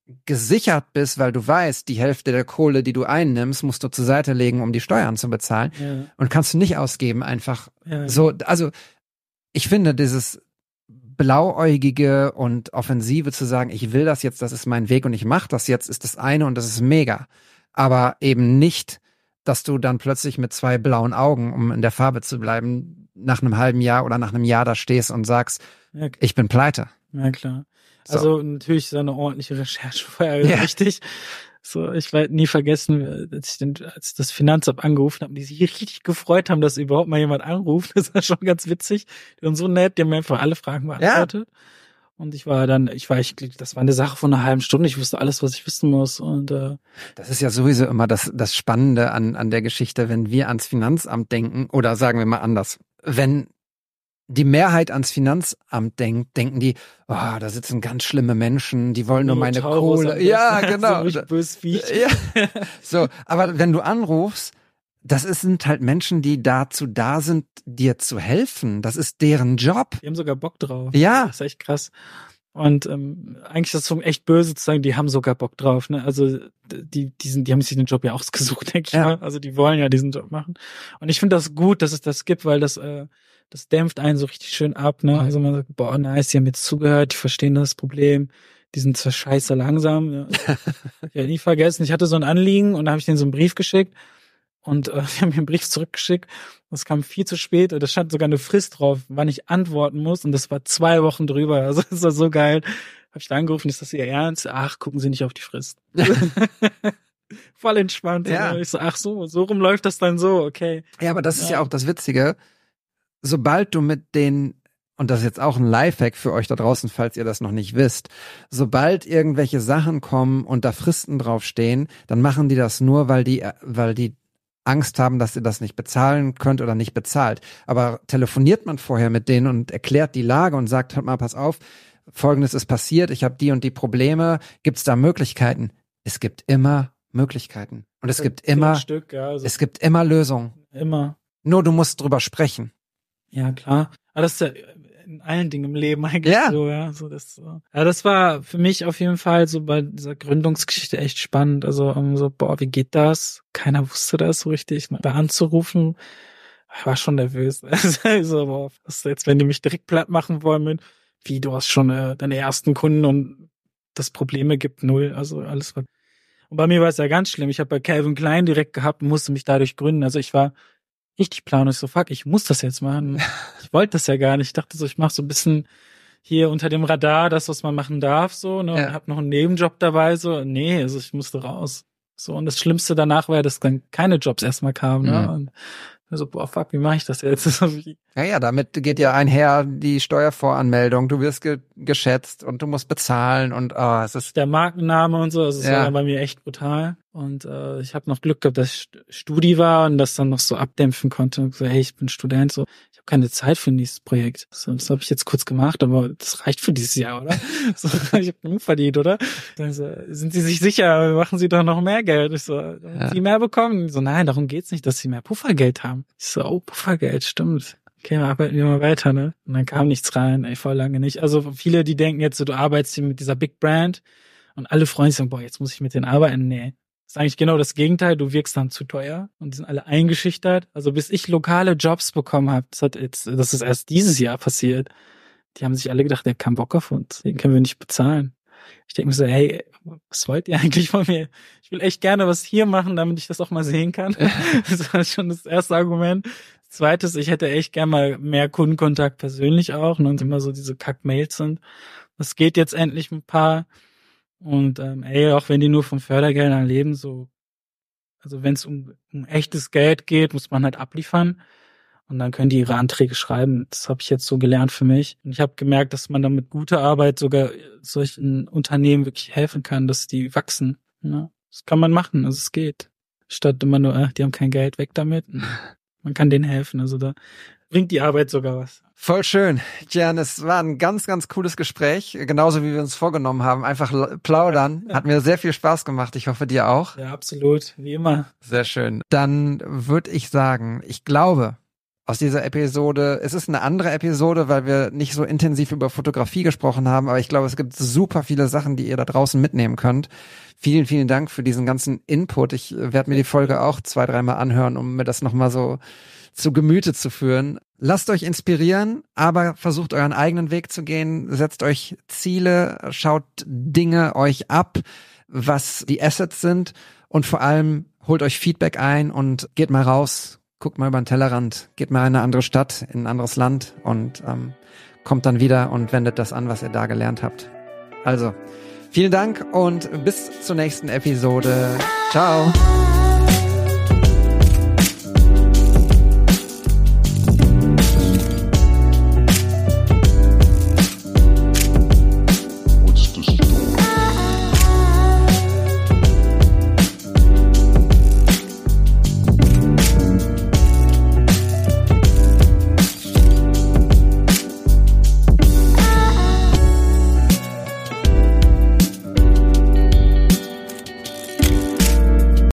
gesichert bist, weil du weißt, die Hälfte der Kohle, die du einnimmst, musst du zur Seite legen, um die Steuern zu bezahlen. Ja. Und kannst du nicht ausgeben, einfach Ja. so. Also ich finde dieses blauäugige und offensive zu sagen, ich will das jetzt, das ist mein Weg und ich mache das jetzt, ist das eine und das ist mega. Aber eben nicht, dass du dann plötzlich mit 2 blauen Augen, um in der Farbe zu bleiben, nach einem halben Jahr oder nach einem Jahr da stehst und sagst, Ja, ich bin pleite. ja klar. So. Also natürlich so eine ordentliche Recherche vorher Ja. wichtig. So, ich werde nie vergessen, als das Finanzamt angerufen habe, die sich richtig gefreut haben, dass überhaupt mal jemand anruft. Das war schon ganz witzig. Die waren so nett, die haben mir einfach alle Fragen beantwortet. Ja. Und das war eine Sache von einer halben Stunde. Ich wusste alles, was ich wissen muss. Und das ist ja sowieso immer das Spannende an der Geschichte, wenn wir ans Finanzamt denken, oder sagen wir mal anders, wenn die Mehrheit ans Finanzamt denkt, denken die, oh, da sitzen ganz schlimme Menschen, die wollen nur meine Kohle. Ja, genau. So böses Viech. Ja. So, aber wenn du anrufst, sind halt Menschen, die dazu da sind, dir zu helfen. Das ist deren Job. Die haben sogar Bock drauf. Ja. Das ist echt krass. Und eigentlich ist das so echt böse zu sagen, die haben sogar Bock drauf. Ne? Also die haben sich den Job ja ausgesucht, denke ich mal. Also die wollen ja diesen Job machen. Und ich finde das gut, dass es das gibt, weil das dämpft einen so richtig schön ab. Ne? Also man sagt, boah, nice, die haben jetzt zugehört, die verstehen das Problem. Die sind zwar scheiße langsam. Ja. Ich werde nie vergessen, ich hatte so ein Anliegen und da habe ich denen so einen Brief geschickt. Und die haben mir einen Brief zurückgeschickt. Das kam viel zu spät. Da stand sogar eine Frist drauf, wann ich antworten muss. Und das war 2 Wochen drüber. Also das war so geil. Habe ich da angerufen, ist das Ihr Ernst? Ach, gucken Sie nicht auf die Frist. Voll entspannt. Ja. Ich so, ach so rum läuft das dann so, okay. Ja, aber das ist ja auch das Witzige. Sobald du mit den, und das ist jetzt auch ein Lifehack für euch da draußen, falls ihr das noch nicht wisst, sobald irgendwelche Sachen kommen und da Fristen draufstehen, dann machen die das nur, weil die Angst haben, dass ihr das nicht bezahlen könnt oder nicht bezahlt. Aber telefoniert man vorher mit denen und erklärt die Lage und sagt, hört mal, pass auf, Folgendes ist passiert, ich habe die und die Probleme, gibt es da Möglichkeiten? Es gibt immer Möglichkeiten. Und es gibt immer, es gibt immer Lösungen. Immer. Nur du musst drüber sprechen. Ja, klar. Aber das ist ja in allen Dingen im Leben eigentlich so, ja. So das war für mich auf jeden Fall so bei dieser Gründungsgeschichte echt spannend. Also so, boah, wie geht das? Keiner wusste das so richtig. Da anzurufen, ich war schon nervös. So, boah, was jetzt, wenn die mich direkt platt machen wollen mit, wie, du hast schon deine ersten Kunden und das Probleme gibt 0. Also alles war. Und bei mir war es ja ganz schlimm. Ich habe bei Calvin Klein direkt gehabt und musste mich dadurch gründen. Also ich war richtig planlos, so fuck, ich muss das jetzt machen. Ich wollte das ja gar nicht. Ich dachte so, ich mache so ein bisschen hier unter dem Radar das, was man machen darf, so, ne, und hab noch einen Nebenjob dabei, so, nee, also ich musste raus. So, und das Schlimmste danach war, dass dann keine Jobs erstmal kamen, ne, und so, boah, fuck, wie mache ich das jetzt? Ja, damit geht ja einher die Steuervoranmeldung, du wirst geschätzt und du musst bezahlen und es ist der Markenname und so, also es war ja bei mir echt brutal. Und ich habe noch Glück gehabt, dass ich Studi war und das dann noch so abdämpfen konnte. Und so, hey, ich bin Student, so, ich habe keine Zeit für ein nächstes Projekt. So, das habe ich jetzt kurz gemacht, aber das reicht für dieses Jahr, oder? So, ich habe genug verdient, oder? Dann so, sind Sie sich sicher, machen Sie doch noch mehr Geld? Ich so, Sie mehr bekommen? So, nein, darum geht's nicht, dass Sie mehr Puffergeld haben. Ich so, oh, Puffergeld, stimmt. Okay, arbeiten wir mal weiter, ne? Und dann kam nichts rein, voll lange nicht. Also viele, die denken jetzt so, du arbeitest hier mit dieser Big Brand und alle freuen sich so, boah, jetzt muss ich mit denen arbeiten. Nee. Das ist eigentlich genau das Gegenteil. Du wirkst dann zu teuer und die sind alle eingeschüchtert. Also bis ich lokale Jobs bekommen habe, das ist erst dieses Jahr passiert. Die haben sich alle gedacht, der hat keinen Bock auf uns. Den können wir nicht bezahlen. Ich denke mir so, hey, was wollt ihr eigentlich von mir? Ich will echt gerne was hier machen, damit ich das auch mal sehen kann. Das war schon das erste Argument. Zweites, ich hätte echt gerne mal mehr Kundenkontakt persönlich auch. Und immer so diese Kack-Mails sind. Das geht jetzt endlich ein paar. Und auch wenn die nur von Fördergeldern leben, so, also wenn es um echtes Geld geht, muss man halt abliefern und dann können die ihre Anträge schreiben. Das habe ich jetzt so gelernt für mich. Und ich habe gemerkt, dass man dann mit guter Arbeit sogar solchen Unternehmen wirklich helfen kann, dass die wachsen. Ja, das kann man machen, also es geht. Statt immer nur, die haben kein Geld, weg damit. Man kann denen helfen, also da bringt die Arbeit sogar was. Voll schön. Gian, es war ein ganz, ganz cooles Gespräch. Genauso wie wir uns vorgenommen haben. Einfach plaudern. Hat mir sehr viel Spaß gemacht. Ich hoffe, dir auch. Ja, absolut. Wie immer. Sehr schön. Dann würde ich sagen, ich glaube, aus dieser Episode? Es ist eine andere Episode, weil wir nicht so intensiv über Fotografie gesprochen haben, aber ich glaube, es gibt super viele Sachen, die ihr da draußen mitnehmen könnt. Vielen, vielen Dank für diesen ganzen Input. Ich werde mir die Folge auch 2-3 Mal anhören, um mir das nochmal so zu Gemüte zu führen. Lasst euch inspirieren, aber versucht euren eigenen Weg zu gehen. Setzt euch Ziele, schaut Dinge euch ab, was die Assets sind und vor allem holt euch Feedback ein und geht mal raus, guckt mal über den Tellerrand, geht mal in eine andere Stadt, in ein anderes Land und kommt dann wieder und wendet das an, was ihr da gelernt habt. Also, vielen Dank und bis zur nächsten Episode. Ciao!